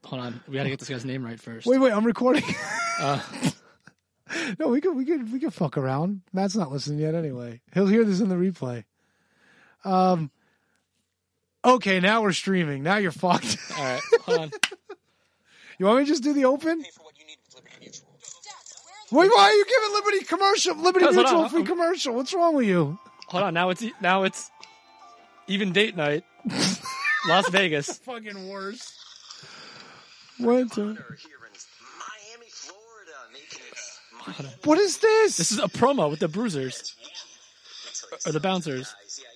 Hold on. We got to get this guy's name right first. Wait, I'm recording. No, we could fuck around. Matt's not listening yet anyway. He'll hear this in the replay. Okay, now we're streaming. Now you're fucked. All right, hold on. You want me to just do the open? Wait, why are you giving Liberty Mutual free commercial? What's wrong with you? Hold on. Now it's even date night. Las Vegas. Fucking worse. What is this? This is a promo with the Bruisers. Or the Bouncers.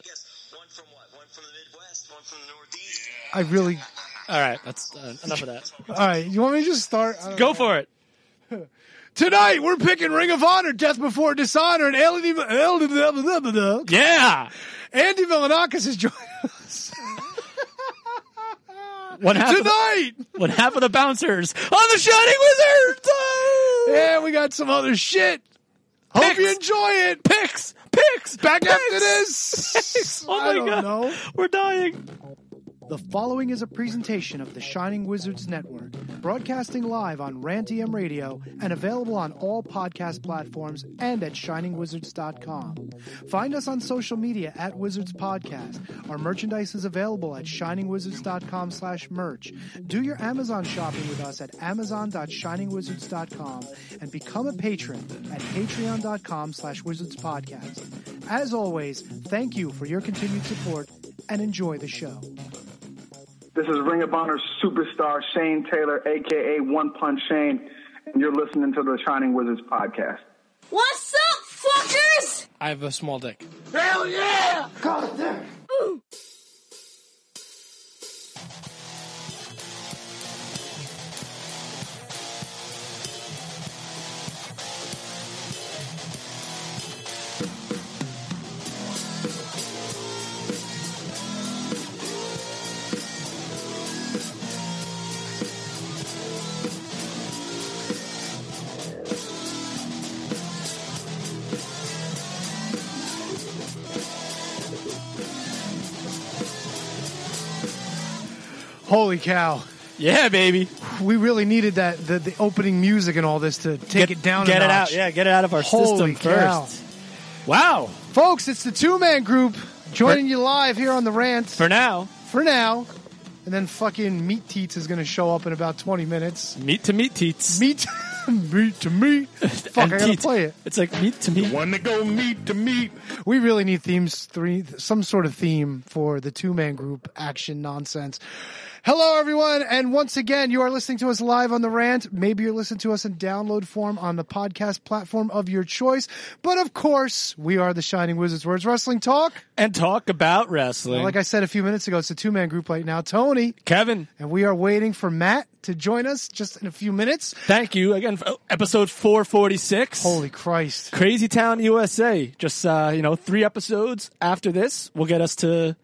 I really... All right, that's enough of that. All right, you want me to just start? Go for it. Tonight, we're picking Ring of Honor, Death Before Dishonor, and Yeah! Andy Milonakis is joining us. Tonight! One half of the Bouncers on the Shining Wizards! Yeah, we got some other shit. Hope you enjoy it. Picks! Back after this. Oh my God. Know. We're dying. The following is a presentation of the Shining Wizards Network, broadcasting live on Rant-EM Radio and available on all podcast platforms and at shiningwizards.com. Find us on social media at Wizards Podcast. Our merchandise is available at shiningwizards.com/merch. Do your Amazon shopping with us at amazon.shiningwizards.com and become a patron at patreon.com/wizardspodcast. As always, thank you for your continued support and enjoy the show. This is Ring of Honor superstar Shane Taylor, a.k.a. One Punch Shane, and you're listening to the Shining Wizards podcast. What's up, fuckers? I have a small dick. Hell yeah! God damn. Ooh. Holy cow. Yeah, baby. We really needed that the opening music and all this to take it down a Get it notch. out. Yeah, get it out of our Holy system cow. first. Wow. Folks, it's the two-man group joining you live here on the Rant. For now. And then fucking Meat Teats is going to show up in about 20 minutes. Meat to meat teats. Meat to meat. Fuck, I gotta teats. play it. It's like meat to meat. One to go meat to meat. We really need some sort of theme for the two-man group action nonsense. Hello, everyone, and once again, you are listening to us live on The Rant. Maybe you're listening to us in download form on the podcast platform of your choice. But, of course, we are the Shining Wizards, where it's wrestling talk. And talk about wrestling. Like I said a few minutes ago, it's a two-man group right now. Tony. Kevin. And we are waiting for Matt to join us just in a few minutes. Thank you again for episode 446. Holy Christ. Crazy Town, USA. Just, 3 episodes after this will get us to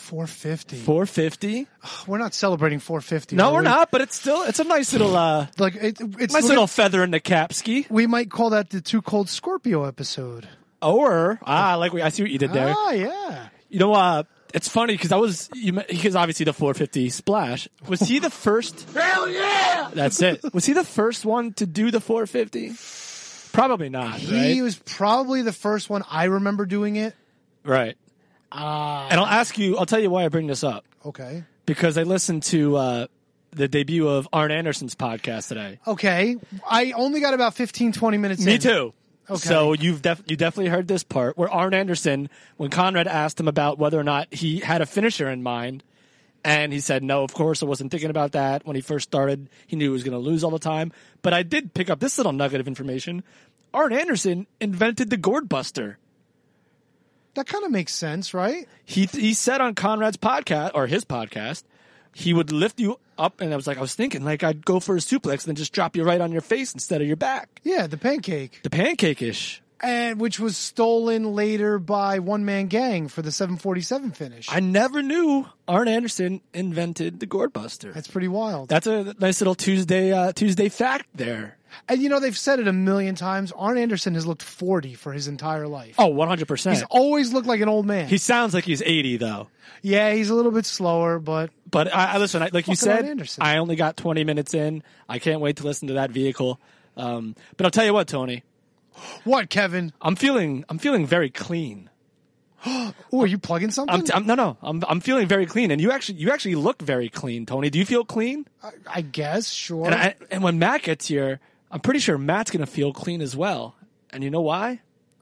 450. We're not celebrating 450. No, we're not, but it's a nice little it's nice little feather in the cap ski. We might call that the Too Cold Scorpio episode. Or I see what you did there. Ah, yeah. You know, it's funny because because obviously the 450 splash. Was he the first? Hell yeah! That's it. Was he the first one to do the 450? Probably not. He right? was probably the first one. I remember doing it. Right. And I'll tell you why I bring this up. Okay. Because I listened to the debut of Arn Anderson's podcast today. Okay. I only got about 15, 20 minutes in. Me too. Okay. So you definitely heard this part where Arn Anderson, when Conrad asked him about whether or not he had a finisher in mind, and he said, no, of course, I wasn't thinking about that. When he first started, he knew he was going to lose all the time. But I did pick up this little nugget of information. Arn Anderson invented the Gourd Buster. That kind of makes sense, right? He said on Conrad's podcast, or his podcast, he would lift you up, and I was thinking, I'd go for a suplex and then just drop you right on your face instead of your back. Yeah, the pancake. The pancake-ish. And which was stolen later by One Man Gang for the 747 finish. I never knew Arn Anderson invented the Gourd Buster. That's pretty wild. That's a nice little Tuesday fact there. And they've said it a million times. Arn Anderson has looked 40 for his entire life. Oh, 100%. He's always looked like an old man. He sounds like he's 80 though. Yeah, he's a little bit slower, but I listen. Like you Fucking Arn said, Anderson. I only got 20 minutes in. I can't wait to listen to that vehicle. But I'll tell you what, Tony. what, Kevin? I'm feeling very clean. Oh, are you plugging something? I'm feeling very clean, and you actually look very clean, Tony. Do you feel clean? I guess, sure. And when Matt gets here, I'm pretty sure Matt's gonna feel clean as well. And you know why?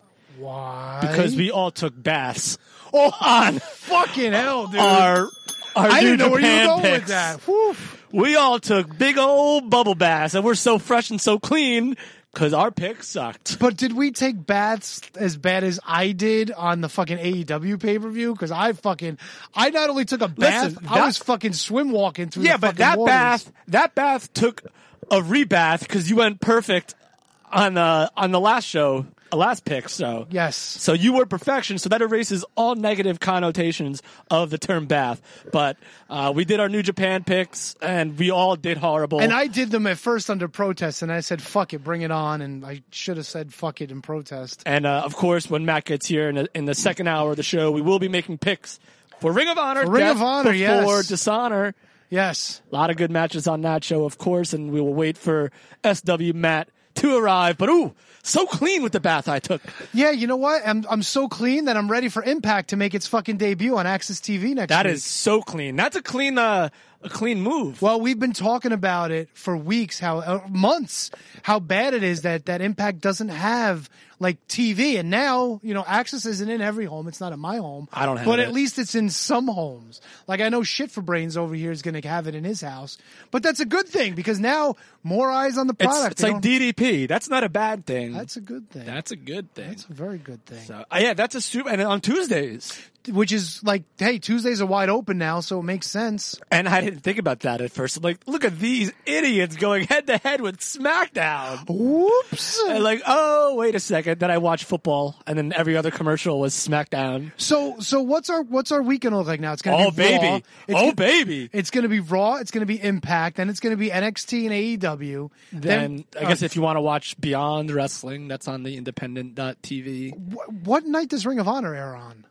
Why? Because we all took baths Oh, on fucking hell, dude. our I New didn't know where you were Japan going with picks. that. Whew. We all took big old bubble baths, and we're so fresh and so clean because our picks sucked. But did we take baths as bad as I did on the fucking AEW pay-per-view? Because I not only took a bath, Listen, I was fucking swim walking through Yeah, the but fucking waters. that bath took a rebath because you went perfect on the last show, last pick. So Yes. so you were perfection. So that erases all negative connotations of the term bath. But we did our New Japan picks, and we all did horrible. And I did them at first under protest, and I said, fuck it, bring it on. And I should have said, fuck it, in protest. And of course, when Matt gets here in the second hour of the show, we will be making picks for Ring of Honor. For Ring Death of Honor, before yes. Dishonor. Yes. A lot of good matches on that show, of course, and we will wait for SW Matt to arrive. But so clean with the bath I took. Yeah, you know what? I'm so clean that I'm ready for Impact to make its fucking debut on Access TV next That week. is so clean. That's a clean move. Well, we've been talking about it for weeks, months, how bad it is that Impact doesn't have like TV, and now Access isn't in every home. It's not in my home. I don't have but it. at least it's in some homes. Like I know Shit for Brains over here is going to have it in his house, but that's a good thing because now more eyes on the product. It's like DDP. That's not a bad thing. That's a good thing. That's a good thing. That's a very good thing. So, yeah, that's a super. And on Tuesdays. Which is like, hey, Tuesdays are wide open now, so it makes sense. And I didn't think about that at first. I'm like, look at these idiots going head to head with SmackDown. Whoops. And like, oh, wait a second. Then I watched football, and then every other commercial was SmackDown. So what's our weekend look like now? It's gonna Oh, be baby. Raw. Baby. It's gonna be Raw. It's gonna be Impact. Then it's gonna be NXT and AEW. Then I guess if you want to watch Beyond Wrestling, that's on the independent.tv. What night does Ring of Honor air on?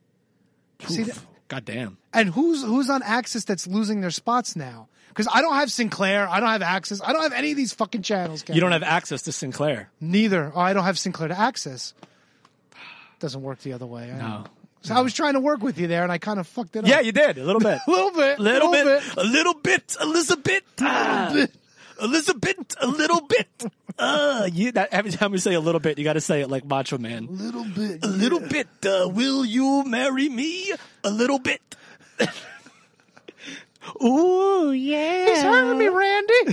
See that? God damn. And who's on Access that's losing their spots now? Because I don't have Sinclair. I don't have Access. I don't have any of these fucking channels. Kevin. You don't have access to Sinclair. Neither. Oh, I don't have Sinclair to Access. Doesn't work the other way. I No. know. So I was trying to work with you there, and I kind of fucked it up. Yeah, you did. A little bit. A little bit. Little bit. A little bit. Elizabeth. Elizabeth. A little bit. Every time we say a little bit, you got to say it like Macho Man. Little bit. A little bit. Will you marry me? A little bit. Ooh, yeah. He's hurting me, Randy.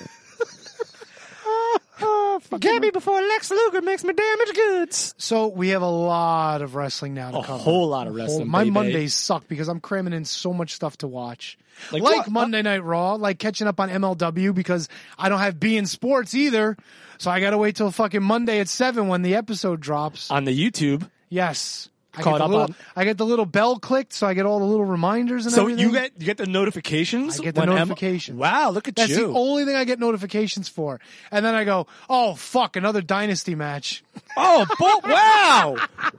Get me before Lex Luger makes me damage goods. So we have a lot of wrestling now to A cover. whole lot of wrestling, My baby. Mondays suck because I'm cramming in so much stuff to watch. Like Like what? Monday Night Raw, like catching up on MLW because I don't have B in sports either. So I got to wait till fucking Monday at 7 when the episode drops. On the YouTube. Yes. Caught up on- I get the little bell clicked so I get all the little reminders and So everything. you get the notifications? I get the when notifications. Wow, look at That's you. the only thing I get notifications for. And then I go, oh, fuck, another Dynasty match. Oh, wow.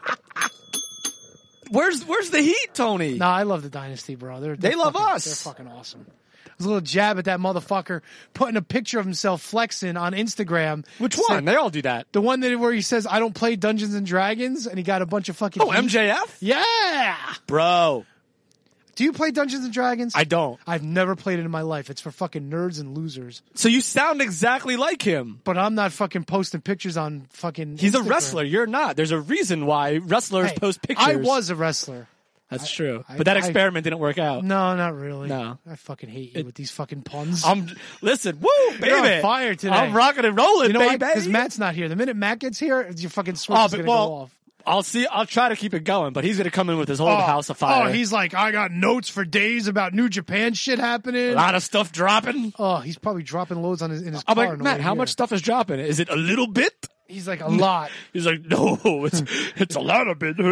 Where's the heat, Tony? No, I love the Dynasty, bro. They love fucking- us. They're fucking awesome. There's a little jab at that motherfucker putting a picture of himself flexing on Instagram. Which one? They all do that. The one where he says, I don't play Dungeons and Dragons, and he got a bunch of fucking... Oh, MJF? Yeah! Bro. Do you play Dungeons and Dragons? I don't. I've never played it in my life. It's for fucking nerds and losers. So you sound exactly like him. But I'm not fucking posting pictures on fucking He's a Instagram. wrestler. You're not. There's a reason why wrestlers Hey, post pictures. I was a wrestler. That's true. I- But that I- experiment didn't work out. No, not really. No. I fucking hate you with these fucking puns. Listen, woo, baby. You're on fire today. I'm rocking and rolling, you know why? baby. Because Matt's not here. The minute Matt gets here, your fucking switch Oh, is but going to go off. I'll see. I'll try to keep it going, but he's going to come in with his whole house of fire. Oh, he's like, I got notes for days about New Japan shit happening. a lot of stuff dropping. Oh, he's probably dropping loads in his I'm car. like, on the Matt, way how here. much stuff is dropping? Is it a little bit? He's like, a lot. He's like, no, it's a lot of it.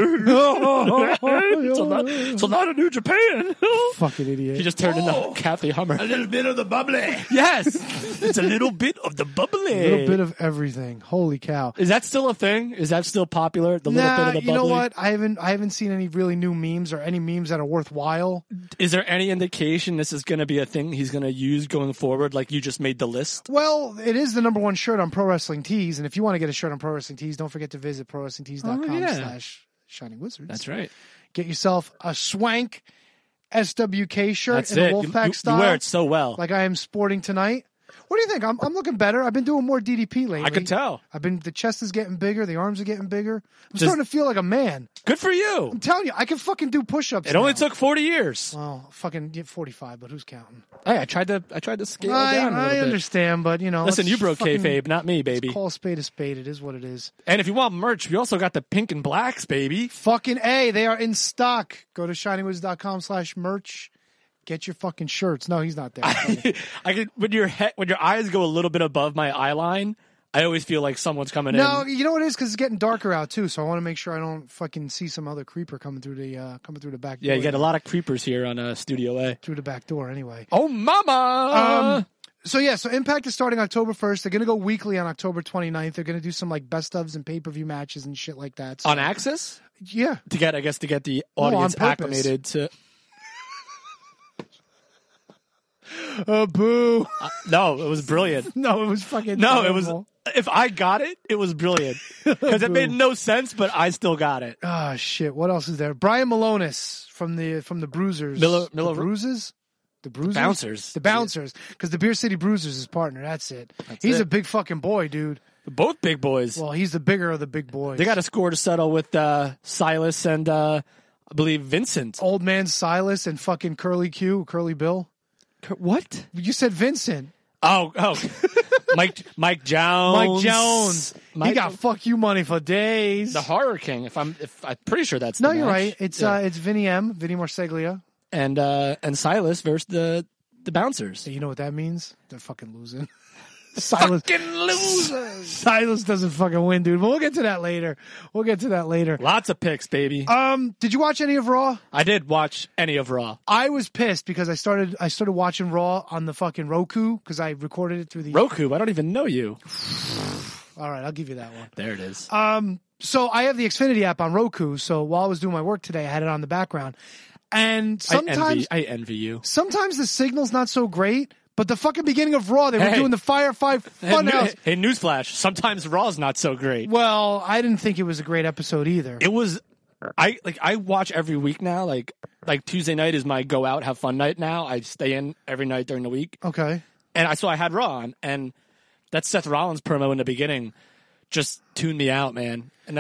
It's a lot of New Japan. Fucking idiot. He just turned into Kathy Hummer. A little bit of the bubbly. Yes, it's a little bit of the bubbly. A little bit of everything. Holy cow. Is that still a thing? Is that still popular? The little bit of the bubbly? You know what? I haven't seen any really new memes or any memes that are worthwhile. Is there any indication this is going to be a thing he's going to use going forward? Like you just made the list. Well, it is the #1 shirt on Pro Wrestling Tees, and if you want to get a shirt on Pro Wrestling Tees, don't forget to visit prowrestlingtees.com/ShiningWizards. That's right. Get yourself a swank SWK shirt That's in the it. Wolfpack style. You wear it so well. Like I am sporting tonight. What do you think? I'm looking better. I've been doing more DDP lately. I could tell. The chest is getting bigger, the arms are getting bigger. I'm Just- starting to feel like a man. Good for you. I'm telling you, I can fucking do push-ups. It only now. took 40 years. Well, fucking get 45, but who's counting? Hey, I tried to scale down a little I bit. understand, but Listen, let's you broke fucking- kayfabe, not me, baby. Call a spade a spade. It is what it is. And if you want merch, we also got the pink and blacks, baby. Fucking A, they are in stock. Go to shiningwizards.com/merch. Get your fucking shirts. No, he's not there. I could when your eyes go a little bit above my eye line, I always feel like someone's coming No, in. you know what it is? Because it's getting darker out, too, so I want to make sure I don't fucking see some other creeper coming through the back door. Yeah, you got a lot of creepers here on Studio A. Through the back door, anyway. Oh, mama! So Impact is starting October 1st. They're going to go weekly on October 29th. They're going to do some, like, best ofs and pay-per-view matches and shit like that. So, On Axis? yeah. To get the on audience purpose. acclimated to... Boo. No, it was brilliant. No, it was fucking No, it was... terrible. If I got it, it was brilliant. Because it made no sense, but I still got it. Ah, shit. What else is there? Brian Malonis from the Bruisers. Miller- the Bruises? The Bruisers? Bouncers. The Bouncers. Because the Beer City Bruisers is partner. That's it. He's it. a big fucking boy, dude. Both big boys. Well, he's the bigger of the big boys. They got a score to settle with Silas and, I believe, Vincent. Old man Silas and fucking Curly Bill. What? You said Vincent. Oh. Mike Jones. He got fuck you money for days. the Horror King. If I'm pretty sure that's No, the you're match. right. It's Yeah. Vinny Marseglia. and Silas versus the Bouncers. You know what that means? They're fucking losing. Silas doesn't fucking win, dude. But we'll get to that later. Lots of picks, baby. Did you watch any of Raw? I did watch any of Raw. I was pissed because I started watching Raw on the fucking Roku because I recorded it through the Roku. I don't even know you. All right, I'll give you that one. There it is. So I have the Xfinity app on Roku. So while I was doing my work today, I had it on the background. And sometimes I envy you. sometimes the signal's not so great. But the fucking beginning of Raw, they were doing the Firefly Funhouse. Hey, newsflash. Sometimes Raw's not so great. Well, I didn't think it was a great episode either. It was. I watch every week now. Like Tuesday night is my go out have fun night now. I stay in every night during the week. Okay. And I had Raw on, and that Seth Rollins promo in the beginning just tuned me out, man. And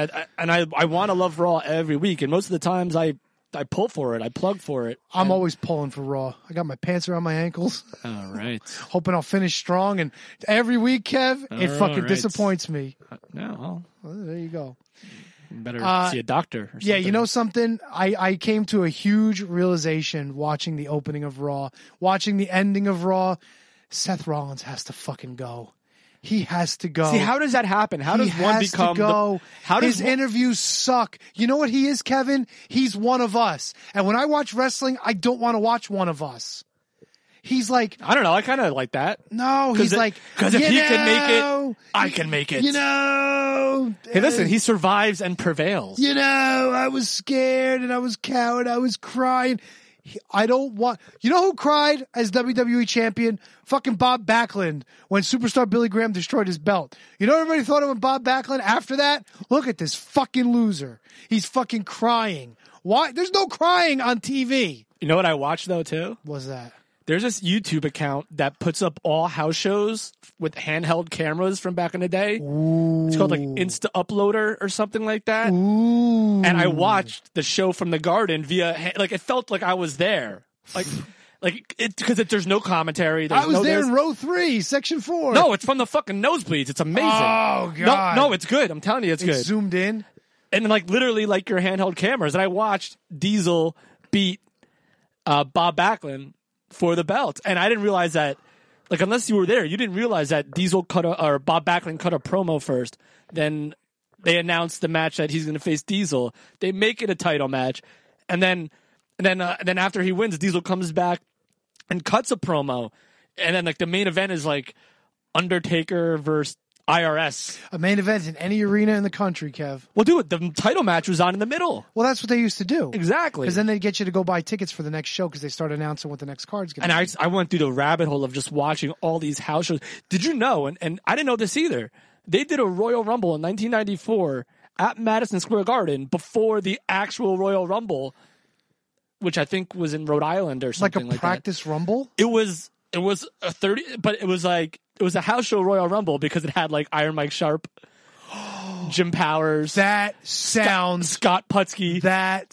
I want to love Raw every week, and most of the times I pull for it, I plug for it. I'm always pulling for Raw. I got my pants around my ankles, All right. hoping I'll finish strong. And every week, Kev, it fucking right. disappoints me. No, Well, there you go. better see a doctor. Or something. Yeah, you know something? I came to a huge realization watching the opening of Raw, watching the ending of Raw. Seth Rollins has to fucking go. He has to go. See, how does that happen? How does one become? His interviews suck. You know what he is, Kevin? He's one of us. And when I watch wrestling, I don't want to watch one of us. He's like, I don't know. I kind of like that. no, he's like, because if you he can make know, it, I can make it. You know, Hey, listen, he survives and prevails. you know, I was scared and I was coward. I was crying. I don't want. You know who cried as WWE champion? Fucking Bob Backlund when superstar Billy Graham destroyed his belt. You know what everybody thought of Bob Backlund after that? Look at this fucking loser. He's fucking crying. Why? There's no crying on TV. You know what I watch though too? What's that? There's this YouTube account that puts up all house shows with handheld cameras from back in the day. Ooh. It's called like Insta Uploader or something like that. Ooh. And I watched the show from the Garden via like it felt like I was there, like it because there's no commentary. I was there in row 3, section 4. No, it's from the fucking nosebleeds. It's amazing. Oh, God. No, it's good. I'm telling you, it's good. Zoomed in. And like literally like your handheld cameras. And I watched Diesel beat Bob Backlund for the belt, and I didn't realize that like unless you were there, you didn't realize that Diesel or Bob Backlund cut a promo first. Then they announced the match that he's going to face Diesel. They make it a title match, and then after he wins, Diesel comes back and cuts a promo, and then like the main event is like Undertaker versus IRS. A main event in any arena in the country, Kev. Well, dude, the title match was on in the middle. Well, that's what they used to do. Exactly. Because then they'd get you to go buy tickets for the next show because they start announcing what the next card's going to And be. I went through the rabbit hole of just watching all these house shows. Did you know, and I didn't know this either, they did a Royal Rumble in 1994 at Madison Square Garden before the actual Royal Rumble, which I think was in Rhode Island or Like something a like practice rumble? that. It was a 30, but it was a house show Royal Rumble because it had like Iron Mike Sharp, Jim Powers, That sounds Scott Putski.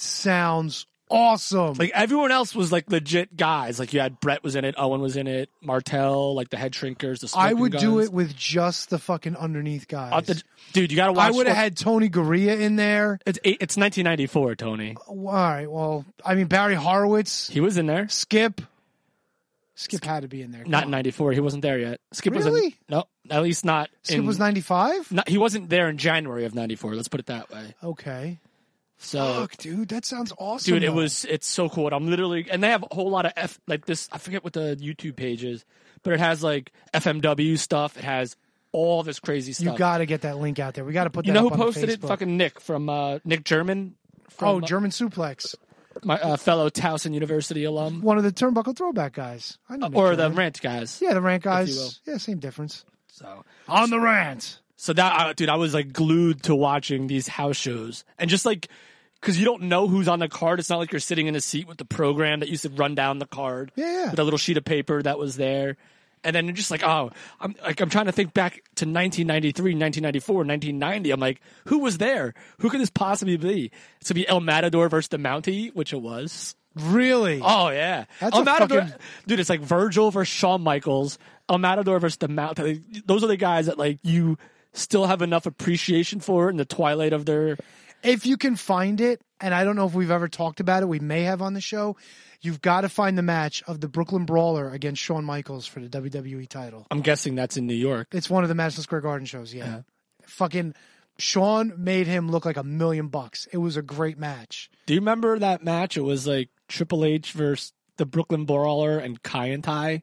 awesome. Like everyone else was like legit guys. Like you had Brett was in it, Owen was in it, Martel, like the Head Shrinkers, the I Smoking would Guns. do it with just the fucking underneath guys. Dude, you gotta watch. I would have had Tony Gurria in there. It's 1994, Tony. All right, well, I mean, Barry Horowitz, He was in there. Skip had to be in there. Not Come in on. 94. He wasn't there yet. Skip Really? was no, at least not. Skip was 95? He wasn't there in January of 94. Let's put it that way. Okay. So, Fuck, dude, that sounds awesome. dude, though. it's so cool. I'm literally, and they have a whole lot of like this. I forget what the YouTube page is, but it has like FMW stuff. It has all this crazy stuff. You got to get that link out there. We got to put that You know up who on posted it? Facebook. Fucking Nick from Nick German. Oh, From, German Suplex. my fellow Towson University alum, One of the Turnbuckle Throwback guys. I know Nick or the German. Rant guys. Yeah, the rant you will. guys. Yeah, same difference. So. On the rant. So that, dude, I was like glued to watching these house shows, and just like, because you don't know who's on the card. It's not like you're sitting in a seat with the program that used to run down the card. Yeah. With a little sheet of paper that was there, and then you're just like, oh, I'm trying to think back to 1993, 1994, 1990. I'm like, who was there? Who could this possibly be? It's gonna be El Matador versus the Mountie, which it was. Really? Oh yeah, That's El a Matador, fucking- dude. It's like Virgil versus Shawn Michaels. El Matador versus the Mountie. Those are the guys that like you still have enough appreciation for in the twilight of their. If you can find it, and I don't know if we've ever talked about it, we may have on the show, you've got to find the match of the Brooklyn Brawler against Shawn Michaels for the WWE title. I'm guessing that's in New York. It's one of the Madison Square Garden shows, yeah. Fucking Shawn made him look like $1 million. It was a great match. Do you remember that match? It was like Triple H versus the Brooklyn Brawler and Kai and Tai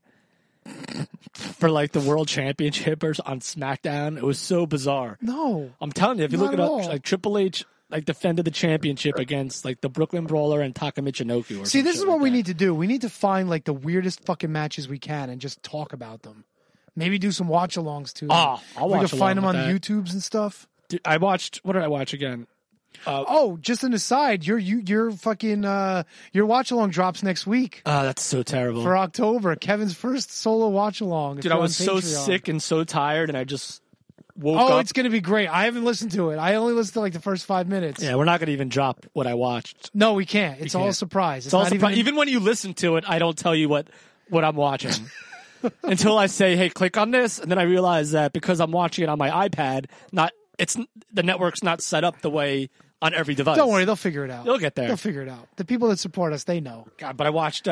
for like the World Championship or on SmackDown. It was so bizarre. No. I'm telling you, if you Not look it at up, all. like Triple H like defended the championship against like the Brooklyn Brawler and Taka Michinoku. Or See, some this shit is what like we that. need to do. We need to find like the weirdest fucking matches we can and just talk about them. Maybe do some watch-alongs too. Oh, I'll we watch can find them along on with the YouTubes and stuff. Dude, I watched. What did I watch again? Oh, just an aside, your fucking your watch-along drops next week. That's so terrible. For October, Kevin's first solo watch along. Dude, I was so sick and so tired, and I just woke Oh, up. it's gonna be great. I haven't listened to it. I only listened to like the first 5 minutes. Yeah, we're not going to even drop what I watched. No, we can't. It's all a can't. surprise. It's all not surprise. Even when you listen to it, I don't tell you what I'm watching until I say, "Hey, click on this," and then I realize that because I'm watching it on my iPad, the network's not set up the way on every device. Don't worry, they'll figure it out. They'll get there. They'll figure it out. The people that support us, they know. God, but I watched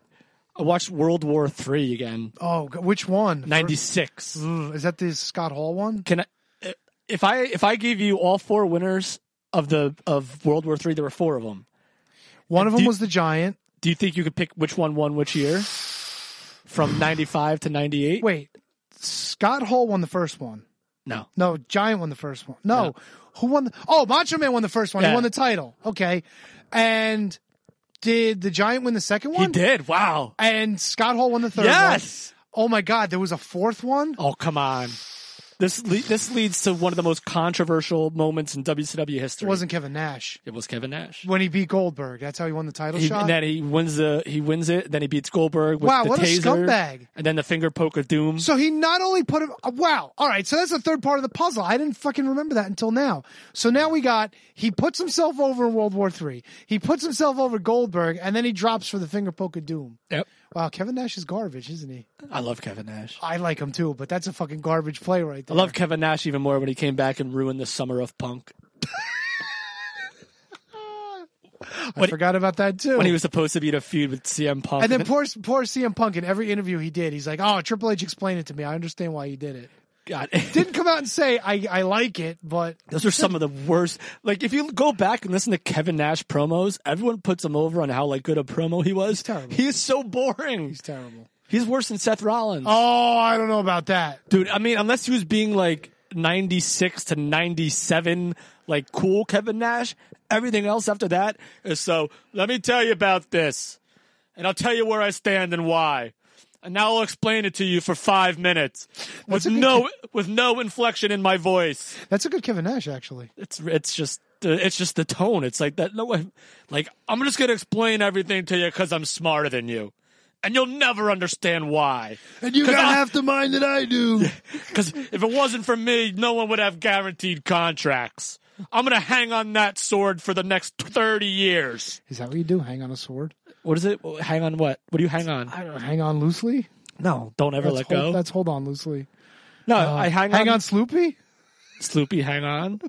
World War III again, Oh, which one? '96. Is that the Scott Hall one? Can I, if I gave you all four winners of World War III, there were four of them. One of them you- was the Giant. Do you think you could pick which one won which year? From 95 to 98? Wait, Scott Hall won the first one. No. No, Giant won the first one. No, No. who won? Macho Man won the first one. Yeah. He won the title. Okay, and did the Giant win the second He one? did. Wow. And Scott Hall won the third one. Yes. Oh my God, there was a fourth one. Oh, come on. This leads to one of the most controversial moments in WCW history. It wasn't Kevin Nash It was Kevin Nash. when he beat Goldberg. That's how he won the title shot. And then he wins it. Then he beats Goldberg with Wow, the what a taser. scumbag. And then the finger poke of doom. So he not only put him. Wow. All right. So that's the third part of the puzzle. I didn't fucking remember that until now. So now he puts himself over in World War III. He puts himself over Goldberg, and then he drops for the finger poke of doom. Yep. Wow, Kevin Nash is garbage, isn't he? I love Kevin Nash. I like him too, but that's a fucking garbage play right I there. love Kevin Nash even more when he came back and ruined the summer of punk. I forgot about that too. when he was supposed to be in a feud with CM Punk. and then poor CM Punk in every interview he did, he's like, "Oh, Triple H explained it to me. I understand why you did it." God. Didn't come out and say I like it, but Those are some of the worst. Like, if you go back and listen to Kevin Nash promos, everyone puts him over on how like good a promo he was. He's terrible. He is so boring. he's terrible. He's worse than Seth Rollins. Oh, I don't know about that. Dude, I mean, unless he was being like 96 to 97, like cool Kevin Nash, everything else after that is so, let me tell you about this, and I'll tell you where I stand and why. And now I'll explain it to you for 5 minutes with no inflection in my voice. That's a good Kevin Nash, actually. It's just the tone. It's like that. No, like I'm just gonna explain everything to you because I'm smarter than you, and you'll never understand why. And you got half the mind that I do. Because if it wasn't for me, no one would have guaranteed contracts. I'm gonna hang on that sword for the next 30 years. Is that what you do? Hang on a sword? What is it? Hang on what? What do you hang on? I don't know. Hang on loosely? No, don't ever let go. That's hold on loosely. No, I hang on. Sloopy? Sloopy, hang on.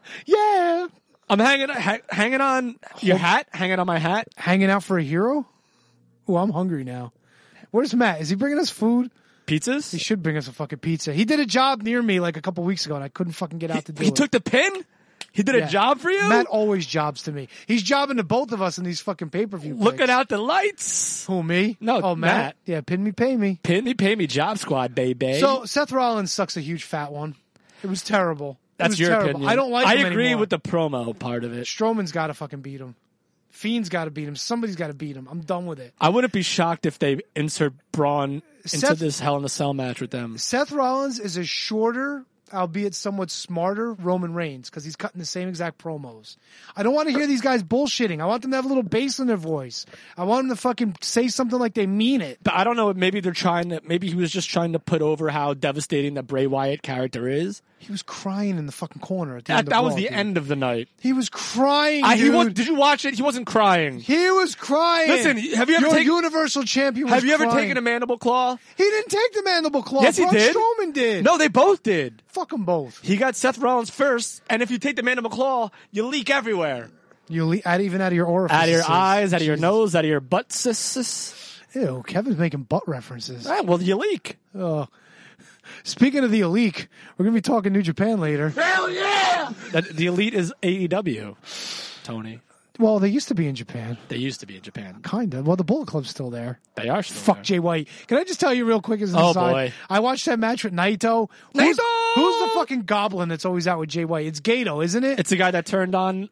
Yeah. I'm hanging on your hat. Hanging on my hat. Hanging out for a hero? Oh, I'm hungry now. Where's Matt? Is he bringing us food? Pizzas? He should bring us a fucking pizza. He did a job near me like a couple weeks ago, and I couldn't fucking get out to do it. He took the pin? He did a job for you? Matt always jobs to me. He's jobbing to both of us in these fucking pay-per-view Looking picks. out the lights. Who, me? No, oh, Matt. Yeah, pin me, pay me. Pay me, Job Squad, baby. So Seth Rollins sucks a huge fat one. It was terrible. That's your terrible. opinion. I don't like him agree anymore. with the promo part of it. Strowman's got to fucking beat him. Fiend's got to beat him. Somebody's got to beat him. I'm done with it. I wouldn't be shocked if they insert Braun into Seth- this Hell in a Cell match with them. Seth Rollins is a shorter, albeit somewhat smarter, Roman Reigns because he's cutting the same exact promos. I don't want to hear these guys bullshitting. I want them to have a little bass in their voice. I want them to fucking say something like they mean it. But I don't know. Maybe maybe he was just trying to put over how devastating the Bray Wyatt character is. He was crying in the fucking corner at the end of That was Raw, the dude. end of the night. He was crying, dude. Did you watch it? He wasn't crying. He was crying. Listen, have you ever Your taken- Universal Champion was Have you ever crying. taken a mandible claw? He didn't take the mandible claw. Yes, he Braun did. Strowman did. No, they both did. Fuck them both. He got Seth Rollins first, and if you take the mandible claw, you leak everywhere. You even out of your orifices. Out of your eyes, out of your Jesus. nose, out of your butt. Sis. Ew, Kevin's making butt references. Ah, well, you leak. Oh. Speaking of the Elite, we're going to be talking New Japan later. Hell yeah! The Elite is AEW, Tony. Well, they used to be in Japan. They used to be in Japan. Kind of. Well, the Bullet Club's still there. They are still Fuck there. Jay White. Can I just tell you real quick as an Oh, aside? boy. I watched that match with Naito. Who's the fucking goblin that's always out with Jay White? It's Gato, isn't it? It's the guy that turned on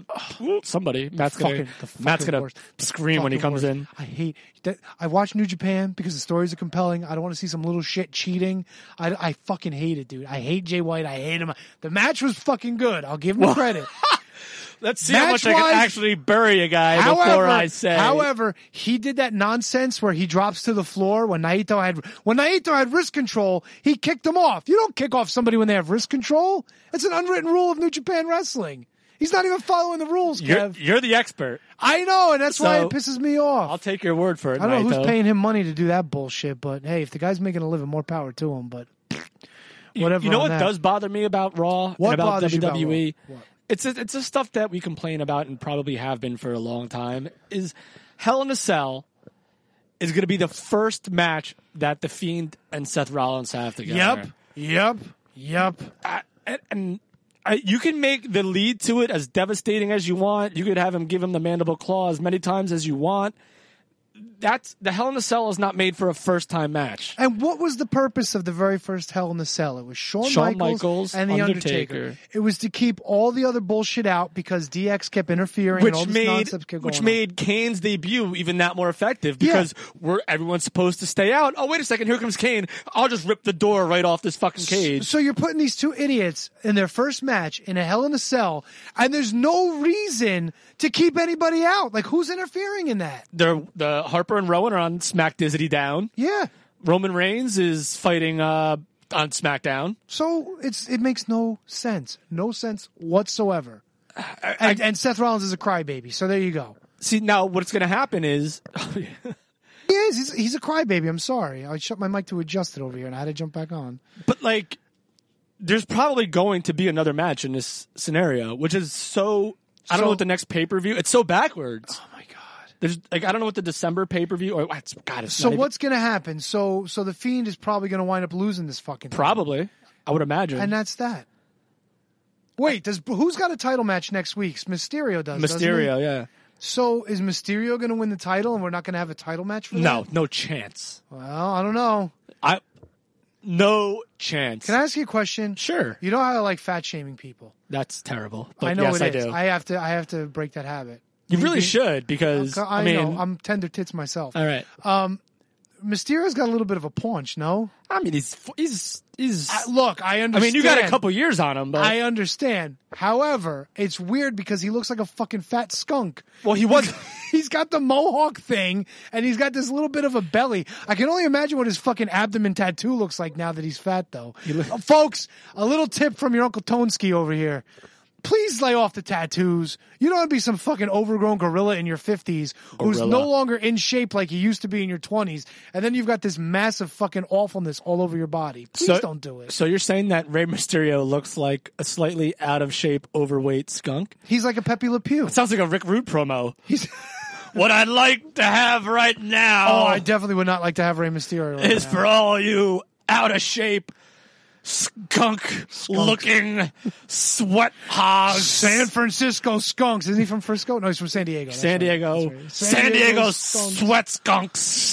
somebody. Matt's gonna worst. scream when he Fucking comes worst. in. I hate that. I watch New Japan because the stories are compelling. I don't want to see some little shit cheating. I fucking hate it, dude. I hate Jay White. I hate him. The match was fucking good. I'll give him credit. Let's see how much I can Match-wise- actually bury a guy before I say. However, he did that nonsense where he drops to the floor when Naito had wrist control. He kicked him off. You don't kick off somebody when they have wrist control. It's an unwritten rule of New Japan Wrestling. He's not even following the rules, Kev. You're the expert. I know, and that's why So, it pisses me off. I'll take your word for it, I don't know Naito. who's paying him money to do that bullshit, but hey, if the guy's making a living, more power to him. But whatever. You know on what that. does bother me about Raw What and about bothers you about WWE? Raw? What? It's the stuff that we complain about and probably have been for a long time. Is Hell in a Cell is going to be the first match that The Fiend and Seth Rollins have together. Yep. And you can make the lead to it as devastating as you want. You could have him give him the mandible claw as many times as you want. That's the Hell in a Cell is not made for a first-time match. And what was the purpose of the very first Hell in the Cell? It was Shawn Michaels and the Undertaker. It was to keep all the other bullshit out because DX kept interfering and all this nonsense kept going on. made Kane's debut even that more effective because everyone's supposed to stay out. Oh, wait a second, here comes Kane. I'll just rip the door right off this fucking cage. So you're putting these two idiots in their first match in a Hell in a Cell, and there's no reason to keep anybody out. Like, who's interfering in that? The Harper and Rowan are on Smack Dizzity Down. Yeah. Roman Reigns is fighting on SmackDown. So it makes no sense. No sense whatsoever. And Seth Rollins is a crybaby. So there you go. See, now what's going to happen is... He is. He's a crybaby. I'm sorry. I shut my mic to adjust it over here, and I had to jump back on. But, like, there's probably going to be another match in this scenario, which is so I don't know what the next pay-per-view. It's so backwards. Oh my god. There's like I don't know what the December pay-per-view or it's So what's going to happen? So the Fiend is probably going to wind up losing this fucking thing. probably. I would imagine. And that's that. Wait, who's got a title match next week? Mysterio does. doesn't he? Mysterio, yeah. So is Mysterio going to win the title, and we're not going to have a title match for that? No chance. Well, I don't know. No chance. Can I ask you a question? Sure. You know how I like fat shaming people. That's terrible. But I know yes, it is. I do. I have to break that habit. You really should because I mean, know I'm tender tits myself. all right. Mysterio's got a little bit of a paunch, no? I mean, he's. Look, I understand. I mean, you got a couple years on him, but I understand. However, it's weird because he looks like a fucking fat skunk. well, he was. He's got the mohawk thing, and he's got this little bit of a belly. I can only imagine what his fucking abdomen tattoo looks like now that he's fat, though. Folks, a little tip from your Uncle Toneski over here. Please lay off the tattoos. You don't want to be some fucking overgrown gorilla in your 50s who's Gorilla. no longer in shape like you used to be in your 20s, and then you've got this massive fucking awfulness all over your body. Please don't do it. So you're saying that Rey Mysterio looks like a slightly out of shape, overweight skunk? He's like a Pepe Le Pew. Sounds like a Rick Rude promo. He's... What I'd like to have right now Oh, I definitely would not like to have Rey Mysterio right is now. for all you out of shape, skunk-looking sweat hogs. San Francisco skunks. Isn't he from Frisco? No, he's from San Diego. That's San right. Diego. That's right. San Diego skunks. sweat skunks.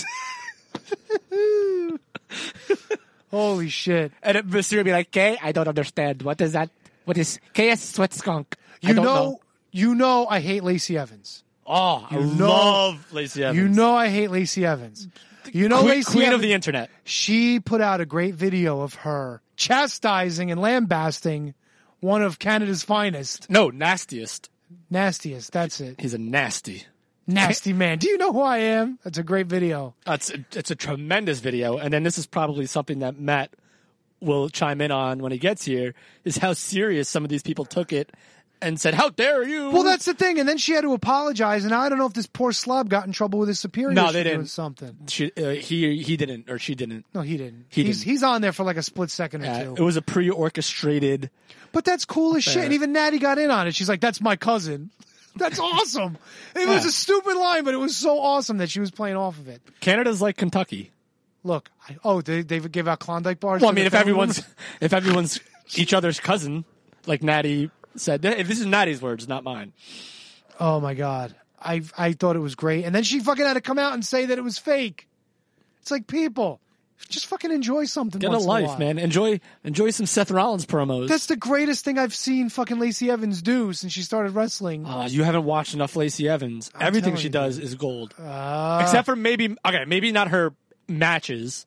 Holy shit. And Mysterio would be like, "Okay, I don't understand. What is that? What is KS sweat skunk? I don't know." You know I hate Lacey Evans. Oh, I know- love Lacey Evans. You know I hate Lacey Evans. You know Queen, Lacey queen Evans, of the internet. she put out a great video of her chastising and lambasting one of Canada's finest. No, nastiest. Nastiest, that's it. He's a nasty. Nasty man. Do you know who I am? That's a great video. It's a tremendous video, and then this is probably something that Matt will chime in on when he gets here, is how serious some of these people took it and said, "How dare you?" Well, that's the thing. And then she had to apologize, and I don't know if this poor slob got in trouble with his superior. No, they for doing didn't. something. He didn't, or she didn't. No, he didn't. He didn't. He's on there for like a split second or two. It was a pre-orchestrated. But that's cool as shit. And even Natty got in on it. She's like, "That's my cousin." That's awesome. It was a stupid line, but it was so awesome that she was playing off of it. Canada's like Kentucky. Look, they give out Klondike bars. Well, I to mean, the family if everyone's each other's cousin, like Natty said, if this is Natty's words, not mine. Oh my god, I thought it was great, and then she fucking had to come out and say that it was fake. It's like, people, just fucking enjoy something. Get a once in life, while. man. Enjoy some Seth Rollins promos. That's the greatest thing I've seen fucking Lacey Evans do since she started wrestling. You haven't watched enough Lacey Evans. Everything telling she you, does is gold, except for maybe not her matches.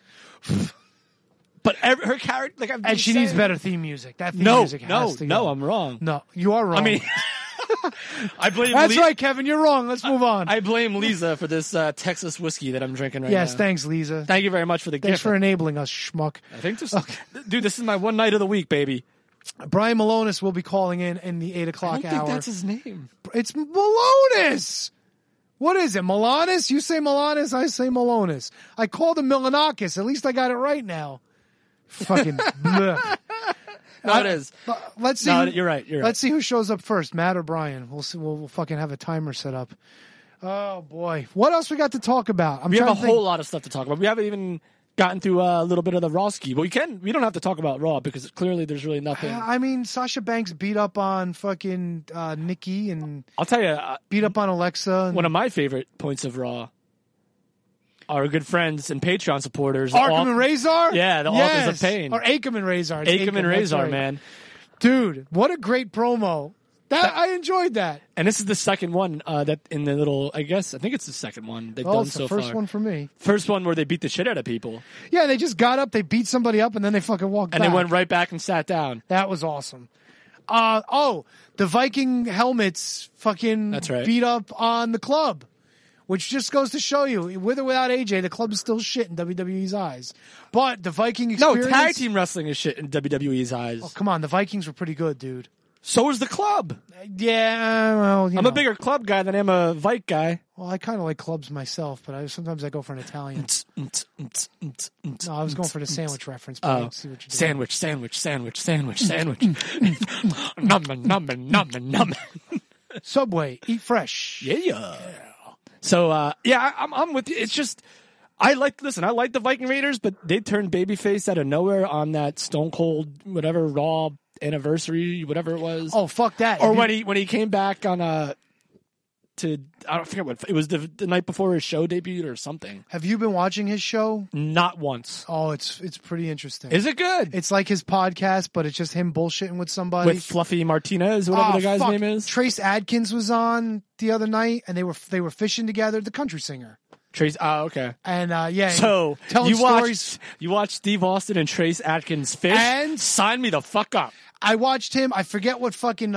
But her character, like, And she needs better theme music. That theme music has to go. I'm wrong. No, you are wrong. I mean, I blame. that's right, Kevin. You're wrong. Let's move on. I blame Lisa for this Texas whiskey that I'm drinking right now. Yes, thanks, Lisa. Thank you very much for the Thanks gift. for enabling us, schmuck. I think dude, this is my one night of the week, baby. Brian Malonis will be calling in the 8 o'clock I don't hour. think that's his name. It's Malonis. What is it, Malonis? You say Malonis, I say Malonis. I called him Milanakis. At least I got it right now. Fucking bleh. No, it is. Let's see. No, you're right. You're right. Let's see who shows up first, Matt or Brian. We'll see. We'll fucking have a timer set up. Oh boy, what else we got to talk about? We have a whole lot of stuff to talk about. We haven't even gotten through a little bit of the Raw ski, but we don't have to talk about Raw because clearly there's really nothing. I mean, Sasha Banks beat up on fucking Nikki and I'll tell you, beat up on Alexa. And one of my favorite points of Raw. Our good friends and Patreon supporters. Arkham and Razor? Yeah, the Authors of Pain. Or Akam and Razor. It's Akam and that's Razor, right. man. Dude, what a great promo. I enjoyed that. And this is the second one that in the little, I think it's the second one they've done It's so the first far. one for me. First one where they beat the shit out of people. Yeah, they just got up, they beat somebody up, and then they fucking walked And back. they went right back and sat down. That was awesome. The Viking helmets fucking That's right. beat up on the club, which just goes to show you, with or without AJ, the club is still shit in WWE's eyes. But the Viking experience... No, tag team wrestling is shit in WWE's eyes. Oh, come on, the Vikings were pretty good, dude. So is the club. Yeah, well, I'm a bigger club guy than I am a Vike guy. Well, I kind of like clubs myself, but sometimes I go for an Italian. No, I was going for the sandwich reference. But I didn't see what you did. Sandwich. Nummin. Subway, eat fresh. Yeah. So I'm with you. It's just I like the Viking Raiders, but they turned babyface out of nowhere on that Stone Cold whatever Raw anniversary, whatever it was. Oh, fuck that. Or when he came back on I don't forget what it was, the night before his show debuted or something. Have you been watching his show? Not once. Oh, it's pretty interesting. Is it good? It's like his podcast, but it's just him bullshitting with somebody. With Fluffy Martinez, whatever the guy's name is. Trace Adkins was on the other night, and they were fishing together. The country singer. Trace. Oh, okay. And So telling stories. You watched Steve Austin and Trace Adkins fish, And- sign me the fuck up. I watched him. I forget what fucking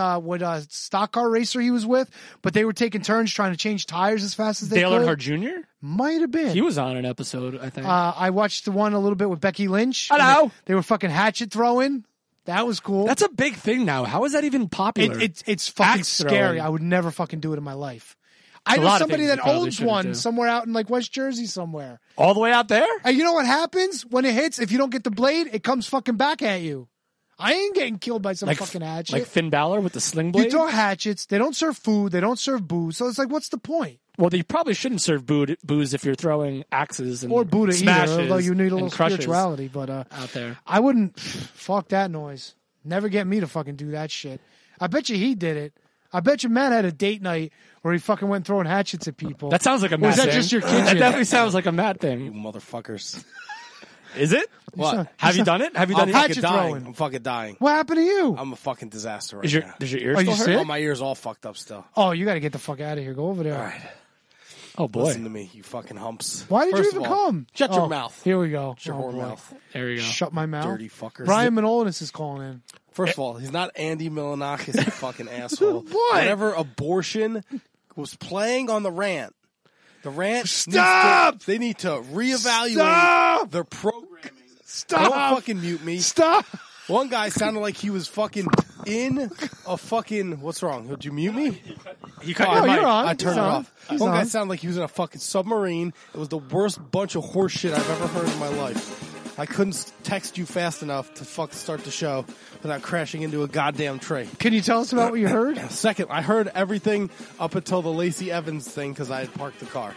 stock car racer he was with, but they were taking turns trying to change tires as fast as they Dale could. Earnhardt Jr. Might have been. He was on an episode, I think. I watched the one a little bit with Becky Lynch. Hello. They were fucking hatchet throwing. That was cool. That's a big thing now. How is that even popular? It's fucking Axe scary. throwing. I would never fucking do it in my life. I a know lot of somebody things that you probably owns shouldn't one do. somewhere out in like West Jersey somewhere. All the way out there? And you know what happens when it hits? If you don't get the blade, it comes fucking back at you. I ain't getting killed by some fucking hatchet. Like Finn Balor with the sling blade? You throw hatchets. They don't serve food. They don't serve booze. So it's like, what's the point? Well, you probably shouldn't serve booze if you're throwing axes and Or Buddha smashes either, although you need a little and crushes spirituality. But out there. I wouldn't. Fuck that noise. Never get me to fucking do that shit. I bet you he did it. I bet you Matt had a date night where he fucking went throwing hatchets at people. That sounds like a Or Matt is that thing. just your That kitchen? definitely sounds like a Matt You thing. motherfuckers. Is it? What? Have you done it? Have you done I'm it? hatchet fucking dying. throwing. I'm fucking dying. What happened to you? I'm a fucking disaster right Is your now. does your ear Are you still hurt? sick? Oh, my ear's all fucked up still. Oh, you got to get the fuck out of here. Go over there. All right. Oh boy. Listen to me, you fucking humps. Why did First you of even all, come? Shut your Oh, mouth. Here we go. Shut your Oh, whore boy. mouth. There you go. Shut my mouth. Dirty fuckers. Brian Manolis is calling in. First of all, he's not Andy Milanakis, you fucking asshole. What? Whatever abortion was playing on the rant. The rant Stop! they need to reevaluate Stop! their programming. Stop! Don't fucking mute me. Stop! One guy sounded like he was fucking in a fucking. What's wrong? Did you mute me? He cut Oh, your you're mic. on. I turned He's it on. off. He's One guy on. sounded like he was in a fucking submarine. It was the worst bunch of horse shit I've ever heard in my life. I couldn't text you fast enough to fuck start the show without crashing into a goddamn tree. Can you tell us about what you heard? Second, I heard everything up until the Lacey Evans thing because I had parked the car.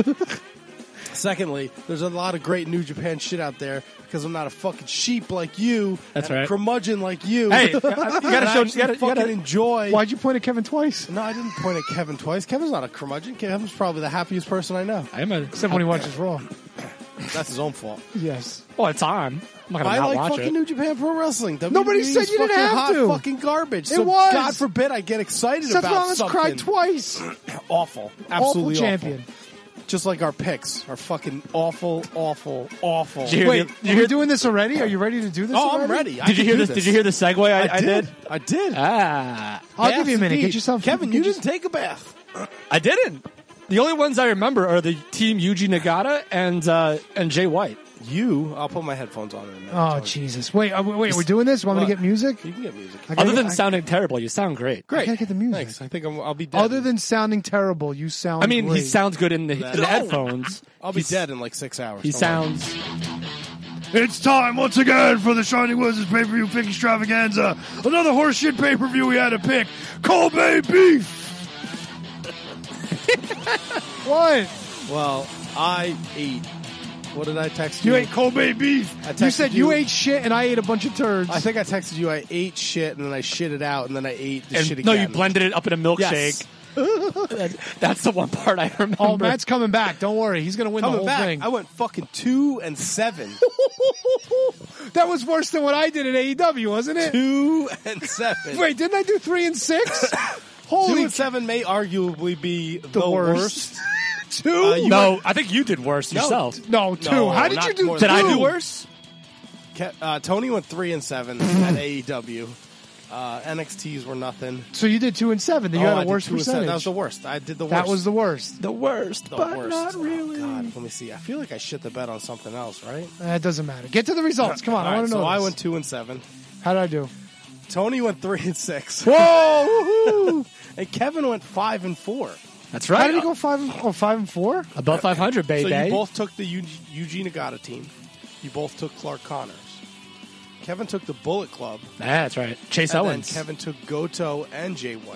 Secondly, there's a lot of great New Japan shit out there because I'm not a fucking sheep like you. That's and a right. curmudgeon like you. Hey, you And gotta I show. actually fucking enjoy. Why'd you point at Kevin twice? No, I didn't point at Kevin twice. Kevin's not a curmudgeon. Kevin's probably the happiest person I know. I am a. Except when he watches Raw. That's his own fault. Yes. Well, it's on. I'm not gonna I not like watch fucking it. New Japan Pro Wrestling. Nobody WWE said is you didn't fucking have hot to. fucking garbage. It So was. God forbid I get excited Seth about Rollins something. cried twice. Awful. Awful Absolutely champion. awful. Just like our picks are fucking awful, awful, awful. Did you hear Wait, the- are we doing this already? Are you ready to do this? Oh, already? I'm ready. I Did you can hear do this? Did you hear the segue I did? I did. Ah, I'll give you a Yes, minute. indeed. Get yourself. Kevin, get you your- didn't take a bath. I didn't. The only ones I remember are the team Yuji Nagata and Jay White. I'll put my headphones on in a minute. Oh Jesus! Wait, we're doing this. Want me to What? get music? You can get music. I gotta Other get- than sounding terrible, you sound great. I gotta get the music. Thanks. I think I'll be dead. Other than sounding terrible, you sound. I mean, he great. sounds good in the headphones. I'll be dead in like 6 hours. He Don't worry. sounds. It's time once again for the Shining Wizards pay-per-view pick extravaganza. Another horseshit pay-per-view we had to pick. Kobe beef. What? Well, I ate. What did I text you? You ate Kobe beef. I You texted said you ate shit, and I ate a bunch of turds. I think I texted you. I ate shit and then I shit it out and then I ate the shit No, again. you blended it up in a milkshake. Yes. That's the one part I remember. Oh, Matt's coming back. Don't worry. He's going to win the Coming whole back, thing. I went fucking 2 and 7. That was worse than what I did at AEW, wasn't it? 2 and 7. Wait, didn't I do 3 and 6? 2 Holy and 7 may arguably be the worst. worst. 2? No, I think you did worse yourself. No, 2. No, How did not you do more 2? than Did I do Two. worse? Tony went 3 and 7 at AEW. NXTs were nothing. So you did 2 and 7. Then you I had a did worse 2 and 7. percentage. That was the worst. I did the worst. That was the worst. The worst, The but worst. not really. Oh, God, let me see. I feel like I shit the bed on something else, right? It doesn't matter. Get to the results. Come on, I All want right, to know. so I this. went 2 and 7. How did I do? Tony went 3 and 6. Whoa! Woohoo! And Kevin went 5 and 4. That's How right. did he go 5 and 4? Above 500, baby. So you both took the Yuji Nagata team. You both took Clark Connors. Kevin took the Bullet Club. That's right. Chase And Owens. then Kevin took Goto and Jay White.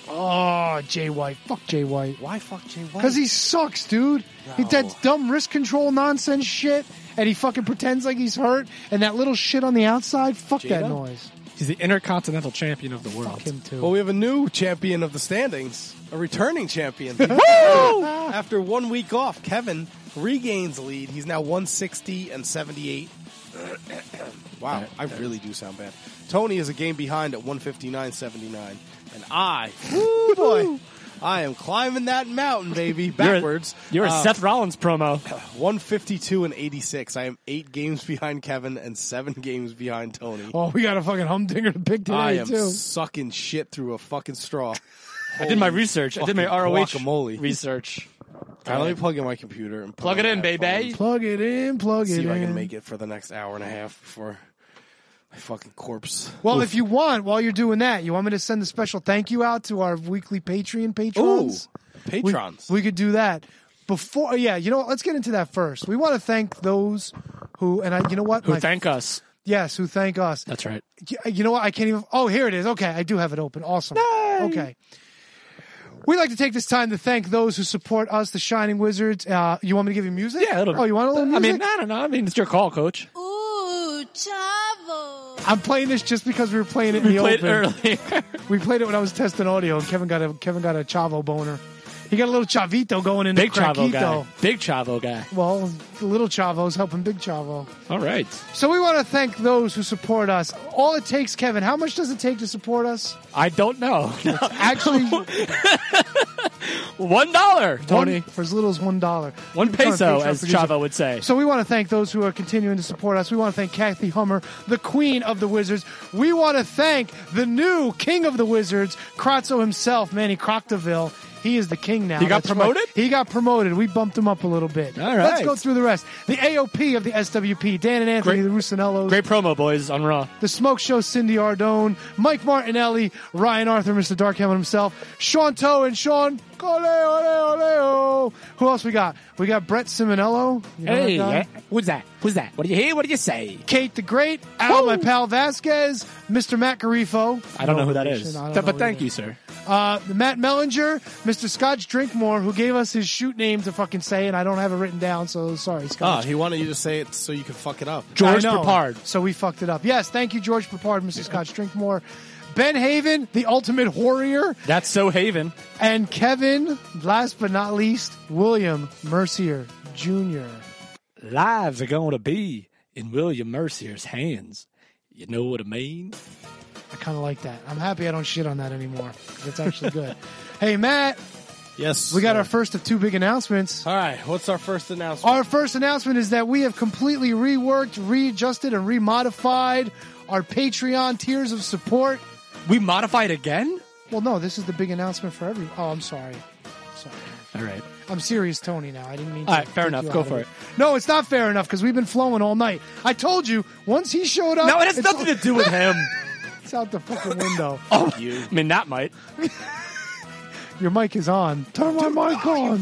Oh, Jay White. Fuck Jay White. Why fuck Jay White? Because he sucks, dude. He No. that dumb wrist control nonsense shit, and he fucking pretends like he's hurt, and that little shit on the outside. Fuck that Jada? noise. He's the intercontinental champion of the world. Fuck him too. Well, we have a new champion of the standings, a returning champion. After 1 week off, Kevin regains lead. He's now 160 and 78. Wow, I really do sound bad. Tony is a game behind at 159.79. And woo boy, I am climbing that mountain, baby, backwards. You're a Seth Rollins promo. 152 and 86. I am 8 games behind Kevin and 7 games behind Tony. Oh, we got a fucking humdinger to pick today, I am too. sucking shit through a fucking straw. I did my research. I did my fucking ROH guacamole. research. All right, let me plug in my computer and Plug it in, baby. headphones. Plug it in, plug it See in. if I can make it for the next hour and a half before my fucking corpse. Well, Oof. if you want, while you're doing that, you want me to send a special thank you out to our weekly Patreon patrons? patrons. We could do that. Before, yeah, you know what? Let's get into that first. We want to thank those who, and you know what? Who thank us. Yes, who thank us. That's right. You know what? I can't even. Oh, here it is. Okay, I do have it open. Awesome. Okay. We like to take this time to thank those who support us, the Shining Wizards. You want me to give you music? Yeah. Oh, you want a little music? I don't know. I mean, it's your call, Coach. Ooh, chavo. I'm playing this just because we were playing it in We the played open. earlier. We played it when I was testing audio, and Kevin got a Chavo boner. He got a little Chavito going in Big the Chavo Craquito. guy. Big Chavo guy. Well, the little Chavo's helping Big Chavo. All right. So we want to thank those who support us. All it takes, Kevin, how much does it take to support us? I don't know. Actually, $1, Tony. for as little as $1. One Become a peso, Patreon as producer. Chavo would say. So we want to thank those who are continuing to support us. We want to thank Kathy Hummer, the queen of the Wizards. We want to thank the new king of the Wizards, Kratzo himself, Manny Croctaville. He is the king now. He got That's right. promoted? He got promoted. We bumped him up a little bit. All Let's right. go through the rest. The AOP of the SWP, Dan and Anthony, the Russinellos. Great promo, boys, on Raw. The Smoke Show, Cindy Ardone, Mike Martinelli, Ryan Arthur, Mr. Dark Hammond himself, Sean Toe and Sean Coleo. Who else we got? We got Brett Simonello. You know that guy? Who's that? Who's that? What do you hear? What do you say? Kate the Great, Al, my pal Vasquez, Mr. Matt Garifo. I don't know who that I is. don't know But who thank that you, is. sir. Matt Mellinger, Mr. Scotch Drinkmore, who gave us his shoot name to fucking say, and I don't have it written down, so sorry, Oh, Scotch. he wanted you to say it so you could fuck it up. George I know. Papard. So we fucked it up. Yes, thank you, George Papard, Mr. Scotch Drinkmore. Ben Haven, the Ultimate Warrior, That's so Haven. and Kevin, last but not least, William Mercier Jr. Lives are going to be in William Mercier's hands. You know what I mean? I kind of like that. I'm happy I don't shit on that anymore. It's actually good. Hey, Matt, Yes. we got sir. our first of 2 big announcements. All right, what's our first announcement? Our first announcement is that we have completely reworked, readjusted, and remodified our Patreon tiers of support. We modified again? Well, no, this is the big announcement for every. Oh, I'm sorry. Sorry. All right. I'm serious, Tony. Now I didn't mean. To All right, fair take enough. you Go out of for it. No, it's not fair enough because we've been flowing all night. I told you once he showed up. No, it has it's nothing to do with him. It's out the fucking window. Oh, I mean, that might. Your mic is on. Turn my mic on.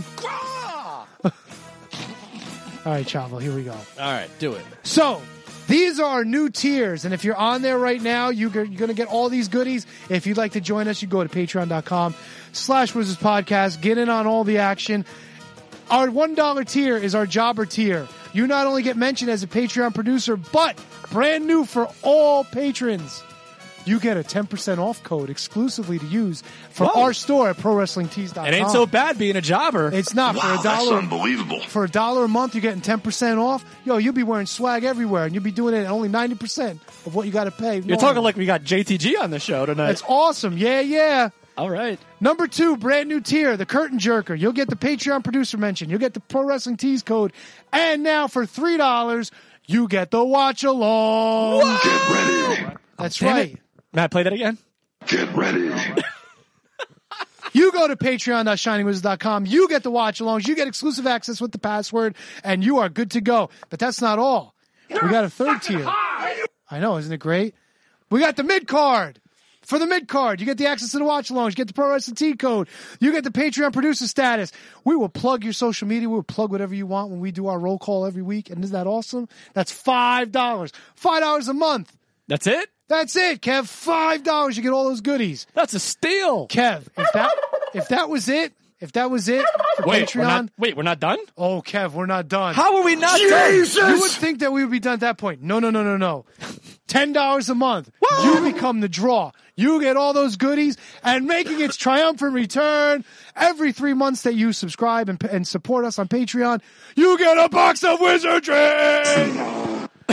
All right, Chavo. Here we go. All right, do it. So, these are our new tiers, and if you're on there right now, you're going to get all these goodies. If you'd like to join us, you go to patreon.com/Wizards Podcast. Get in on all the action. Our $1 tier is our jobber tier. You not only get mentioned as a Patreon producer, but brand new for all patrons, you get a 10% off code exclusively to use for Whoa. our store at ProWrestlingTees.com. It ain't so bad being a jobber. It's not for Wow, that's $1. unbelievable. For $1 a month, you're getting 10% off. Yo, you'll be wearing swag everywhere, and you'll be doing it at only 90% of what you got to pay. You're talking like we got JTG on the show tonight. That's awesome. Yeah, yeah. All right. Number 2, brand new tier, the Curtain Jerker. You'll get the Patreon producer mention. You'll get the Pro Wrestling Tees code. And now for $3, you get the watch along. Get ready. That's Damn right. it. Matt, play that again. Get ready. You go to patreon.shiningwizards.com. You get the watch alongs. You get exclusive access with the password, and you are good to go. But that's not all. We got a third tier. I know, isn't it great? We got the mid card. For the mid card, you get the access to the watch alongs. You get the Pro Wrestling T code. You get the Patreon producer status. We will plug your social media. We will plug whatever you want when we do our roll call every week. And isn't that awesome? That's $5. $5 a month. That's it? That's it, Kev. $5. You get all those goodies. That's a steal. Kev, if that was it for Patreon. We're not done? Oh, Kev, we're not done. How are we not Jesus! done? You would think that we would be done at that point. No. $10 a month. You become the draw. You get all those goodies, and making its triumphant return every 3 months that you subscribe and support us on Patreon, you get a box of wizardry!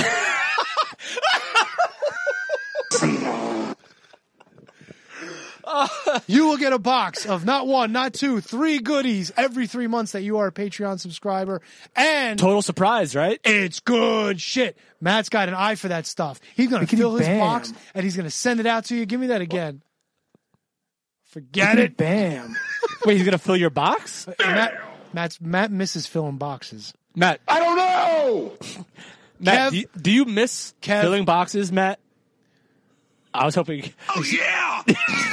You will get a box of not 1, not 2, 3 goodies every 3 months that you are a Patreon subscriber. And Total surprise, right? it's good shit. Matt's got an eye for that stuff. He's going to fill his box and he's going to send it out to you. Give me that again. Forget it. Bam. Wait, he's going to fill your box? Matt misses filling boxes. Matt, I don't know. Matt, Kev- do you miss Kev- filling boxes, Matt? I was hoping. Oh, yeah.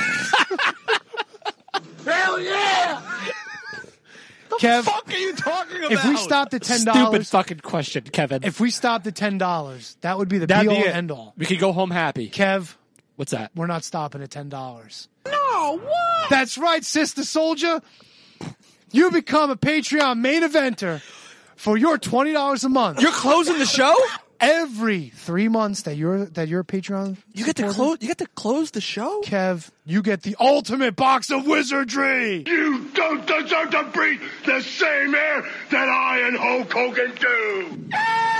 Hell yeah. Kev, What are you talking about? if we stopped at $10, Stupid fucking question, Kevin. if we stopped at $10, that would be the That'd be be all it. and end all. We could go home happy. Kev, What's that? we're not stopping at $10. No, what? That's right, Sister Soldier. You become a Patreon main eventer for your $20 a month. You're closing the show? Every 3 months that you're a Patreon, You get to close. You get to close the show. Kev, you get the ultimate box of wizardry. You don't deserve to breathe the same air that I and Hulk Hogan do.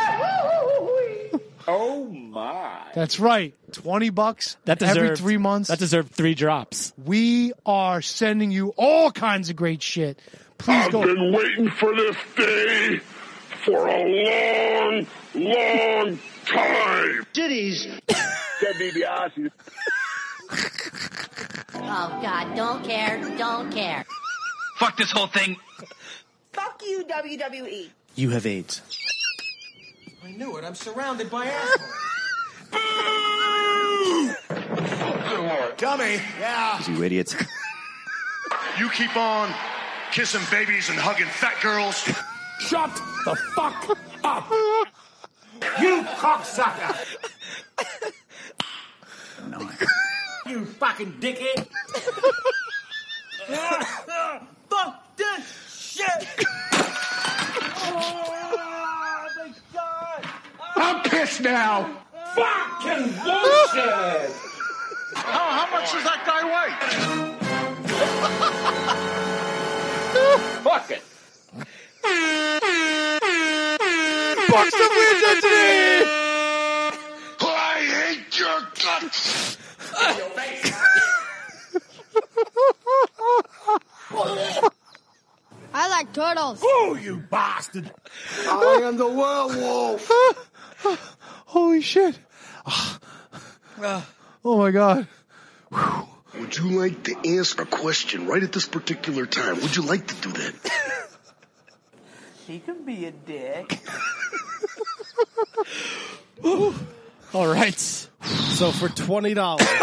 Oh, my. That's right, $20 That every deserved 3 months. That deserved 3 drops. We are sending you all kinds of great shit. Please I've go. been waiting for this day for a long, long time. Cities. That baby Ozzy. Oh, God, don't care. Fuck this whole thing. Fuck you, WWE. You have AIDS. I knew it. I'm surrounded by assholes. Dummy. Yeah. You idiots. You keep on kissing babies and hugging fat girls. Shut the fuck up. You cocksucker. You fucking dickhead. Fuck this shit. Oh, my God. I'm pissed now. Fucking bullshit. How much does that guy weigh? Fuck it. Box of wizardry. I hate your guts. I like turtles. Oh, you bastard. I am the werewolf. Holy shit. Oh my God. Would you like to answer a question right at this particular time? Would you like to do that? He can be a dick. All right. So for $20,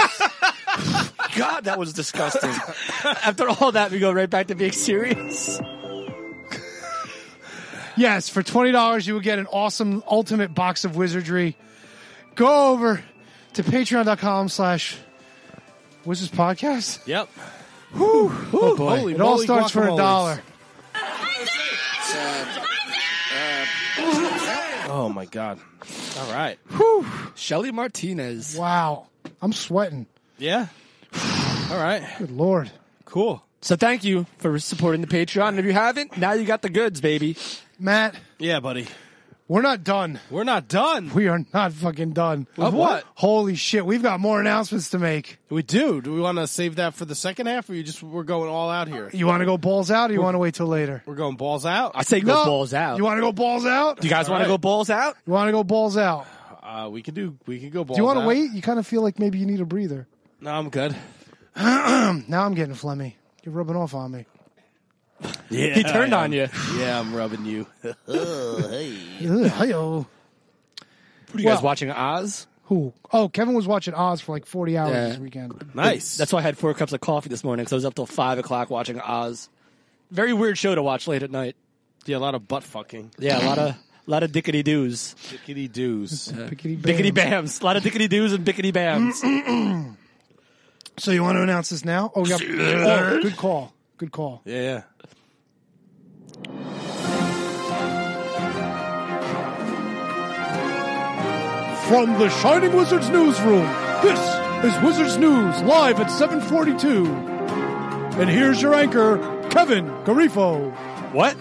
God, that was disgusting. After all that, we go right back to being serious. Yes, for $20, you will get an awesome ultimate box of wizardry. Go over to patreon.com/Wizards Podcast. yep. Whew. Oh boy. Holy It all moly starts for guacamoles. $1. Oh my God. All right. Shelly Martinez. Wow. I'm sweating. Yeah. All right. Good Lord. Cool. So thank you for supporting the Patreon. And if you haven't, now you got the goods, baby. Matt, Yeah, buddy. we're not done. We're not done. We are not fucking done. With what? Holy shit. We've got more announcements to make. We do. Do we want to save that for the second half, or we're going all out here? You want to go balls out or you want to wait till later? We're going balls out. I say go No. balls out. You want to go balls out? Do you guys want to go balls out? You want to go balls out? We can go balls out. Do you want to wait? You kind of feel like maybe you need a breather. No, I'm good. Now I'm getting phlegmy. You're rubbing off on me. Yeah. He turned on you. Yeah, I'm rubbing you. Hi-yo. What are you guys Well- watching? Oz? Who? Oh, Kevin was watching Oz for like 40 hours Yeah. this weekend. Nice. That's why I had 4 cups of coffee this morning because I was up till 5 o'clock watching Oz. Very weird show to watch late at night. Yeah, a lot of butt fucking. Yeah, a A lot of dickety doos. Dickety doos. Dickety bams. A lot of dickety doos and bickety bams. So you want to announce this now? Oh, yeah. Oh, good call. Good call. Yeah. From the Shining Wizards newsroom, this is Wizards News, live at 7:42. And here's your anchor, Kevin Garifo. What?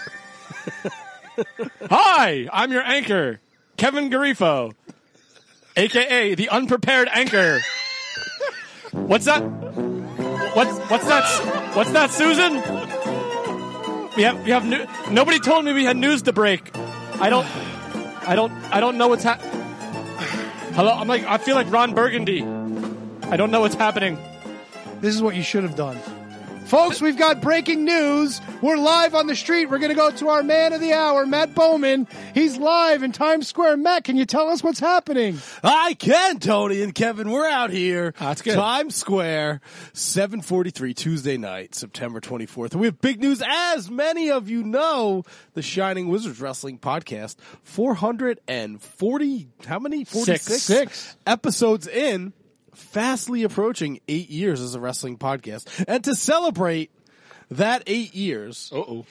Hi, I'm your anchor, Kevin Garifo, a.k.a. the unprepared anchor. What's that? What's that, Susan? We have nobody told me we had news to break. I don't know what's happening. Hello, I feel like Ron Burgundy. I don't know what's happening. This is what you should have done. Folks, we've got breaking news. We're live on the street. We're going to go to our man of the hour, Matt Bowman. He's live in Times Square. Matt, can you tell us what's happening? I can, Tony and Kevin. We're out here. That's good. Times Square, 7:43 Tuesday night, September 24th. And we have big news. As many of you know, the Shining Wizards Wrestling Podcast, 440, how many? 46 Six. episodes in. Fastly approaching 8 years as a wrestling podcast. And to celebrate that 8 years... Uh-oh.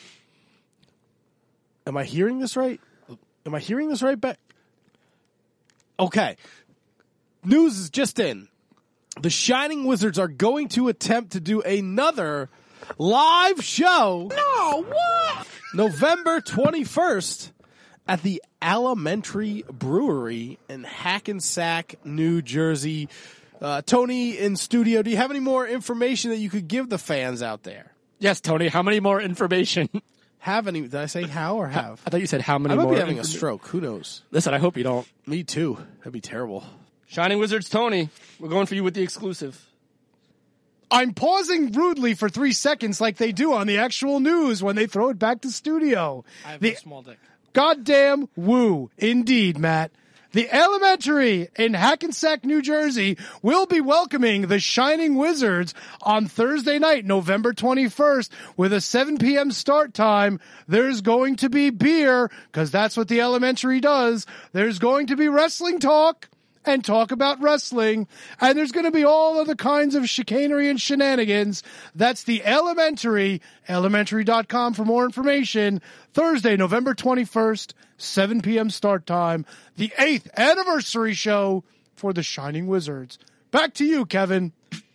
Am I hearing this right? Am I hearing this right back? Okay. News is just in. The Shining Wizards are going to attempt to do another live show. No, what? November 21st at the Elementary Brewery in Hackensack, New Jersey. Tony in studio, do you have any more information that you could give the fans out there? Yes, Tony. How many more information? Have any? Did I say how or have? I thought you said how many I might more. be having a stroke. Who knows? Listen, I hope you don't. Me too. That'd be terrible. Shining Wizards, Tony. We're going for you with the exclusive. I'm pausing rudely for 3 seconds like they do on the actual news when they throw it back to studio. I have a small dick. Goddamn woo. Indeed, Matt. The Elementary in Hackensack, New Jersey will be welcoming the Shining Wizards on Thursday night, November 21st, with a 7 p.m. start time. There's going to be beer, because that's what the Elementary does. There's going to be wrestling talk and talk about wrestling, and there's going to be all other kinds of chicanery and shenanigans. That's the Elementary, elementary.com for more information. Thursday, November 21st, 7 p.m. start time, the 8th anniversary show for the Shining Wizards. Back to you, Kevin.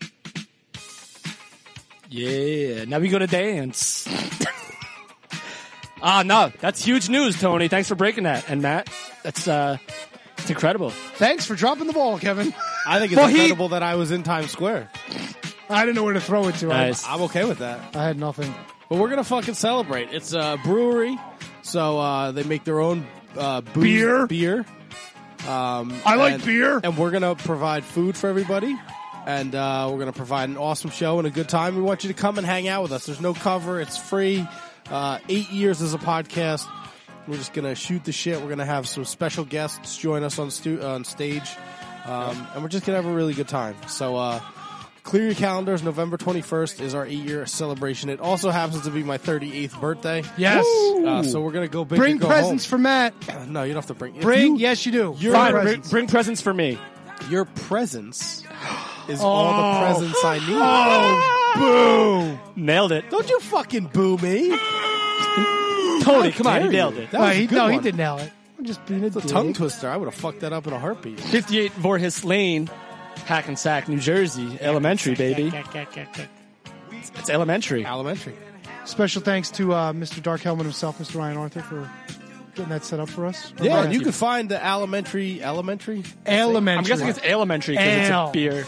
Yeah, now we go to dance. No, that's huge news, Tony. Thanks for breaking that. And Matt, that's it's incredible. Thanks for dropping the ball, Kevin. I think it's incredible that I was in Times Square. I didn't know where to throw it to. Nice. I'm okay with that. I had nothing. But we're going to fucking celebrate. It's a brewery, so they make their own Beer. I like beer. And we're going to provide food for everybody. And we're going to provide an awesome show and a good time. We want you to come and hang out with us. There's no cover. It's free. 8 years as a podcast. We're just going to shoot the shit. We're going to have some special guests join us on stage. And we're just going to have a really good time. So clear your calendars. November 21st is our 8-year celebration. It also happens to be my 38th birthday. Yes. So we're going to go big Bring and go presents home. for Matt. No, you don't have to bring. Yes, you do. Fine, bring presents for me. Your presence is all the presents I need. Oh, boo. Nailed it. Don't you fucking boo me. Tony, come on, he nailed it. That was a good one. He did nail it. I'm just being a It's a tongue twister. I would have fucked that up in a heartbeat. 58 Voorhees Lane, Hackensack, New Jersey. Elementary, baby. It's elementary. Elementary. Special thanks to Mr. Dark Helmet himself, Mr. Ryan Arthur, for getting that set up for us. Yeah, and you can find the elementary. I'm guessing it's elementary because it's a beer.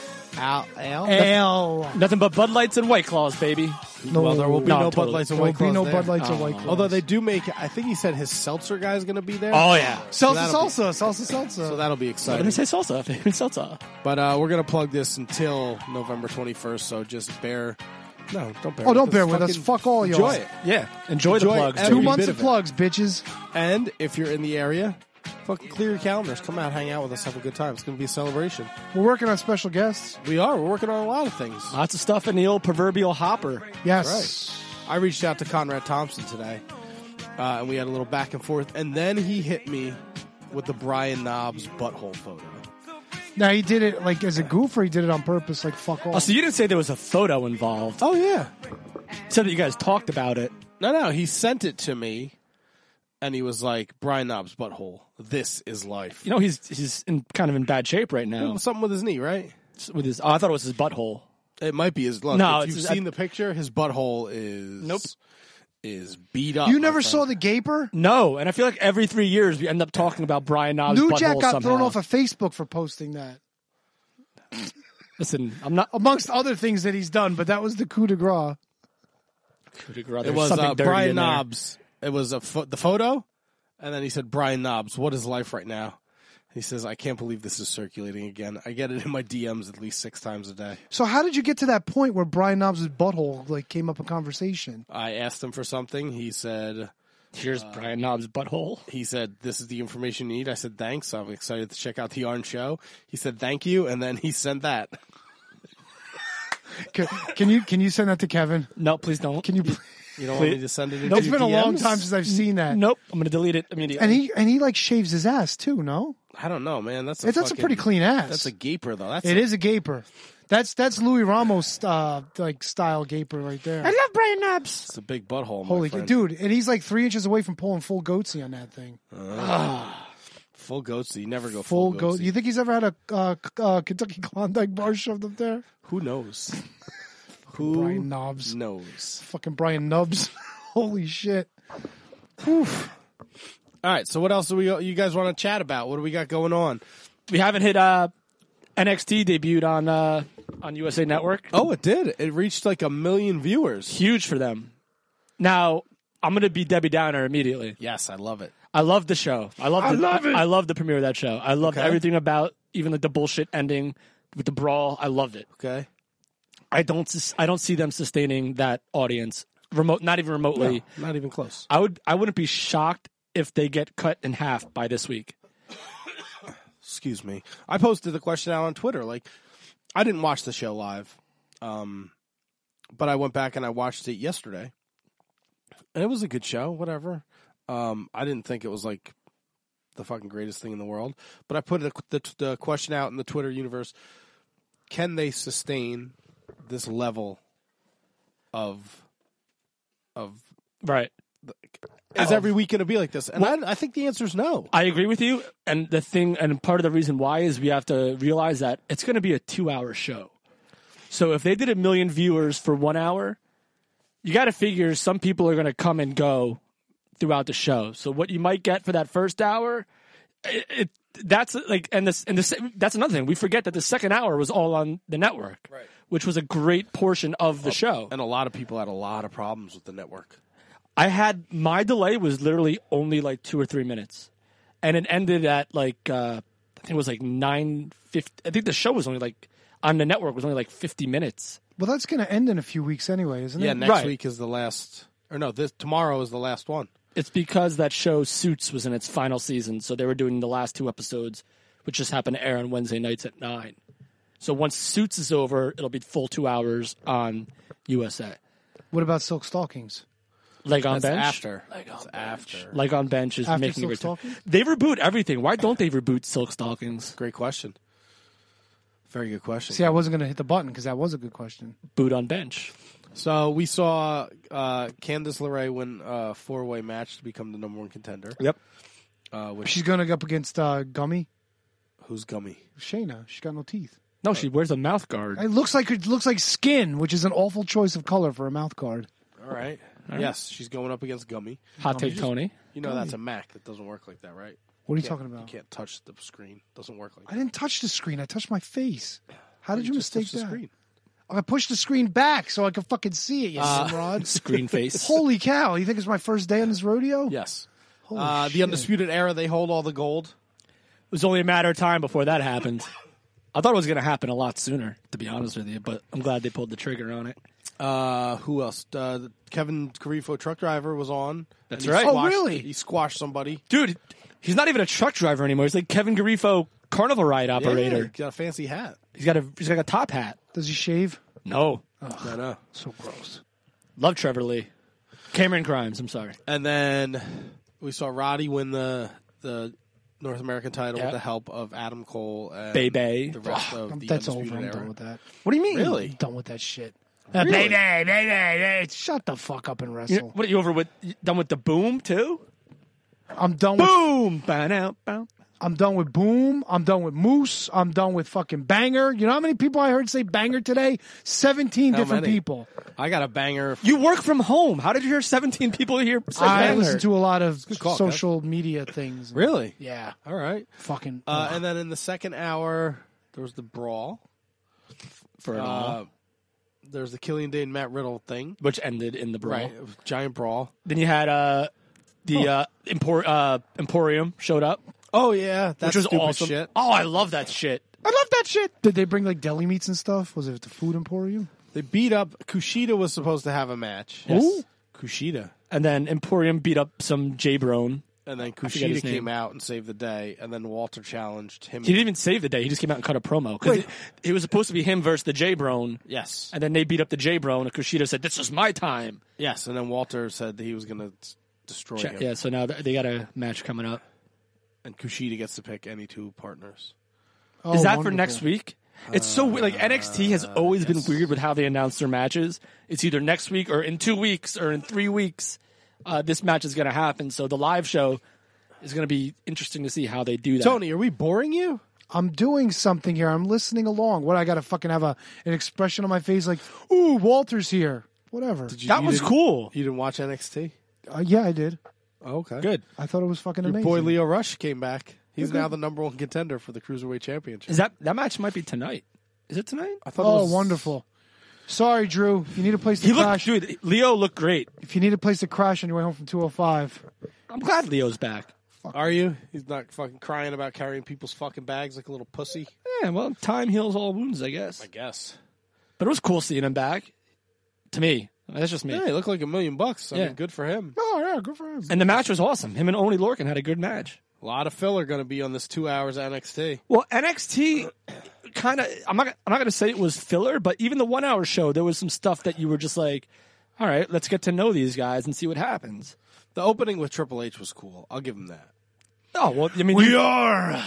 Ale. Nothing but Bud Lights and White Claws, baby. No. Well, there will be no Bud Lights and White Claws. There will be no there. Bud Lights or White Claws. Although they do make, I think he said his seltzer guy is going to be there. Oh, yeah. Salsa. So that'll be Let me exciting. say salsa. Salsa. But we're going to plug this until November 21st, so just bear. No, don't bear. Oh, don't bear with us. Fuck all y'all. Enjoy it. Yeah. Enjoy the plugs. every 2 months bit of of it. plugs, bitches. And if you're in the area, fucking clear your calendars. Come out, hang out with us, have a good time. It's going to be a celebration. We're working on special guests. We are. We're working on a lot of things. Lots of stuff in the old proverbial hopper. Yes. I reached out to Conrad Thompson today, And we had a little back and forth. And then he hit me with the Brian Knobs butthole photo. Now, he did it like as a goof, or he did it on purpose, like fuck off? Oh, so you didn't say there was a photo involved. Oh, yeah. You said that you guys talked about it. No, he sent it to me, and he was like, Brian Knobs butthole, this is life. You know, he's kind of in bad shape right now. Something with his knee, right? With his, I thought it was his butthole. It might be his. Look, No, if you've seen the picture, his butthole is beat up. You never saw the gaper? No, and I feel like every 3 years we end up talking about Brian Knobs' New butthole Jack got somehow. thrown off of Facebook for posting that. Listen, I'm not amongst other things that he's done, but that was the coup de grace. It was Brian Knobs. It was the photo, and then he said, Brian Knobs, what is life right now? He says, I can't believe this is circulating again. I get it in my DMs at least 6 times a day. So how did you get to that point where Brian Knobs' butthole like came up in conversation? I asked him for something. He said, here's Brian Knobs' butthole. He said, this is the information you need. I said, thanks. I'm excited to check out the Arn show. He said, thank you. And then he sent that. Can you send that to Kevin? No, please don't. Can you? You don't want me to send it in? It's been a long time since I've seen that. Nope, I'm gonna delete it immediately. And he like shaves his ass too. No, I don't know, man. That's a pretty clean ass. That's a gaper though. It is a gaper. That's Louis Ramos like style gaper right there. I love Brian Knobs. It's a big butthole, Holy my friend. dude! And he's like 3 inches away from pulling full goatsy on that thing. Full goatsy. You never go full full goat. You think he's ever had a Kentucky Klondike bar shoved up there? Who knows? Brian Knobs knows? Fucking Brian Knobs. Holy shit. Oof. All right, so what else do you guys want to chat about? What do we got going on? We haven't hit NXT debuted on USA Network. Oh, it did. It reached like 1 million viewers. Huge for them. Now, I'm going to be Debbie Downer immediately. Yes, I love it. I love the show. I love the premiere of that show. I loved everything about, even like the bullshit ending with the brawl. I loved it. Okay. I don't see them sustaining that audience. Not even remotely. No, not even close. I wouldn't be shocked if they get cut in half by this week. Excuse me. I posted the question out on Twitter. Like, I didn't watch the show live, but I went back and I watched it yesterday, and it was a good show. Whatever. I didn't think it was like the fucking greatest thing in the world, but I put the question out in the Twitter universe: can they sustain this level of right? Is every week going to be like this? And I think the answer is no. I agree with you. And part of the reason why is we have to realize that it's going to be a 2-hour show. So if they did 1 million viewers for 1 hour, you got to figure some people are going to come and go throughout the show. So what you might get for that first hour, that's like, that's another thing. We forget that the second hour was all on the network, right? Which was a great portion of the show. And a lot of people had a lot of problems with the network. My delay was literally only like 2 or 3 minutes, and it ended at like I think it was like 9:50. I think the show was only like on the network was only like 50 minutes. Well, that's going to end in a few weeks anyway, isn't it? Yeah, next week is the last, or no, tomorrow is the last one. It's because that show Suits was in its final season, so they were doing the last 2 episodes, which just happened to air on Wednesday nights at 9. So once Suits is over, it'll be full 2 hours on USA. What about Silk Stockings? Leg on Bench? After. Leg on Bench is after making a return. Stockings? They reboot everything. Why don't they reboot Silk Stockings? Great question. Very good question. See, I wasn't going to hit the button because that was a good question. Boot on Bench. So we saw Candice LeRae win a 4-way match to become the number 1 contender. Yep. She's going to go up against Gummy. Who's Gummy? Shayna. She's got no teeth. No, she wears a mouth guard. It looks like skin, which is an awful choice of color for a mouth guard. All right. Yes, she's going up against Gummy. Hot take, Tony. You know that's a Mac that doesn't work like that, right? What are you talking about? You can't touch the screen. It doesn't work like that. I didn't touch the screen. I touched my face. How did you just mistake touched the that? screen. I pushed the screen back so I could fucking see it, you Nimrod. Screen face. Holy cow. You think it's my first day on this rodeo? Yes. Holy The shit. Undisputed Era, they hold all the gold. It was only a matter of time before that happened. I thought it was going to happen a lot sooner, to be honest with you, but I'm glad they pulled the trigger on it. Who else? Kevin Carifo, truck driver, was on. That's right. Oh, really? He squashed somebody. Dude, he's not even a truck driver anymore. He's like Kevin Garifo, carnival ride operator. Yeah, he got a fancy hat. He's got a top hat. Does he shave? No. I know. So gross. Love Trevor Lee. Cameron Grimes, I'm sorry. And then we saw Roddy win the North American title with the help of Adam Cole and Bay. the rest of the That's Undisputed over. I'm Era. done with that. What do you mean? Really? I'm done with that shit. Really? Baby. Shut the fuck up and wrestle. What are you over with? Done with the boom too? I'm done with Boom! Bow. I'm done with Boom. I'm done with Moose. I'm done with fucking Banger. You know how many people I heard say Banger today? 17 How different many? people. I got a banger. You work from home. How did you hear 17 people here say I banger? listen to a lot of call, social media things. Really? Yeah. All right. Fucking. And then in the second hour, there was the brawl. for it all, There's the Killian Dane Matt Riddle thing. which ended in the brawl. Right. It was a giant brawl. Then you had Emporium showed up, Oh, yeah. That's which was stupid awesome. shit. Oh, I love that shit. I love that shit. Did they bring like deli meats and stuff? Was it the Food Emporium? They beat up. Kushida was supposed to have a match. Who? Kushida. And then Emporium beat up some J-Brone. And then forget his Kushida name. came out and saved the day. And then Walter challenged him. He didn't even save the day. He just came out and cut a promo. Because it was supposed to be him versus the J-Brone. Yes. And then they beat up the J-Brone, and Kushida said, "This is my time." Yes. And then Walter said that he was going to destroy him. Yeah, so now they got a match coming up. And Kushida gets to pick any two partners. Oh, Is that for wonderful. next week? It's so weird. Like NXT has always been weird with how they announce their matches. It's either next week or in 2 weeks or in 3 weeks. This match is going to happen. So the live show is going to be interesting to see how they do that. Tony, are we boring you? I'm doing something here. I'm listening along. What, I got to fucking have an expression on my face like, ooh, Walter's here. Whatever. That was didn't- cool. You didn't watch NXT? Yeah, I did. Oh, okay. Good. I thought it was fucking Your amazing. boy Leo Rush came back. He's now the number one contender for the Cruiserweight Championship. Is that match might be tonight? Is it tonight? I thought Oh, it was wonderful. Sorry, Drew. You need a place to He crash. looked, dude. Leo looked great. If you need a place to crash on your way home from 205. I'm glad Leo's back. Are you? He's not fucking crying about carrying people's fucking bags like a little pussy? Yeah, well, time heals all wounds, I guess. I guess. But it was cool seeing him back. To me, that's just me. Yeah, he looked like $1 million. I Yeah. mean, good for him. Oh, yeah, good for him. And the match was awesome. Him and Oney Lorcan had a good match. A lot of filler going to be on this 2 hours of NXT. Well, NXT kind of. I'm not going to say it was filler, but even the 1 hour show, there was some stuff that you were just like, all right, let's get to know these guys and see what happens. The opening with Triple H was cool. I'll give him that. Oh well, I mean, We are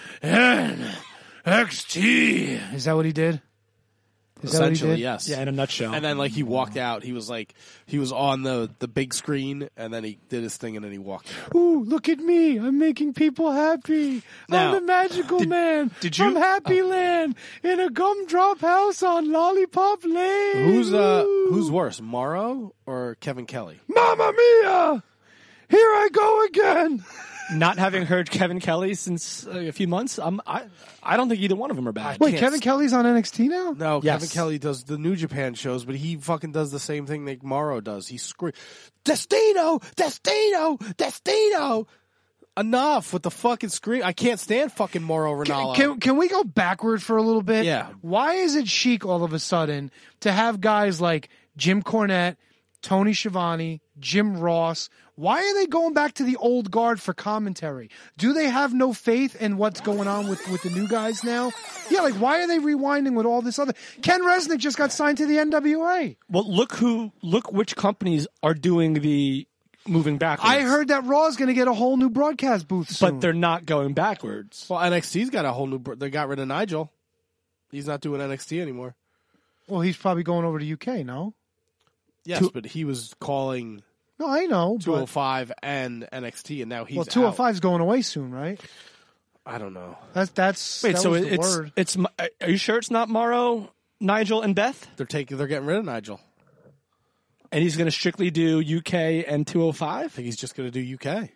NXT. Is that what he did? Is that what he Essentially, did? yes. yeah, in a nutshell. And then, like, he walked out. He was on the big screen, and then he did his thing, and then he walked out. Ooh, look at me. I'm making people happy. Now, I'm the magical man did you- from Happy Land in a gumdrop house on Lollipop Lane. Who's worse, Morrow or Kevin Kelly? Mamma Mia! Here I go again. Not having heard Kevin Kelly since a few months, I don't think either one of them are bad. Wait, can't Kevin Kelly's on NXT now? No, Yes. Kevin Kelly does the New Japan shows, but he fucking does the same thing that Morrow does. He screams, Destino! Destino! Destino! Enough with the fucking scream. I can't stand fucking Mauro Ranallo. Can we go backward for a little bit? Yeah. Why is it chic all of a sudden to have guys like Jim Cornette, Tony Schiavone, Jim Ross? Why are they going back to the old guard for commentary? Do they have no faith in what's going on with the new guys now? Yeah, like why are they rewinding with all this other? Ken Resnick just got signed to the NWA. Well, look which companies are doing the moving backwards. I heard that Raw is going to get a whole new broadcast booth soon. but they're not going backwards. Well, NXT's got a whole new. They got rid of Nigel. He's not doing NXT anymore. well, he's probably going over to UK. No, Yes, but he was calling no, I know. But, 205 and NXT, and now he's well, 205 is going away soon, right? out. I don't know. That's Wait, that so was the it's word. it's. Are you sure it's not Morrow, Nigel, and Beth? They're getting rid of Nigel. And he's going to strictly do UK and I 205? think he's just going to do UK.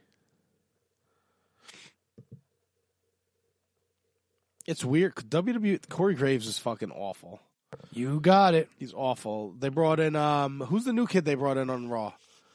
It's weird. WWE Corey Graves is fucking awful. You got it. He's awful. They brought in who's the new kid they brought in on Raw?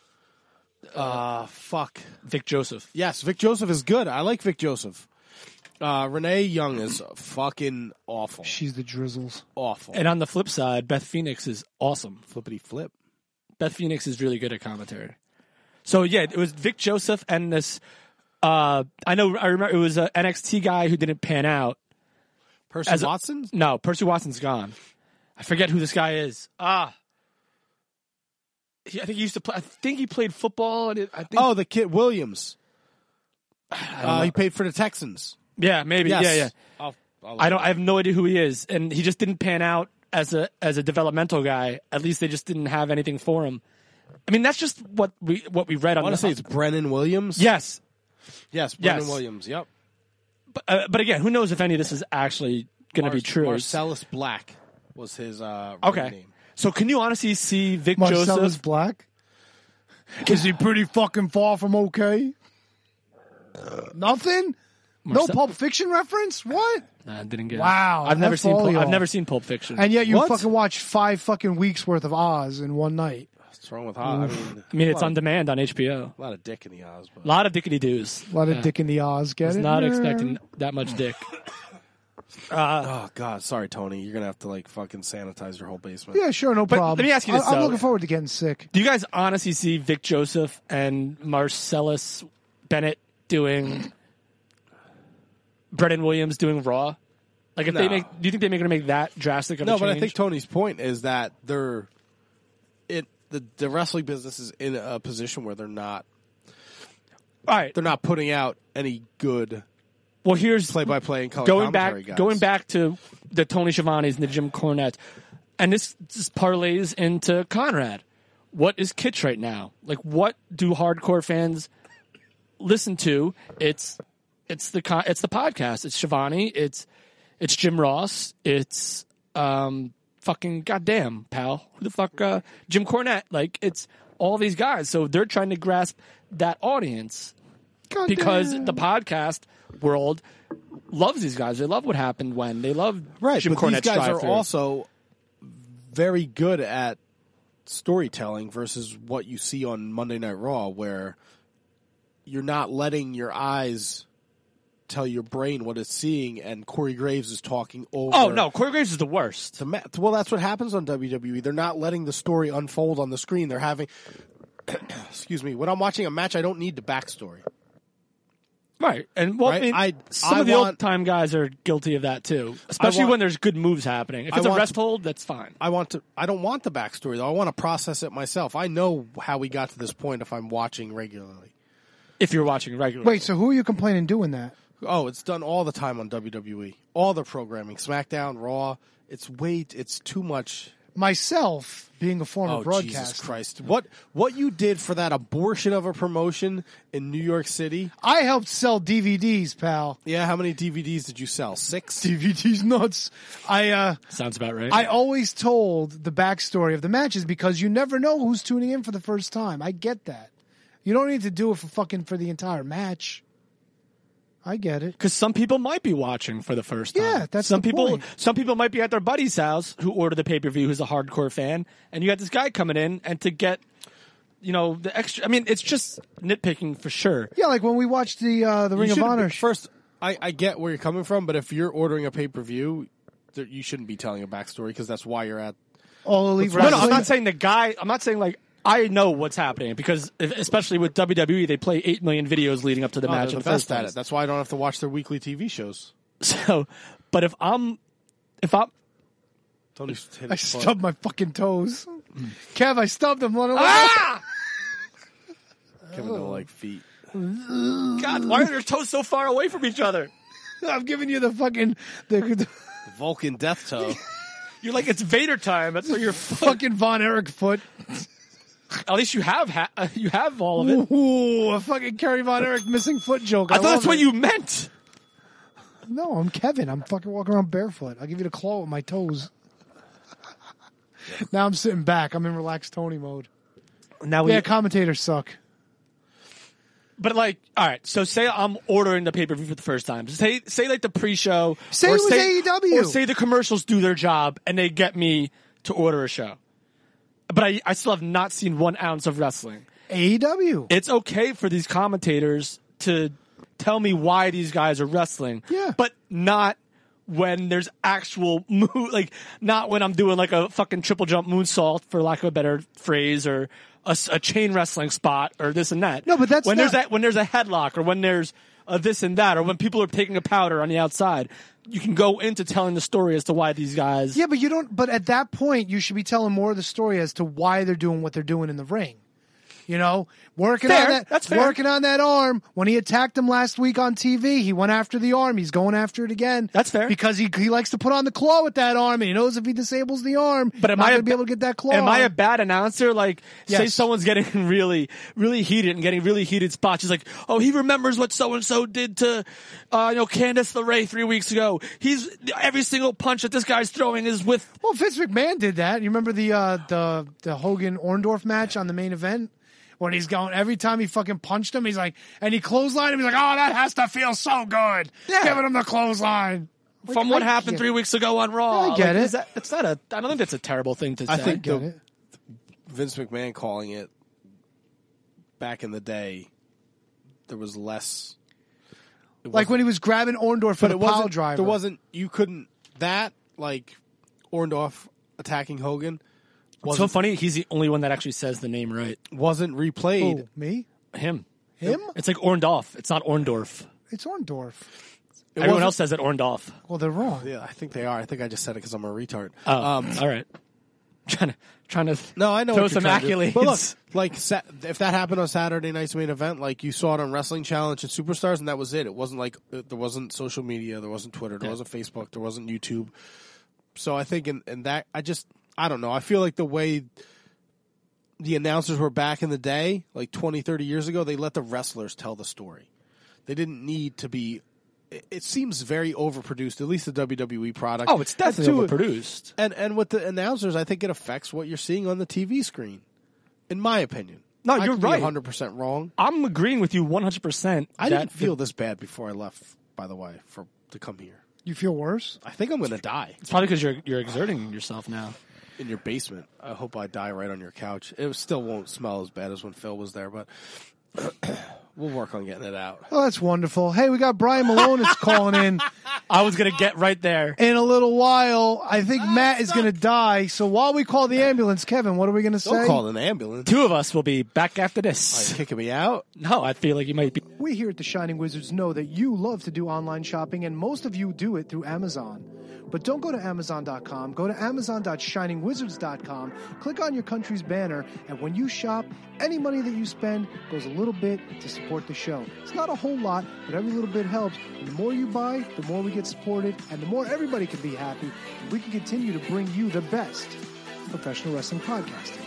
Fuck. Vic Joseph. Yes, Vic Joseph is good. I like Vic Joseph. Renee Young is fucking awful. She's the Drizzles. Awful. And on the flip side, Beth Phoenix is awesome. Flippity flip. Beth Phoenix is really good at commentary. So yeah, it was Vic Joseph and this. I remember it was an NXT guy who didn't pan out. Percy Watson? No, Percy Watson's gone. I forget who this guy is. I think he used to play. I think he played football. And I think. Oh, the kid Williams. He played for the Texans. Yeah, maybe. Yes. Yeah. I have no idea who he is, and he just didn't pan out as a developmental guy. At least they just didn't have anything for him. I mean, that's just what we read on. I want to say it's Brennan Williams. Yes. Yes, Brennan Williams. Yep. But again, who knows if any of this is actually going to be true? Marcellus Black was his name. So can you honestly see Vic Marcellus Joseph? Black? Is he pretty fucking far from okay? Nothing? No Pulp Fiction reference? What? I didn't get Wow. it. I've never F seen Pulp Fiction. And yet you What? fucking watched 5 fucking weeks worth of Oz in one night. What's wrong with Oz? I mean, it's on demand on HBO. A lot of dick in the Oz. But. A lot of dickety doos. A lot of dick in the Oz. Get I was it? not Yeah. expecting that much dick. Oh God, sorry, Tony. You're gonna have to like fucking sanitize your whole basement. Yeah, sure, no But problem. let me ask you this, I'm though. looking forward to getting sick. Do you guys honestly see Vic Joseph and Marcellus Bennett doing Brennan Williams doing Raw? Like, if No. do you think they're going to make that drastic of a No, change? but I think Tony's point is that the wrestling business is in a position where they're not all right. putting out any good Well, here's play-by-play and color going commentary back guys. going back to the Tony Schiavone's and the Jim Cornette, and this parlays into Conrad. What is Kitsch right now? Like, what do hardcore fans listen to? It's the podcast. It's Schiavone. It's Jim Ross. It's fucking goddamn pal. Who the fuck? Jim Cornette. Like, it's all these guys. So they're trying to grasp that audience because the podcast world loves these guys. They love what happened when. They love Jim but Cornette's these guys are drive-thru. also very good at storytelling versus what you see on Monday Night Raw, where you're not letting your eyes tell your brain what it's seeing, and Corey Graves is talking over. Oh no, Corey Graves is the worst. Well, that's what happens on WWE. They're not letting the story unfold on the screen. They're having, excuse me, when I'm watching a match, I don't need the backstory. Right, and well, Right? I mean, some of the old time guys are guilty of that too, especially when there's good moves happening. If it's a rest hold, that's fine. I don't want the backstory though. I want to process it myself. I know how we got to this point if I'm watching regularly. If you're watching regularly, Wait, so who are you complaining doing that? Oh, it's done all the time on WWE. All the programming, SmackDown, Raw. It's too much. Myself, being a former Oh, broadcaster. Jesus Christ. What you did for that abortion of a promotion in New York City? I helped sell DVDs, pal. Yeah, how many DVDs did you sell? 6? DVDs nuts. Sounds about right. I always told the backstory of the matches because you never know who's tuning in for the first time. I get that. You don't need to do it for the entire match. I get it. Because some people might be watching for the first time. Yeah, that's some the people. point. Some people might be at their buddy's house who ordered the pay per view, who's a hardcore fan, and you got this guy coming in, and to get, the extra. I mean, it's just nitpicking for sure. Yeah, like when we watched the Ring of Honor. First, I get where you're coming from, but if you're ordering a pay-per-view, you shouldn't be telling a backstory because that's why you're at. All Elite No, Wrestling. I'm not saying the guy. I'm not saying like I know what's happening because especially with WWE, they play 8 million videos leading up to the match. They're In the the first best at place. it. That's why I don't have to watch their weekly TV shows. So, but if I'm Tony just hit I his foot. stubbed my fucking toes. Kev, I stubbed them. Kevin don't like feet. God, why are your toes so far away from each other? I'm giving you the fucking the Vulcan death toe. You're like it's Vader time. That's where you're. fucking Von Erich foot. At least you have you have all of it. Ooh, a fucking Kerry Von Erich missing foot joke. I thought love that's what it. you meant. No, I'm Kevin. I'm fucking walking around barefoot. I'll give you the claw with my toes. Now I'm sitting back. I'm in relaxed Tony mode. Now Yeah, commentators suck. But like, all right. So say I'm ordering the pay per view for the first time. Say like the pre-show. Say or it was AEW. Or say the commercials do their job and they get me to order a show. But I still have not seen 1 ounce of wrestling. AEW. It's okay for these commentators to tell me why these guys are wrestling. Yeah. But not when there's actual like not when I'm doing like a fucking triple jump moonsault, for lack of a better phrase, or a chain wrestling spot or this and that. No, but that's when not- there's a headlock or when there's a this and that or when people are taking a powder on the outside. you can go into telling the story as to why these guys. Yeah, but you don't. But at that point, you should be telling more of the story as to why they're doing what they're doing in the ring. You know, working Fair. on that. That's fair. Working on that arm. When he attacked him last week on TV, he went after the arm. He's going after it again. That's fair. Because he likes to put on the claw with that arm, and he knows if he disables the arm, But am not I going to be able to get that claw. Am I a bad announcer? Like, say Yes. someone's getting really, really heated and getting really heated spots. He's like, oh, he remembers what so and so did to, Candice LeRae 3 weeks ago. He's every single punch that this guy's throwing is with. Well, Vince McMahon did that. You remember the Hogan Orndorff match on the main event? When he's going, every time he fucking punched him, he's like, and he clotheslined him, he's like, oh, that has to feel so good. Yeah. Giving him the clothesline. From what happened 3 weeks ago on Raw. I get it. I don't think that's a terrible thing to say. I think get it. Vince McMahon calling it back in the day, there was less. Like when he was grabbing Orndorff for the pile driver. There wasn't. You couldn't. That like Orndorff attacking Hogan. It's so funny. He's the only one that actually says the name right. Wasn't replayed. Who, me? Him. Him? It's like Orndorff. It's not Orndorff. It's Orndorff. Everyone else says it Orndorff. Well, they're wrong. Yeah, I think they are. I think I just said it because I'm a retard. Oh, all right. Trying to no, I know throw what you're some trying to do. accolades. But look, like if that happened on Saturday night's main event, like you saw it on Wrestling Challenge and Superstars, and that was it. It wasn't like there wasn't social media, there wasn't Twitter, there wasn't Facebook, there wasn't YouTube. So I think in that, I don't know. I feel like the way the announcers were back in the day, like 20, 30 years ago, they let the wrestlers tell the story. They didn't need to be. It seems very overproduced, at least the WWE product. Oh, it's definitely overproduced. And with the announcers, I think it affects what you're seeing on the TV screen, in my opinion. No, I you're could right. be 100% wrong. I'm agreeing with you 100%. I didn't feel this bad before I left, by the way, to come here. You feel worse? I think I'm going to die. It's probably because you're exerting yourself now. In your basement. I hope I die right on your couch. It still won't smell as bad as when Phil was there, but we'll work on getting it out. Oh, that's wonderful. Hey, we got Brian Malone is calling in. I was going to get right there. In a little while, I think Matt is going to die. So while we call the ambulance, Kevin, what are we going to say? Don't call an ambulance. Two of us will be back after this. Are you kicking me out? No, I feel like you might be. We here at the Shining Wizards know that you love to do online shopping, and most of you do it through Amazon. But don't go to Amazon.com. Go to Amazon.shiningwizards.com. Click on your country's banner, and when you shop, any money that you spend goes a little bit to support the show. It's not a whole lot, but every little bit helps. And the more you buy, the more we get supported, and the more everybody can be happy. And we can continue to bring you the best professional wrestling podcasting.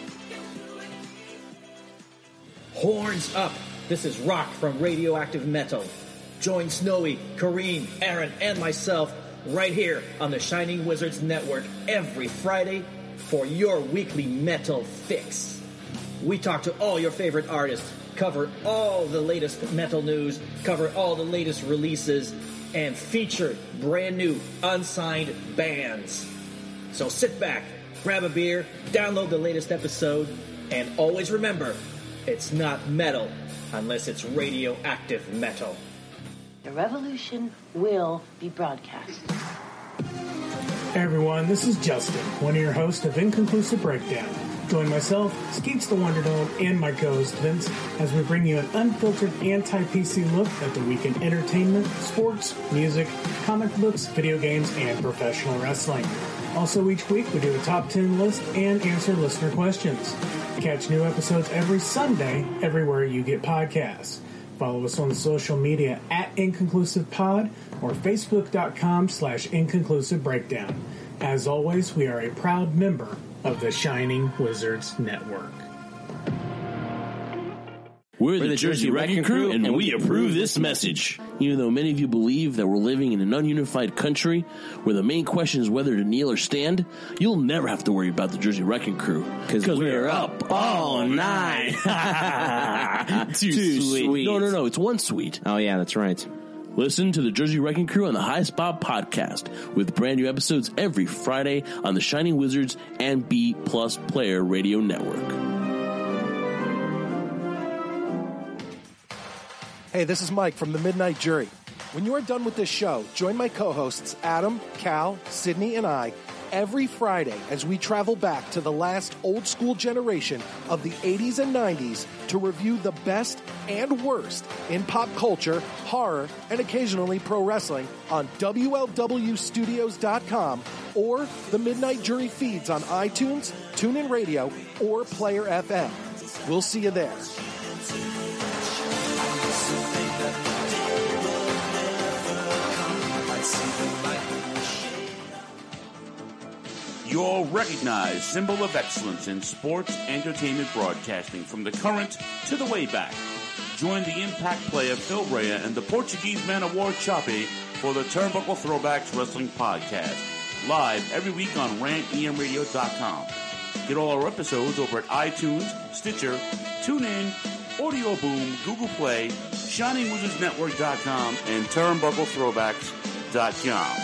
Horns up! This is Rock from Radioactive Metal. Join Snowy, Kareem, Aaron, and myself right here on the Shining Wizards Network every Friday for your weekly metal fix. We talk to all your favorite artists, cover all the latest metal news, cover all the latest releases, and feature brand new unsigned bands. So sit back, grab a beer, download the latest episode, and always remember, it's not metal unless it's radioactive metal. The revolution will be broadcast. Hey everyone, this is Justin, one of your hosts of Inconclusive Breakdown. Join myself, Skeets the Wonder Dome, and my co-host Vince as we bring you an unfiltered anti-PC look at the week in entertainment, sports, music, comic books, video games, and professional wrestling. Also each week we do a top 10 list and answer listener questions. Catch new episodes every Sunday everywhere you get podcasts. Follow us on social media at InconclusivePod or Facebook.com/InconclusiveBreakdown. As always, we are a proud member of the Shining Wizards Network. We're the Jersey Wrecking Crew, and we approve this message. Even though many of you believe that we're living in an ununified country where the main question is whether to kneel or stand, you'll never have to worry about the Jersey Wrecking Crew, because we're up all night. Too sweet. No, it's one sweet. Oh, yeah, that's right. Listen to the Jersey Wrecking Crew on the High Spot podcast with brand new episodes every Friday on the Shining Wizards and B Plus Player Radio Network. Hey, this is Mike from the Midnight Jury. When you are done with this show, join my co-hosts Adam, Cal, Sydney, and I every Friday as we travel back to the last old school generation of the 80s and 90s to review the best and worst in pop culture, horror, and occasionally pro wrestling on WLWstudios.com or the Midnight Jury feeds on iTunes, TuneIn Radio, or Player FM. We'll see you there. Your recognized symbol of excellence in sports entertainment broadcasting from the current to the way back. Join the Impact player Phil Brea and the Portuguese man of war Choppy for the Turnbuckle Throwbacks Wrestling Podcast. Live every week on rantemradio.com. Get all our episodes over at iTunes, Stitcher, TuneIn, Audio Boom, Google Play, ShiningWizardsNetwork.com, and TurnbuckleThrowbacks.com.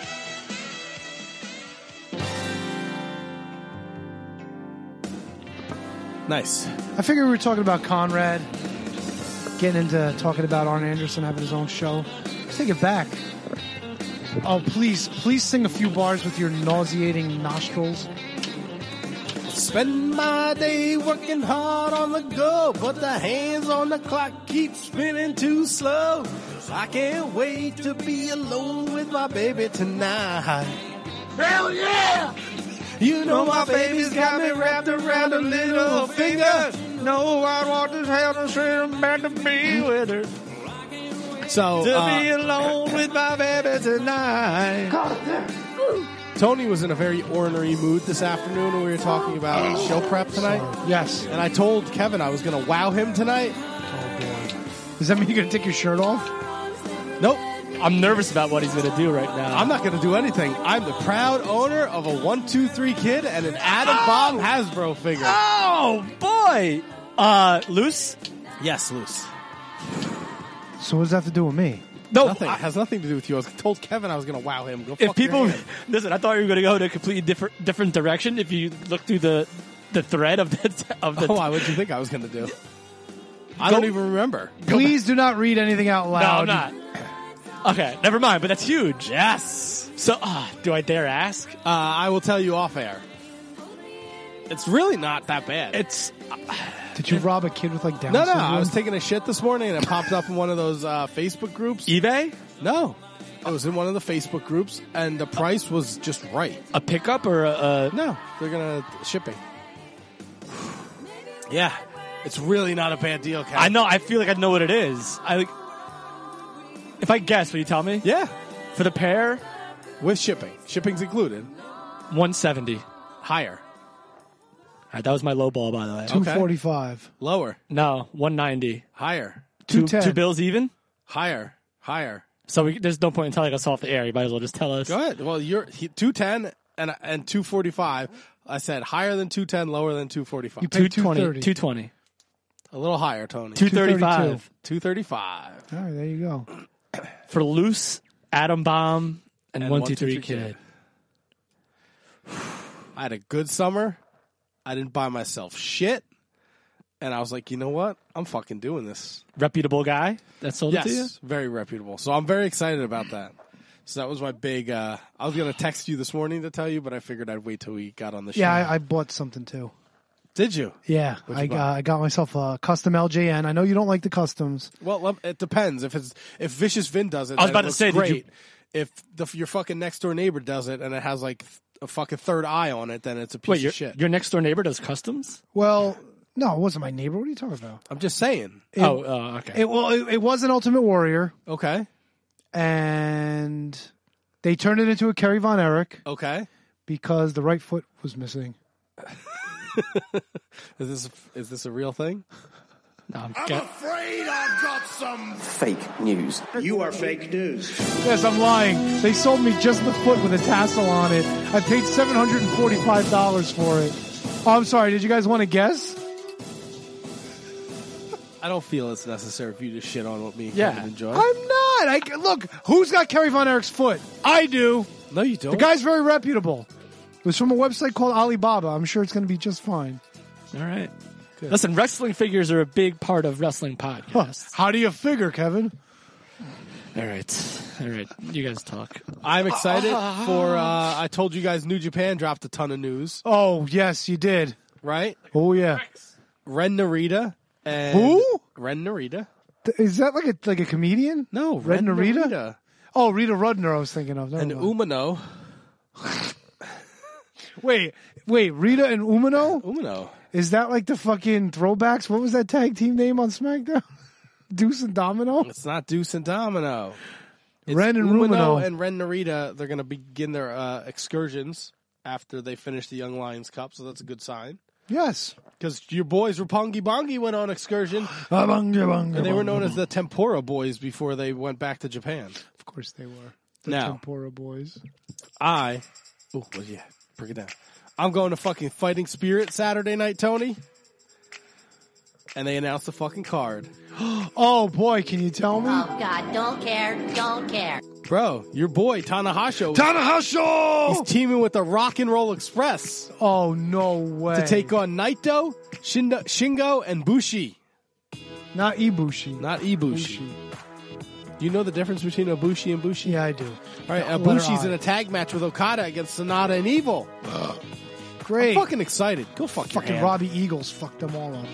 Nice. I figured we were talking about Conrad, getting into talking about Arn Anderson having his own show. Let's take it back. Oh, please sing a few bars with your nauseating nostrils. Spend my day working hard on the go, but the hands on the clock keep spinning too slow. I can't wait to be alone with my baby tonight. Hell yeah! You know my baby's got me wrapped around her little finger. No, I want this hell to send back to be with her. So, to be alone with my baby tonight. Tony was in a very ornery mood this afternoon when we were talking about show prep tonight. Yes. And I told Kevin I was going to wow him tonight. Oh, boy. Does that mean you're going to take your shirt off? Nope. I'm nervous about what he's going to do right now. I'm not going to do anything. I'm the proud owner of a 1-2-3 kid and an Adam Bomb Hasbro figure. Oh, boy. Loose? Yes, loose. So what does that have to do with me? No, nothing. It has nothing to do with you. I told Kevin I was going to wow him. Go if fuck people your hand. listen, I thought you were going to go in a completely different direction. If you look through the thread of the Oh, why would you think I was going to do? I don't even remember. Please do not read anything out loud. No, I'm not. Okay, never mind. But that's huge. Yes. So, do I dare ask? I will tell you off air. It's really not that bad. It's. Did you rob a kid with like Down No. syndrome? I was taking a shit this morning and it popped up in one of those Facebook groups. eBay? No. It was in one of the Facebook groups and the price was just right. A pickup or a. No. They're going to shipping. Yeah. It's really not a bad deal, Cal. I know. I feel like I know what it is. If I guess, will you tell me? Yeah. For the pair? With shipping. Shipping's included. $170. Higher. All right, that was my low ball, by the way. $245. Lower. No, $190. Higher. Two $210. bills even? Higher. So there's no point in telling us off the air. You might as well just tell us. Go ahead. Well, you're 210 and 245. I said higher than 210, lower than 245. You paid 220. A little higher, Tony. 235. 235. All right, there you go. For Loose, Atom Bomb, and 1-2-3 Kid. I had a good summer. I didn't buy myself shit. And I was like, you know what? I'm fucking doing this. Reputable guy that sold it to you? Yes, very reputable. So I'm very excited about that. So that was my big, I was going to text you this morning to tell you, but I figured I'd wait till we got on the show. Yeah, I bought something too. Did you? Yeah, I got myself a custom LJN. I know you don't like the customs. Well, it depends. If Vicious Vin does it, I was about it to looks say, great. If your fucking next door neighbor does it and it has like a fucking third eye on it, then it's a piece of shit. Your next door neighbor does customs? Well, no, it wasn't my neighbor. What are you talking about? I'm just saying. Okay. It was an Ultimate Warrior. Okay. And they turned it into a Kerry Von Erich. Okay. Because the right foot was missing. Is this a real thing? No, I'm afraid I've got some fake news. You are fake news. Yes, I'm lying. They sold me just the foot with a tassel on it. I paid $745 for it. Oh, I'm sorry. Did you guys want to guess? I don't feel it's necessary for you to shit on what me and Yeah. Kevin enjoy. I'm not. Look, who's got Kerry Von Erich's foot? I do. No, you don't. The guy's very reputable. It was from a website called Alibaba. I'm sure it's going to be just fine. All right. Good. Listen, wrestling figures are a big part of wrestling podcasts. How do you figure, Kevin? All right. You guys talk. I'm excited for. I told you guys New Japan dropped a ton of news. Oh yes, you did. Right? Oh yeah. Ren Narita and who? Ren Narita. Is that like a comedian? No, Ren Narita. Narita. Oh, Rita Rudner. I was thinking of. Never And mind. Umino. Wait, Rita and Umino? Umino. Is that like the fucking throwbacks? What was that tag team name on SmackDown? Deuce and Domino? It's not Deuce and Domino. It's Ren and Umino Rumino. and Ren Narita. They're going to begin their excursions after they finish the Young Lions Cup, so that's a good sign. Yes. Because your boys Roppongi Bongi went on excursion. And they were known as the Tempura Boys before they went back to Japan. Of course they were. The Now, Tempura Boys. bring it down. I'm going to fucking Fighting Spirit Saturday night, Tony. And they announced the fucking card. Oh boy, can you tell me? Oh, God, don't care. Bro, your boy Tanahashi. Tanahashi! He's teaming with the Rock and Roll Express Oh no way. to take on Naito, Shingo, and Bushi. Not Ibushi. Not Ibushi. Do you know the difference between Ibushi and Bushi? Yeah, I do. All right, Letter Ibushi's I. in a tag match with Okada against Sonata and Evil. Great. I'm fucking excited. Go fuck your Fucking hand. Robbie Eagles fucked them all up.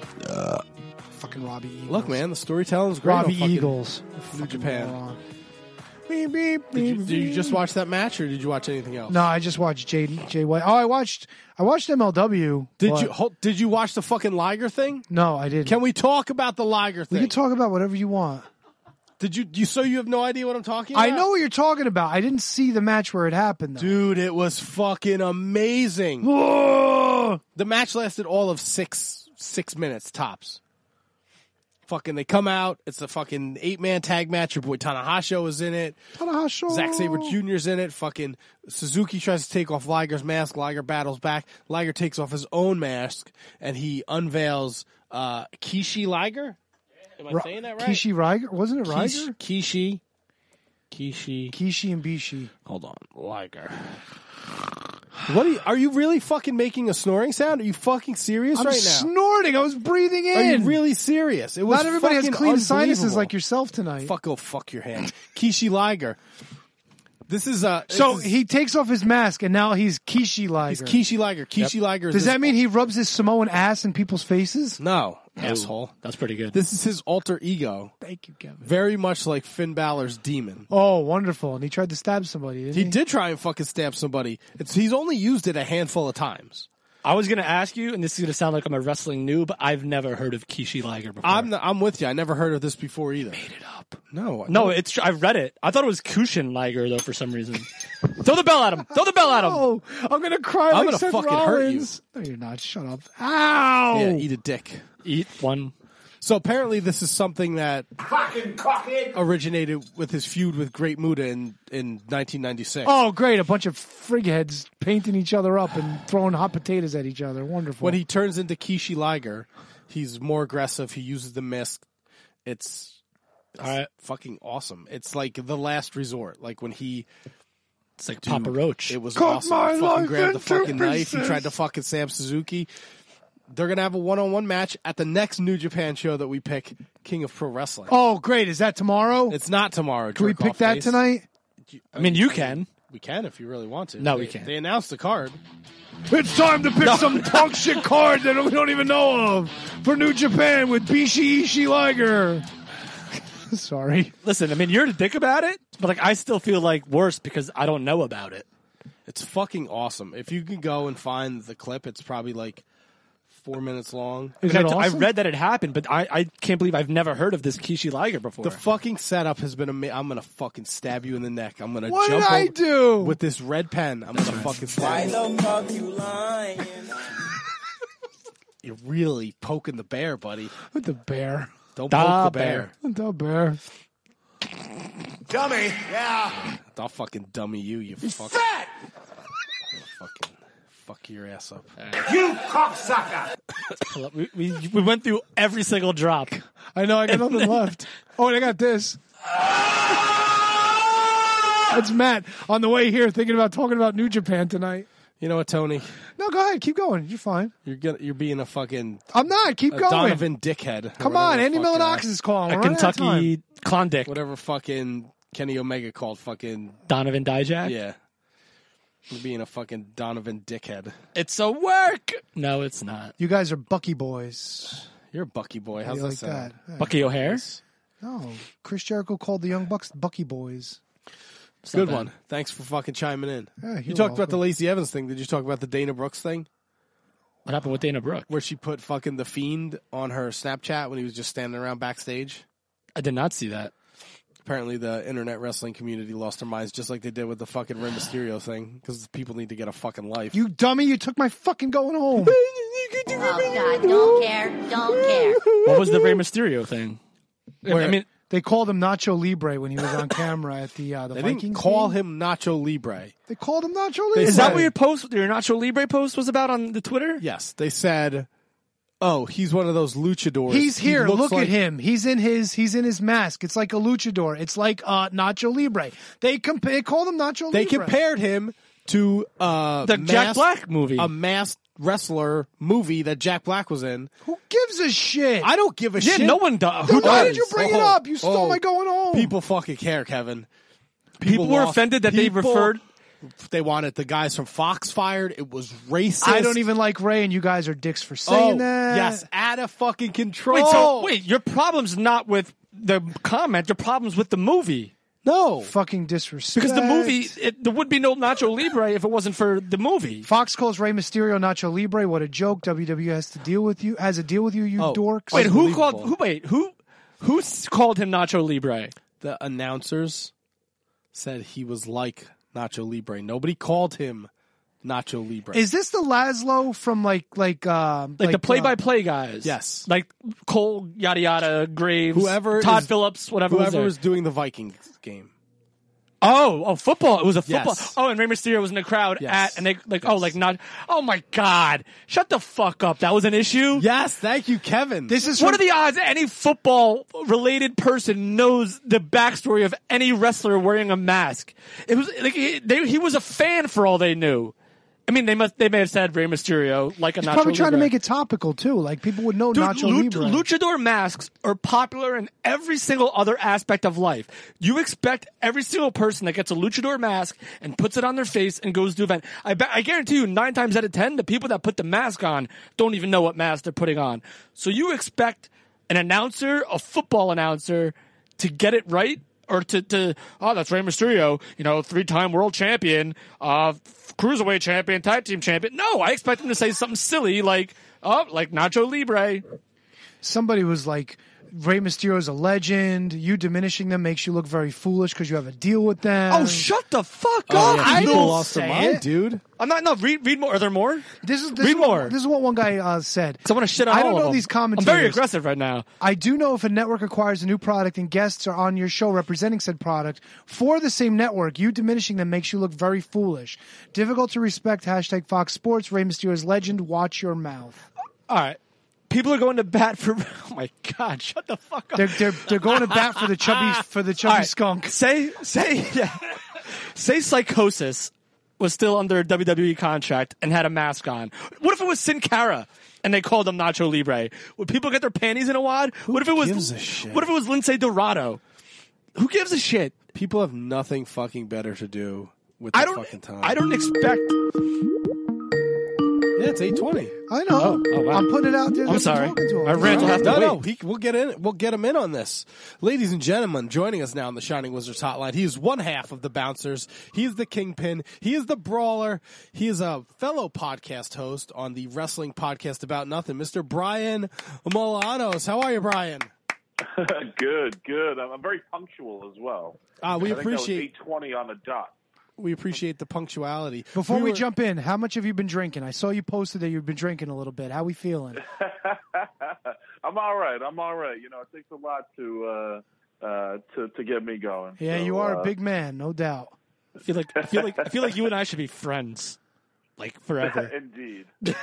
Fucking Robbie Eagles. Look, man, the storytelling's great. Robbie on fucking Eagles. New Japan. Moron. Beep, beep, Did you just watch that match, or did you watch anything else? No, I just watched Jay White. Oh, I watched MLW. Did you watch the fucking Liger thing? No, I didn't. Can we talk about the Liger We thing? can talk about whatever you want. Did you? So you have no idea what I'm talking about? I know what you're talking about. I didn't see the match where it happened, though. Dude, it was fucking amazing. Oh! The match lasted all of six minutes tops. Fucking, they come out. It's a fucking 8-man tag match. Your boy Tanahashi was in it. Tanahashi. Zack Sabre Jr.'s in it. Fucking Suzuki tries to take off Liger's mask. Liger battles back. Liger takes off his own mask, and he unveils Kishi Liger. Am I saying that right? Kishi Riger? Wasn't it Riger? Kishi and Bishi. Hold on. Liger. Are you really fucking making a snoring sound? Are you fucking serious I'm right now? snorting. I was breathing in. Are you really serious? It was Not everybody has fucking clean sinuses unbelievable. like yourself tonight. Fuck your hand. Kishi Liger. This is he takes off his mask and now he's Kishi Liger. He's Kishi Liger. Kishi Liger. Does that mean he rubs his Samoan ass in people's faces? No, asshole. That's pretty good. This is his alter ego. Thank you, Kevin. Very much like Finn Balor's demon. Oh, wonderful. And he tried to stab somebody, didn't he? He did try and fucking stab somebody. He's only used it a handful of times. I was going to ask you, and this is going to sound like I'm a wrestling noob, I've never heard of Kishi Liger before. I'm with you. I never heard of this before either. Made it up. No, it's true. I've read it. I thought it was Kushin Liger, though, for some reason. Throw the bell at him. Throw the bell at him. Oh, I'm going to cry I'm like gonna Seth fucking Rollins. hurt you. No, you're not. Shut up. Ow! Yeah, eat a dick. Eat one. So apparently this is something that Fucking cockhead. originated with his feud with Great Muta in 1996. Oh, great. A bunch of frigheads painting each other up and throwing hot potatoes at each other. Wonderful. When he turns into Kishi Liger, he's more aggressive. He uses the mist. It's fucking awesome. It's like the last resort. Like when he... It's like Papa Roach. It was Cut awesome. my He fucking life grabbed the into fucking knife. He pieces. tried to fucking stab Suzuki. They're going to have a one-on-one match at the next New Japan show that we pick, King of Pro Wrestling. Oh, great. Is that tomorrow? It's not tomorrow. Can we pick jerk-off that face. tonight? I mean, you can. We can if you really want to. No, we can't. They announced the card. It's time to pick some punk shit card that we don't even know of for New Japan with Bishi Ishii Liger. Sorry. Listen, I mean, you're the dick about it, but like I still feel like worse because I don't know about it. It's fucking awesome. If you can go and find the clip, it's probably like 4 minutes long. Is I it mean, I awesome? read that it happened, but I can't believe I've never heard of this Kishi Liger before. The fucking setup has been amazing. I'm going to fucking stab you in the neck. I'm going to What jump did I over- do? with this red pen. I'm going to fucking stab you. the fuck you lying? You're really poking the bear, buddy. With the bear. Don't Da poke the bear. bear. The bear. Dummy. Yeah. I'll fucking dummy you, you fuck. Fat. Fucking fuck your ass up. You cocksucker. we went through every single drop. I know. I got nothing left. Oh, and I got this. That's Matt on the way here thinking about talking about New Japan tonight. You know what, Tony? No, go ahead. Keep going. You're fine. You're being a fucking. I'm not. Keep going. Donovan dickhead. Come on, Andy Milonakis is calling. A Kentucky Klondike. Whatever fucking Kenny Omega called fucking Donovan Dijak? Yeah. You're being a fucking Donovan dickhead. It's a work. No, it's not. You guys are Bucky boys. You're a Bucky boy. How's You that like sound? that? Bucky O'Hare? No, Chris Jericho called the Young Bucks Bucky boys. Good one. Thanks for fucking chiming in. Yeah, you talked about the Lacey Evans thing. Did you talk about the Dana Brooks thing? What happened with Dana Brooks? Where she put fucking The Fiend on her Snapchat when he was just standing around backstage? I did not see that. Apparently the internet wrestling community lost their minds just like they did with the fucking Rey Mysterio thing because people need to get a fucking life. You dummy, you took my fucking going home. Oh, God, don't care. Don't care. What was the Rey Mysterio thing? Where, I mean, they called him Nacho Libre when he was on camera at the They Vikings didn't call game. him Nacho Libre. They called him Nacho Libre. is that what your post, your Nacho Libre post was about on the Twitter? Yes. They said, oh, he's one of those luchadors. He's here. He looks Look like- at him. He's in his mask. It's like a luchador. It's like Nacho Libre. They called him Nacho They Libre. compared him to The Jack Black movie. a masked wrestler movie that Jack Black was in. Who gives a shit? I don't give a Yeah, shit. no one does. Then Who why does? did you bring it up? You stole my going home. People fucking care, Kevin. People were lost- offended that they people- referred. They wanted the guys from Fox fired. It was racist. I don't even like Ray, and you guys are dicks for saying that. Yes, out of fucking control. Wait, your problem's not with the comment. Your problem's with the movie. No. Fucking disrespect. Because the movie, there would be no Nacho Libre if it wasn't for the movie. Fox calls Rey Mysterio Nacho Libre. What a joke. WWE has to deal with you. Has a deal with you, you dorks. Wait, who called? Who called him Nacho Libre? The announcers said he was like Nacho Libre. Nobody called him Nacho Libre. Is this the Laszlo from like the play-by-play guys? Yes. Like Cole, yada yada, Graves, Whoever Todd is- Phillips, whatever. Whoever was was doing the Vikings game. Oh, football. It was a football. Yes. Oh, and Rey Mysterio was in the crowd Yes. and they not. Oh my God! Shut the fuck up. That was an issue. Yes, thank you, Kevin. This is What are the odds any football-related person knows the backstory of any wrestler wearing a mask? It was like he was a fan for all they knew. I mean, they may have said Rey Mysterio like a He's Nacho probably trying to Libre. make it topical too. Like people would know Dude, Nacho Libre. luchador masks are popular in every single other aspect of life. You expect every single person that gets a luchador mask and puts it on their face and goes to an event. I guarantee you 9 times out of 10, the people that put the mask on don't even know what mask they're putting on. So you expect an announcer, a football announcer, to get it right? Or that's Rey Mysterio, 3-time world champion, cruiserweight champion, tag team champion. No, I expect him to say something silly like Nacho Libre. Somebody was like, Rey Mysterio's a legend. You diminishing them makes you look very foolish because you have a deal with them. Oh, shut the fuck Oh, up! yeah, I people didn't lost their say mind, it. dude. I'm not. No, read more. Are there more? This is Read more. This is what one guy said. Because I want to shit on I all don't of know them. these I'm commentators. very aggressive right now. I do know if a network acquires a new product and guests are on your show representing said product for the same network, you diminishing them makes you look very foolish. Difficult to respect. # Fox Sports. Rey Mysterio's legend. Watch your mouth. All right. People are going to bat for. Oh my God! Shut the fuck up. They're going to bat for the chubby All right. skunk. Say Psychosis was still under a WWE contract and had a mask on. What if it was Sin Cara and they called him Nacho Libre? Would people get their panties in a wad? What if it was? gives a shit? What if it was Lindsay Dorado? Who gives a shit? People have nothing fucking better to do with their fucking time. I don't expect. Yeah, it's 8:20. I know. Oh, wow. I'm putting it out there. I'm that sorry. talking to him. My rant will have to No, wait. we'll get in. We'll get him in on this, ladies and gentlemen. Joining us now on the Shining Wizards Hotline, he is one half of the Bouncers. He is the Kingpin. He is the Brawler. He is a fellow podcast host on the wrestling podcast About Nothing, Mr. Brian Molanos. How are you, Brian? Good. I'm very punctual as well. We I think appreciate that was 8:20 on the dot. we appreciate the punctuality. Before we were- jump in, how much have you been drinking? I saw you posted that you've been drinking a little bit. How we feeling? I'm all right. It takes a lot to get me going. Yeah, So, you are a big man, no doubt. I feel like you and I should be friends, like forever. Indeed.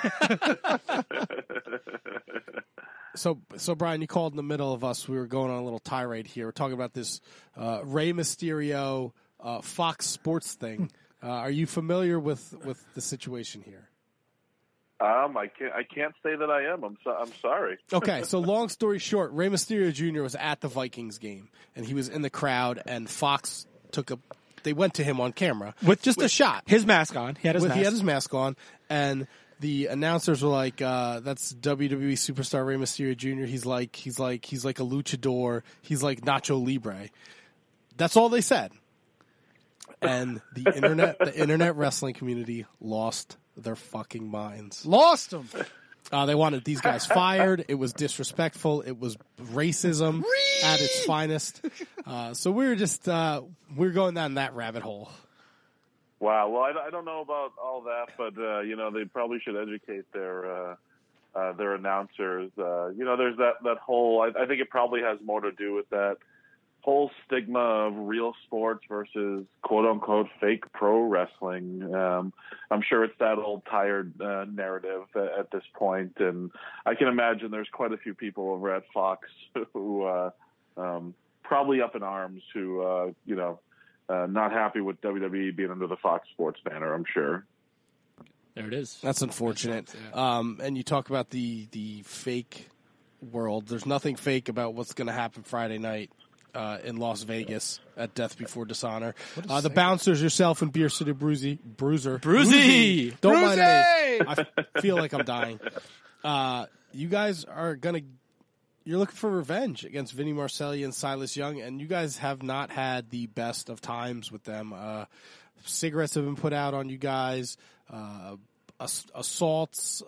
So Brian, you called in the middle of us. We were going on a little tirade here. We're talking about this Rey Mysterio Fox Sports thing Are you familiar with the situation here? I can't say that I am. I'm sorry. Okay, so long story short, Rey Mysterio Jr. was at the Vikings game, and he was in the crowd, and Fox they went to him on camera with just a shot. His mask on. He had his mask on, and the announcers were like, "That's WWE superstar Rey Mysterio Jr. He's like a luchador. He's like Nacho Libre." That's all they said. And the internet wrestling community lost their fucking minds. Lost them. They wanted these guys fired. It was disrespectful. It was racism at its finest. So we're going down that rabbit hole. Wow. Well, I don't know about all that, but they probably should educate their announcers. There's that whole. I think it probably has more to do with that whole stigma of real sports versus quote unquote fake pro wrestling. I'm sure it's that old tired narrative at this point, and I can imagine there's quite a few people over at Fox who probably up in arms, who not happy with WWE being under the Fox Sports banner. I'm sure. There it is. That's unfortunate. And you talk about the fake world. There's nothing fake about what's going to happen Friday night in Las Vegas at Death Before Dishonor. The bouncers, yourself, and Beer City Bruiser. Bruzy! Don't mind me. I feel like I'm dying. You guys are you're looking for revenge against Vinny Marcelli and Silas Young, and you guys have not had the best of times with them. Cigarettes have been put out on you guys. Assaults.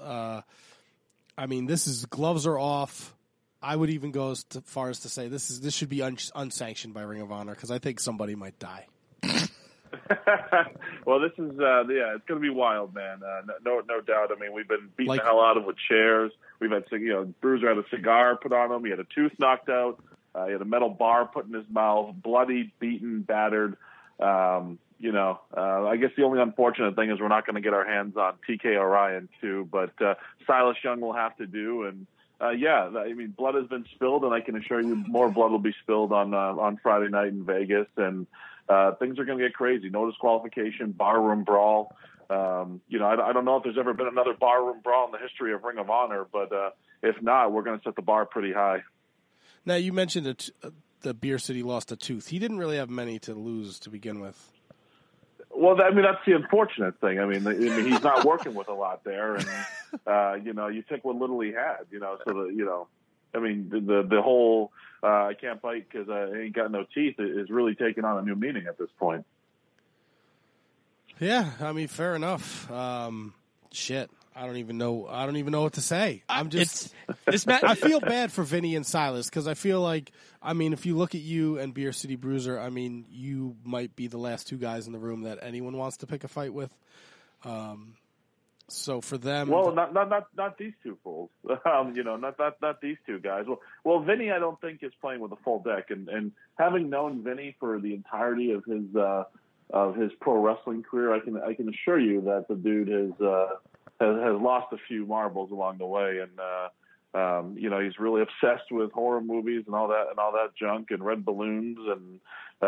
Gloves are off. I would even go as far as to say this should be unsanctioned by Ring of Honor, because I think somebody might die. Well, this is it's going to be wild, man. No doubt. I mean, we've been beating the hell out of with chairs. We've had Bruiser had a cigar put on him. He had a tooth knocked out. He had a metal bar put in his mouth. Bloody, beaten, battered. I guess the only unfortunate thing is we're not going to get our hands on TK Orion too, but Silas Young will have to do. And blood has been spilled, and I can assure you more blood will be spilled on Friday night in Vegas, and things are going to get crazy. No disqualification, barroom brawl. I don't know if there's ever been another barroom brawl in the history of Ring of Honor, but if not, we're going to set the bar pretty high. Now, you mentioned that the Beer City lost a tooth. He didn't really have many to lose to begin with. Well, that's the unfortunate thing. I mean, he's not working with a lot there, and you take what little he had. The whole I can't bite because I ain't got no teeth is really taking on a new meaning at this point. Yeah, I mean, fair enough. Shit, I don't even know what to say. I feel bad for Vinny and Silas, because I feel like, if you look at you and Beer City Bruiser, you might be the last two guys in the room that anyone wants to pick a fight with. So for them, well, not these two fools. Not these two guys. Well, Vinny, I don't think is playing with a full deck, and having known Vinny for the entirety of his pro wrestling career, I can assure you that the dude has lost a few marbles along the way, and he's really obsessed with horror movies and all that junk and red balloons, and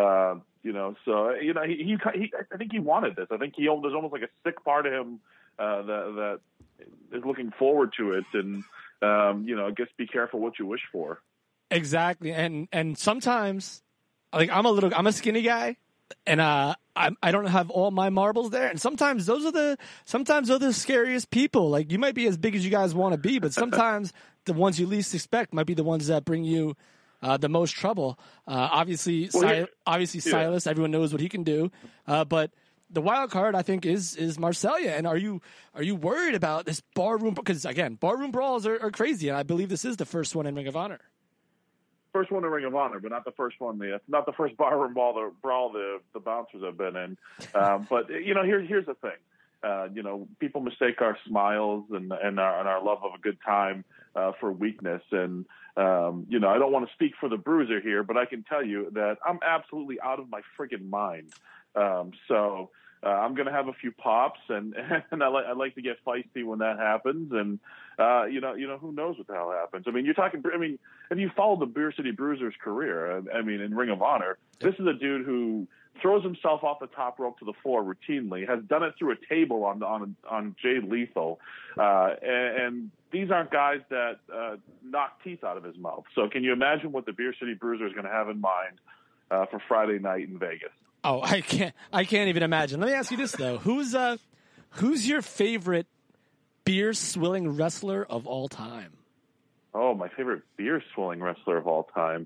I think he wanted this. I think there's almost like a sick part of him that is looking forward to it, and I guess be careful what you wish for. Exactly, and sometimes, I'm a skinny guy, and I don't have all my marbles there, and sometimes those are the scariest people. Like, you might be as big as you guys want to be, but sometimes the ones you least expect might be the ones that bring you the most trouble. Obviously, Silas, everyone knows what he can do, but the wild card, I think, is Marcellia. And are you worried about this barroom? Because again, barroom brawls are crazy, and I believe this is the first one in Ring of Honor. First one in Ring of Honor, but not the first one. Not the first barroom brawl the bouncers have been in. But here's the thing. People mistake our smiles and our love of a good time for weakness. And I don't want to speak for the Bruiser here, but I can tell you that I'm absolutely out of my friggin' mind. So I'm going to have a few pops, and I like to get feisty when that happens. And who knows what the hell happens? You're talking. If you follow the Beer City Bruiser's career, in Ring of Honor, this is a dude who throws himself off the top rope to the floor routinely, has done it through a table on Jay Lethal. And these aren't guys that knock teeth out of his mouth. So can you imagine what the Beer City Bruiser is going to have in mind for Friday night in Vegas? Oh, I can't even imagine. Let me ask you this, though. Who's your favorite beer-swilling wrestler of all time? Oh, my favorite beer-swilling wrestler of all time.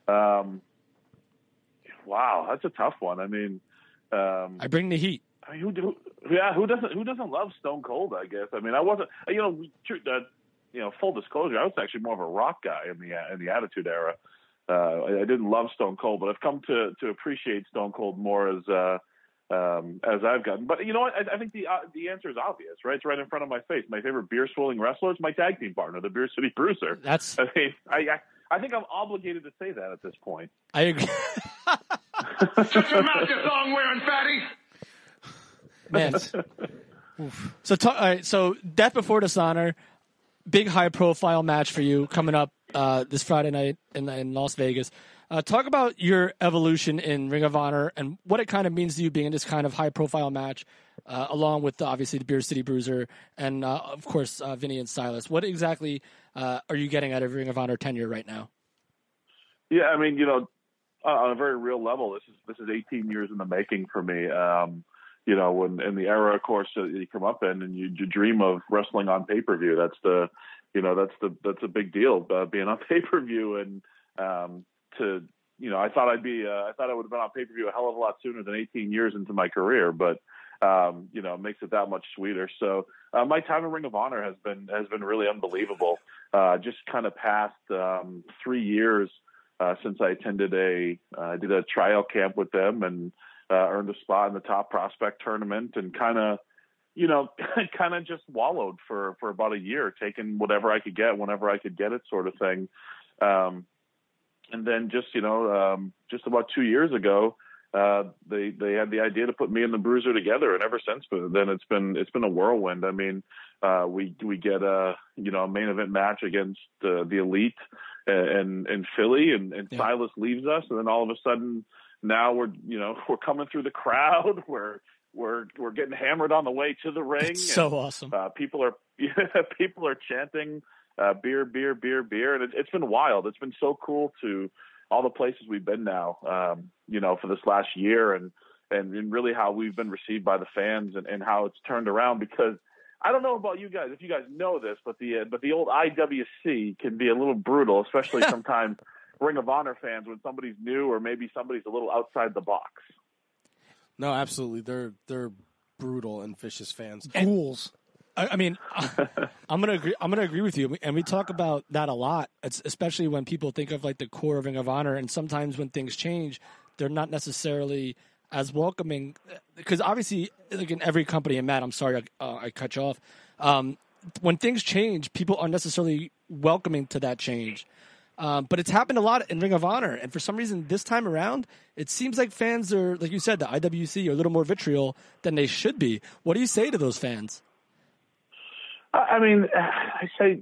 Wow, that's a tough one. I mean, I bring the heat. I mean, who doesn't love Stone Cold? I guess. I mean, I wasn't. Full disclosure, I was actually more of a Rock guy in the Attitude Era. I didn't love Stone Cold, but I've come to appreciate Stone Cold more as I've gotten. But you know what? I think the answer is obvious, right? It's right in front of my face. My favorite beer-swilling wrestler is my tag team partner, the Beer City Bruiser. I think I'm obligated to say that at this point. I agree. Shut your mouth, you thong-wearing fatty! Man. All right, so Death Before Dishonor, big high-profile match for you coming up this Friday night in Las Vegas. Talk about your evolution in Ring of Honor and what it kind of means to you being in this kind of high-profile match, along with obviously the Beer City Bruiser and, of course, Vinny and Silas. What exactly are you getting out of Ring of Honor tenure right now? Yeah, I mean, on a very real level, this is 18 years in the making for me. When in the era, of course, that you come up in and you dream of wrestling on pay-per-view. That's a big deal, being on pay-per-view. And I thought I would have been on pay-per-view a hell of a lot sooner than 18 years into my career, but it makes it that much sweeter. So my time in Ring of Honor has been really unbelievable. Just kind of past 3 years since I attended I did a tryout camp with them and earned a spot in the Top Prospect tournament, and kind of just wallowed for about a year, taking whatever I could get whenever I could get it, sort of thing. And then just about 2 years ago, they had the idea to put me and the Bruiser together, and ever since then it's been a whirlwind. I mean, we get a main event match against the Elite in Philly, and Silas leaves us, and then all of a sudden now we're coming through the crowd, we're getting hammered on the way to the ring. It's so awesome. People are chanting beer, beer, beer, beer, and it's been wild. It's been so cool to all the places we've been now, for this last year, and really how we've been received by the fans, and how it's turned around. Because I don't know about you guys, if you guys know this, but the old IWC can be a little brutal, especially sometimes Ring of Honor fans, when somebody's new or maybe somebody's a little outside the box. No, absolutely. They're brutal and vicious fans. Ghouls. I mean, I'm gonna agree with you, and we talk about that a lot. It's especially when people think of like the core of Ring of Honor, and sometimes when things change, they're not necessarily as welcoming. Because obviously, like in every company, and Matt, I'm sorry I cut you off. When things change, people aren't necessarily welcoming to that change. But it's happened a lot in Ring of Honor, and for some reason this time around, it seems like fans are, like you said, the IWC are a little more vitriol than they should be. What do you say to those fans? I mean, I say,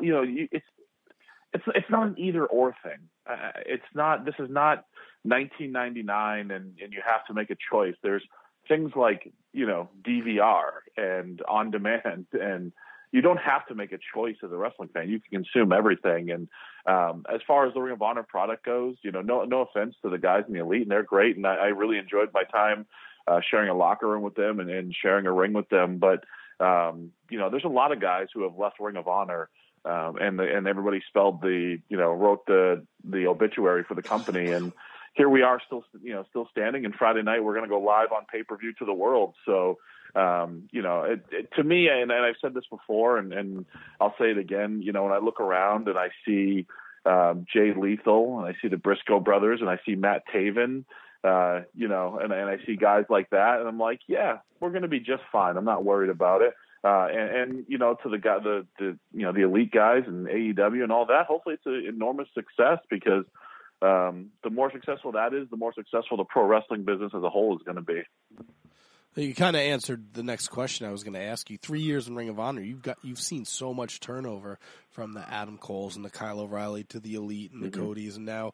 it's not an either or thing. It's not. This is not 1999, and you have to make a choice. There's things like DVR and on demand, and you don't have to make a choice as a wrestling fan. You can consume everything. And as far as the Ring of Honor product goes, no offense to the guys in the Elite, and they're great, and I really enjoyed my time sharing a locker room with them and sharing a ring with them. But there's a lot of guys who have left Ring of Honor, and everybody wrote the obituary for the company, and here we are still standing. And Friday night we're going to go live on pay-per-view to the world. So to me, and I've said this before, and I'll say it again. When I look around and I see Jay Lethal, and I see the Briscoe brothers, and I see Matt Taven, and I see guys like that, and I'm like, yeah, we're going to be just fine. I'm not worried about it. To the Elite guys and AEW and all that, hopefully it's an enormous success, because the more successful that is, the more successful the pro wrestling business as a whole is going to be. You kind of answered the next question I was going to ask you. 3 years in Ring of Honor, you've seen so much turnover from the Adam Coles and the Kyle O'Reilly to the Elite and the Codys. And now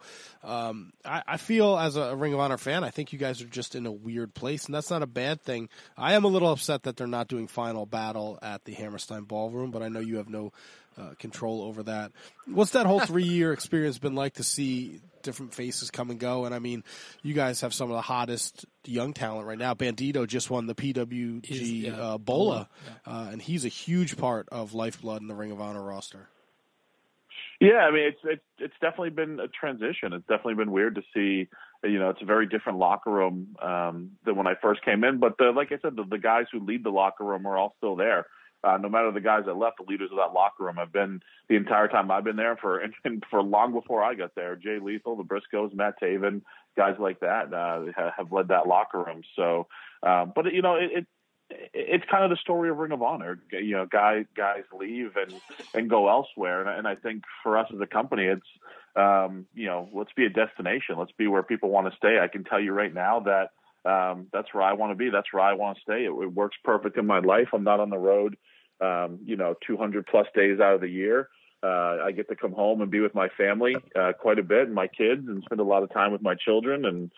I feel as a Ring of Honor fan, I think you guys are just in a weird place, and that's not a bad thing. I am a little upset that they're not doing Final Battle at the Hammerstein Ballroom, but I know you have no control over that. What's that whole 3-year experience been like to see different faces come and go? And I mean, you guys have some of the hottest young talent right now. Bandito just won the PWG Bola, and he's a huge part of Lifeblood in the Ring of Honor roster. Yeah, I mean, it's definitely been a transition. It's definitely been weird to see. It's a very different locker room than when I first came in. But like I said, the guys who lead the locker room are all still there. No matter the guys that left, the leaders of that locker room have been the entire time I've been there and for long before I got there. Jay Lethal, the Briscoes, Matt Taven, guys like that have led that locker room. So, but it's kind of the story of Ring of Honor. Guys leave and go elsewhere, and I think for us as a company, it's let's be a destination. Let's be where people want to stay. I can tell you right now that that's where I want to be. That's where I want to stay. It works perfect in my life. I'm not on the road, 200 plus days out of the year. I get to come home and be with my family quite a bit and my kids and spend a lot of time with my children. And,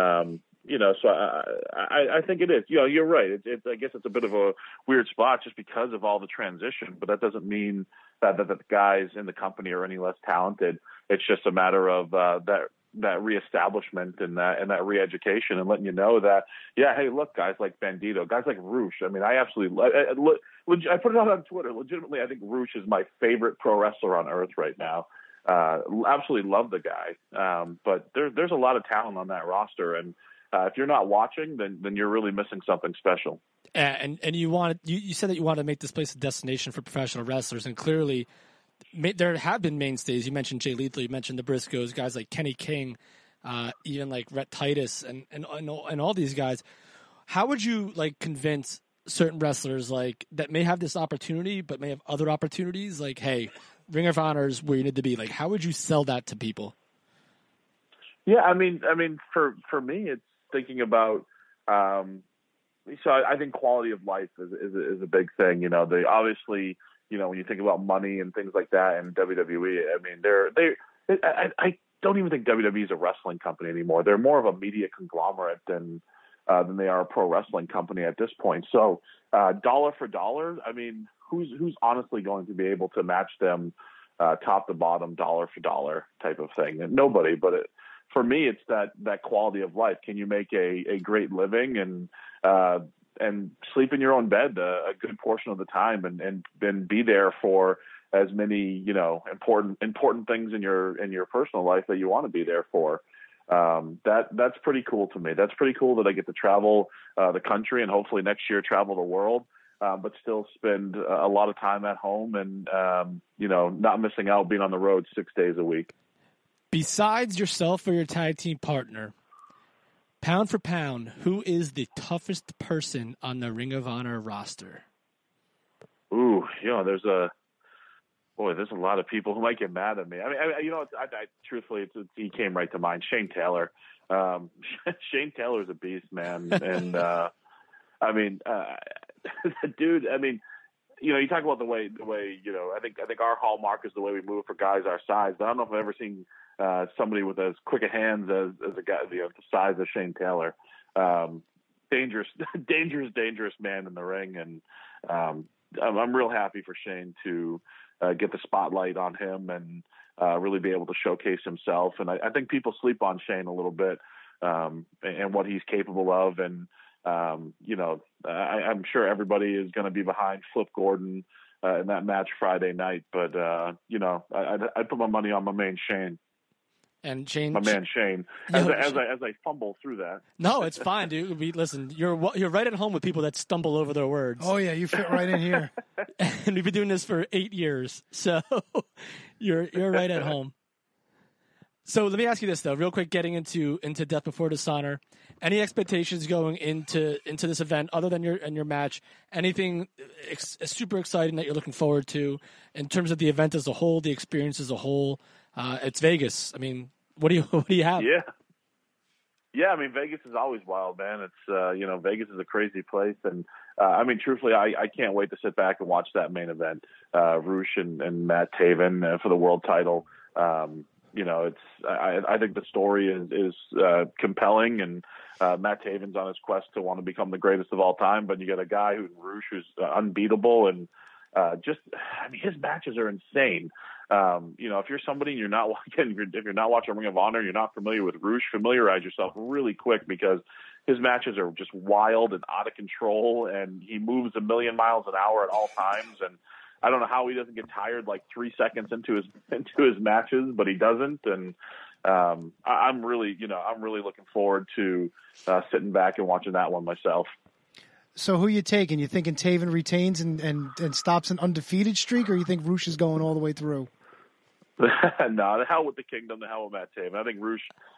so I think it is. You're right. I guess it's a bit of a weird spot just because of all the transition, but that doesn't mean that the guys in the company are any less talented. It's just a matter of that reestablishment and that re-education and letting you know that, hey, look, guys like Bandito, guys like Roosh. I mean, I absolutely I put it out on Twitter. Legitimately, I think Roosh is my favorite pro wrestler on earth right now. Absolutely love the guy. But there's a lot of talent on that roster, and if you're not watching, then you're really missing something special. And you said that you wanted to make this place a destination for professional wrestlers, and clearly there have been mainstays. You mentioned Jay Lethal, you mentioned the Briscoes, guys like Kenny King, even like Rhett Titus, and all these guys. How would you convince certain wrestlers that may have this opportunity but may have other opportunities? Hey, Ring of Honor is where you need to be. How would you sell that to people? Yeah, I mean, for me, it's thinking about. So I think quality of life is a big thing. They obviously. When you think about money and things like that in WWE, I mean, I don't even think WWE is a wrestling company anymore. They're more of a media conglomerate than they are a pro wrestling company at this point. So, dollar for dollar, I mean, who's honestly going to be able to match them top to bottom, dollar for dollar type of thing? And nobody, but for me, it's that quality of life. Can you make a great living and sleep in your own bed a good portion of the time and then be there for as many, important things in your personal life that you want to be there for. That's pretty cool to me. That's pretty cool that I get to travel the country and hopefully next year travel the world, but still spend a lot of time at home and, not missing out being on the road 6 days a week. Besides yourself or your tag team partner, pound for pound, who is the toughest person on the Ring of Honor roster? Ooh, there's a lot of people who might get mad at me. I mean, truthfully, he came right to mind. Shane Taylor. Shane Taylor's a beast, man. And, dude, I mean, you talk about the way, I think our hallmark is the way we move for guys our size, but I don't know if I've ever seen somebody with as quick a hands as a guy, the size of Shane Taylor. Dangerous man in the ring. And, I'm real happy for Shane to, get the spotlight on him and, really be able to showcase himself. And I think people sleep on Shane a little bit, and what he's capable of. And, I'm sure everybody is going to be behind Flip Gordon, in that match Friday night, but, I put my money on my man Shane. And Shane, my man Shane, as I fumble through that. No, it's fine, dude. Listen, you're right at home with people that stumble over their words. Oh yeah, you fit right in here. And we've been doing this for 8 years, so you're right at home. So let me ask you this though, real quick, getting into Death Before Dishonor. Any expectations going into this event other than your match? Anything super exciting that you're looking forward to in terms of the event as a whole, the experience as a whole? It's Vegas. I mean, what do you have? Yeah. I mean, Vegas is always wild, man. It's Vegas is a crazy place, and I mean, truthfully, I can't wait to sit back and watch that main event, Roosh and Matt Taven for the world title. I think the story is compelling, and Matt Taven's on his quest to want to become the greatest of all time. But you got a guy Roosh who's unbeatable, and his matches are insane. If you're somebody and you're not watching Ring of Honor, you're not familiar with Roosh, familiarize yourself really quick, because his matches are just wild and out of control, and he moves 1,000,000 miles an hour at all times. And I don't know how he doesn't get tired like 3 seconds into his matches, but he doesn't. And I'm really looking forward to sitting back and watching that one myself. So who you taking? You thinking Taven retains and stops an undefeated streak, or you think Roosh is going all the way through? No, the hell with the Kingdom, the hell with Matt Taven. I think Roosh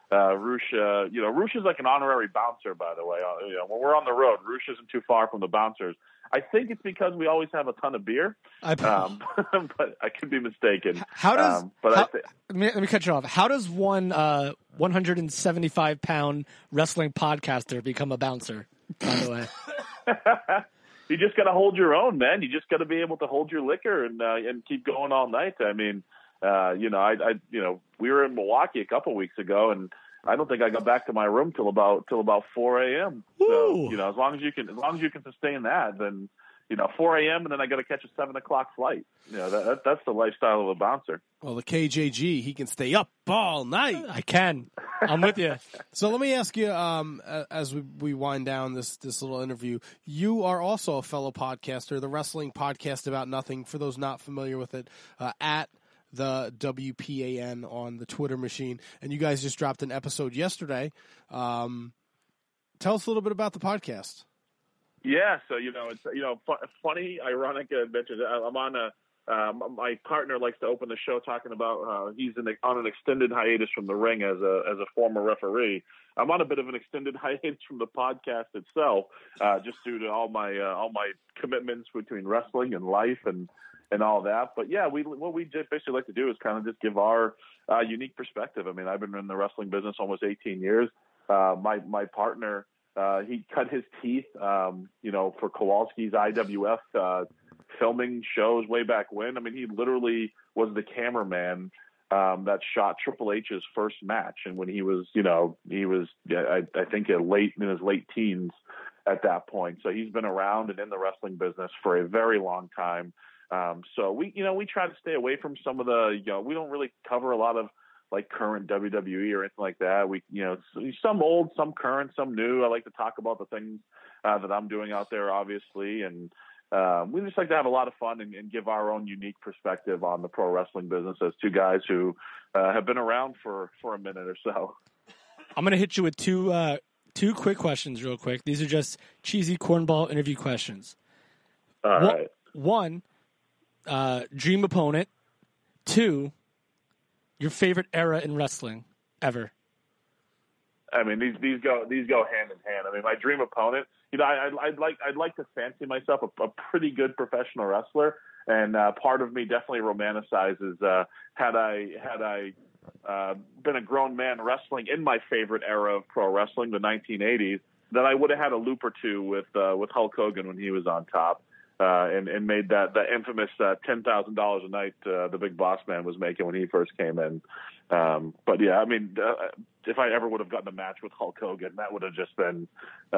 is like an honorary bouncer, by the way. When we're on the road, Roosh isn't too far from the bouncers. I think it's because we always have a ton of beer, but I could be mistaken. How does? Let me cut you off. How does one 175-pound wrestling podcaster become a bouncer? By the way. You just got to hold your own, man. You just got to be able to hold your liquor and keep going all night. I mean, we were in Milwaukee a couple weeks ago, and I don't think I got back to my room till about 4 a.m. So, as long as you can sustain that, then 4 a.m. and then I got to catch a 7 o'clock flight. That's the lifestyle of a bouncer. Well, the KJG, he can stay up all night. I can. I'm with you. So let me ask you, as we wind down this little interview, you are also a fellow podcaster, the Wrestling Podcast About Nothing, for those not familiar with it, at the WPAN on the Twitter machine. And you guys just dropped an episode yesterday. Tell us a little bit about the podcast. Yeah, so it's funny, ironic adventure. I'm on my partner likes to open the show talking about he's on an extended hiatus from the ring as a former referee. I'm on a bit of an extended hiatus from the podcast itself, just due to all my commitments between wrestling and life and all that. But yeah, what we basically like to do is kind of just give our unique perspective. I mean, I've been in the wrestling business almost 18 years. My partner. He cut his teeth, for Kowalski's IWF filming shows way back when. I mean, he literally was the cameraman that shot Triple H's first match, and when he was I think in his late teens at that point. So he's been around and in the wrestling business for a very long time. So we try to stay away from some of the we don't really cover a lot of like current WWE or anything like that. We, some old, some current, some new. I like to talk about the things that I'm doing out there, obviously. And we just like to have a lot of fun and give our own unique perspective on the pro wrestling business as two guys who have been around for a minute or so. I'm going to hit you with two quick questions real quick. These are just cheesy cornball interview questions. All right. One, dream opponent. Two, your favorite era in wrestling ever. I mean, these go hand in hand. I mean, my dream opponent. I'd like to fancy myself a pretty good professional wrestler, and part of me definitely romanticizes had I been a grown man wrestling in my favorite era of pro wrestling, the 1980s, that I would have had a loop or two with Hulk Hogan when he was on top. And made that infamous $10,000 a night the Big Boss Man was making when he first came in. But yeah, I mean, if I ever would have gotten a match with Hulk Hogan, that would have just been,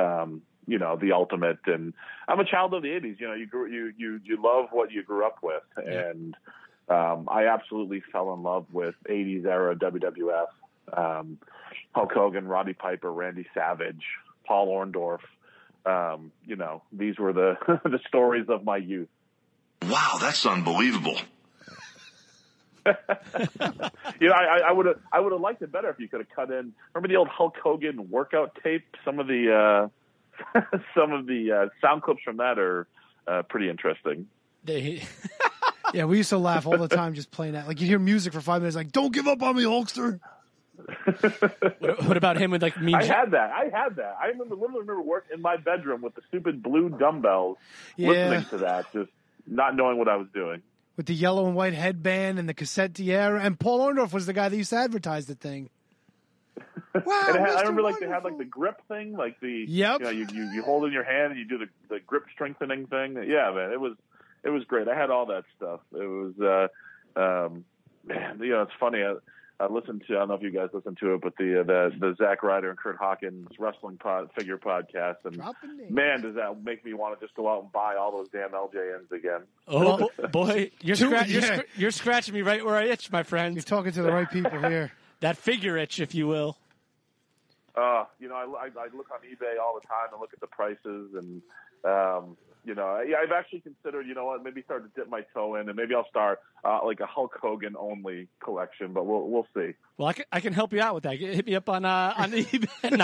the ultimate. And I'm a child of the '80s. You love what you grew up with, and I absolutely fell in love with '80s era WWF. Hulk Hogan, Roddy Piper, Randy Savage, Paul Orndorff. These were the the stories of my youth. Wow, that's unbelievable. I would have liked it better if you could have cut in. Remember the old Hulk Hogan workout tape? Some of the sound clips from that are pretty interesting. Yeah, we used to laugh all the time just playing that. Like you hear music for 5 minutes, like "Don't give up on me, Hulkster." What about him with like me? I had that. I literally remember working in my bedroom with the stupid blue dumbbells, listening to that, just not knowing what I was doing. With the yellow and white headband and the cassette Tierra, and Paul Orndorff was the guy that used to advertise the thing. Wow, And I Mr. remember like they had Wonderful. like the grip thing, like the Yep. you hold in your hand and you do the grip strengthening thing. Yeah, man, it was great. I had all that stuff. It was man, it's funny. I listened to, I don't know if you guys listened to it, but the Zack Ryder and Kurt Hawkins wrestling figure podcast, and man, does that make me want to just go out and buy all those damn LJNs again. Oh boy, you're scratching me right where I itch, my friend. You're talking to the right people here. That figure itch, if you will. I look on eBay all the time and look at the prices, and I've actually considered, maybe start to dip my toe in, and maybe I'll start like a Hulk Hogan only collection, but we'll see. Well, I can help you out with that. Hit me up on eBay.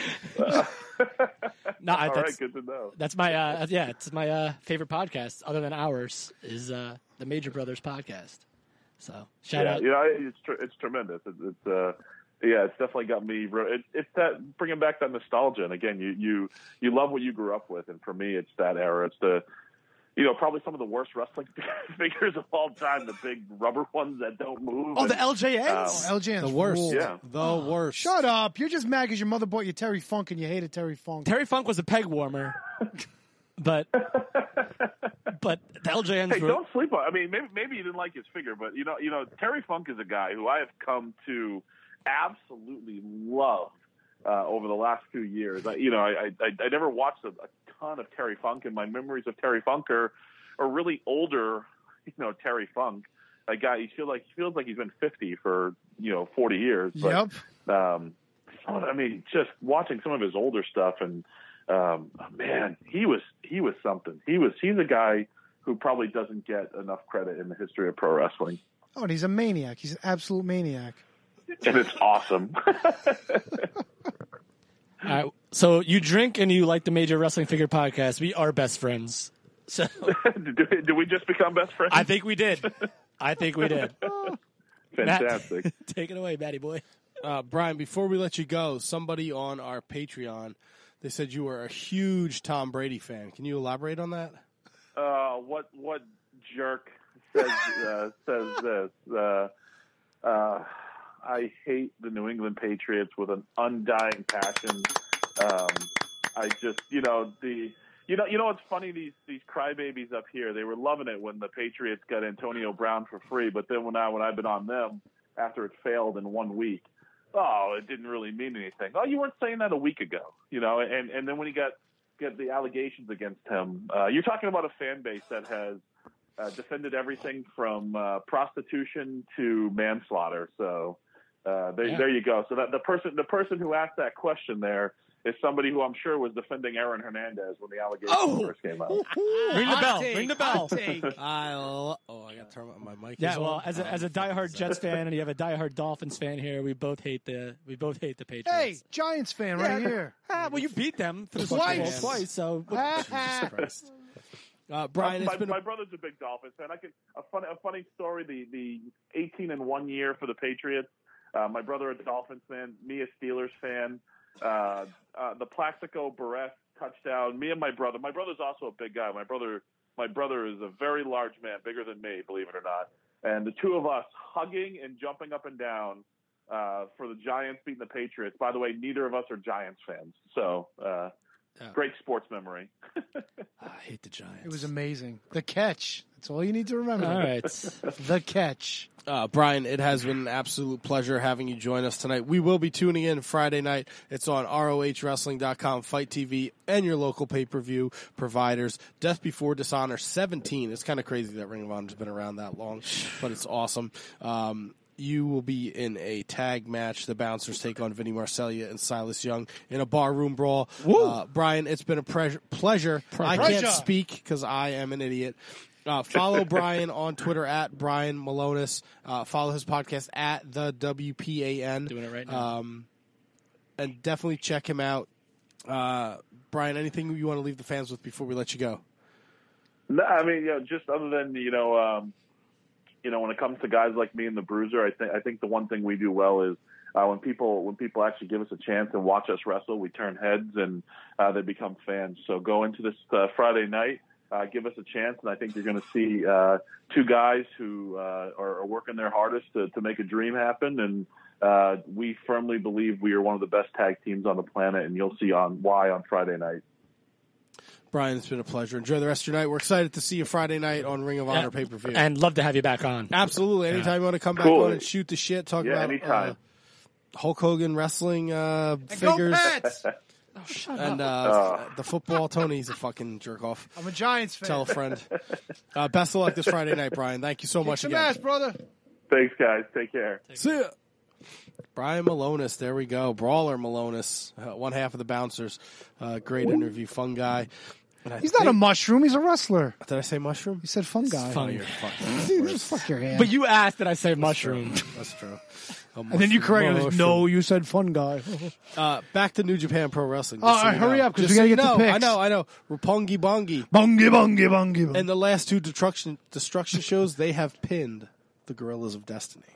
No, all right, good to know. That's my it's my favorite podcast, other than ours, is the Major Brothers podcast. So shout out. It's tremendous. It's definitely got me. It's that bringing back that nostalgia, and again, you love what you grew up with, and for me, it's that era. It's the, probably some of the worst wrestling figures of all time, the big rubber ones that don't move. Oh, the LJNs, LJNs, the worst. rule. Yeah, the worst. Shut up! You're just mad because your mother bought you Terry Funk and you hated Terry Funk. Terry Funk was a peg warmer, but the LJNs. Hey, don't sleep on. I mean, maybe you didn't like his figure, but Terry Funk is a guy who I have come to absolutely love over the last few years. I never watched a ton of Terry Funk, and my memories of Terry Funk are really older. Terry Funk, a guy he feels like he's been 50 for 40 years. But, yep. I mean, just watching some of his older stuff, and man, he was something. He's a guy who probably doesn't get enough credit in the history of pro wrestling. Oh, and he's a maniac. He's an absolute maniac. And it's awesome. All right, so you drink and you like the Major Wrestling Figure podcast. We are best friends. So did we just become best friends? I think we did. Fantastic. Matt, take it away, Matty boy. Brian, before we let you go, somebody on our Patreon, they said you were a huge Tom Brady fan. Can you elaborate on that? What jerk says this? I hate the New England Patriots with an undying passion. I just, what's funny? These crybabies up here, they were loving it when the Patriots got Antonio Brown for free. But then when I've been on them after it failed in 1 week, it didn't really mean anything. Oh, you weren't saying that a week ago, And then when he get the allegations against him, you're talking about a fan base that has defended everything from prostitution to manslaughter. So. There you go. So that the person who asked that question there is somebody who I'm sure was defending Aaron Hernandez when the allegations first came out. Ring the bell. I got to turn my mic. Yeah, well, as a diehard Jets fan and you have a diehard Dolphins fan here, we both hate the Patriots. Hey, Giants fan right here. Well, you beat them for the twice. So. Brian, my brother's a big Dolphins fan. A funny story. The 18-1 year for the Patriots. My brother a Dolphins fan, me a Steelers fan. The Plaxico Burress touchdown. Me and my brother. My brother's also a big guy. My brother is a very large man, bigger than me, believe it or not. And the two of us hugging and jumping up and down for the Giants beating the Patriots. By the way, neither of us are Giants fans, so great sports memory. I hate the Giants. It was amazing. The catch. That's all you need to remember. All right. The catch. Brian, it has been an absolute pleasure having you join us tonight. We will be tuning in Friday night. It's on ROHWrestling.com, Fight TV, and your local pay-per-view providers. Death Before Dishonor 17. It's kind of crazy that Ring of Honor's been around that long, but it's awesome. You will be in a tag match. The Bouncers take on Vinny Marseglia and Silas Young in a barroom brawl. Brian, it's been a pleasure. I can't speak because I am an idiot. Follow Brian on Twitter at Brian Malonis. Follow his podcast at the WPAN. Doing it right now. And definitely check him out. Brian, anything you want to leave the fans with before we let you go? No, I mean, just other than when it comes to guys like me and the Bruiser, I think the one thing we do well is when people actually give us a chance and watch us wrestle, we turn heads and they become fans. So go into this Friday night. Give us a chance, and I think you're going to see two guys who are working their hardest to make a dream happen, and we firmly believe we are one of the best tag teams on the planet, and you'll see why on Friday night. Brian, it's been a pleasure. Enjoy the rest of your night. We're excited to see you Friday night on Ring of Honor pay-per-view. And love to have you back on. Absolutely. Anytime you want to come back on and shoot the shit, talk about anytime. Hulk Hogan wrestling figures. And the football. Tony's a fucking jerk-off. I'm a Giants fan. Tell a friend. Best of luck this Friday night, Brian. Thank you so much Kick again. some ass, brother. Thanks, guys. Take care. See ya. Brian Malonis, there we go. Brawler Malonis, one half of the Bouncers. Great interview, fun guy. He's not a mushroom. He's a wrestler. Did I say mushroom? You said fun guy. Oh, you're fucking Dude, just fuck your hand. But you asked that I say mushroom. That's true. And then you corrected us. No, you said fun guy. Back to New Japan Pro Wrestling. All right, hurry up because we got to get the picks. I know. Roppongi Bongi. Bongi. And the last two destruction shows, they have pinned the Gorillas of Destiny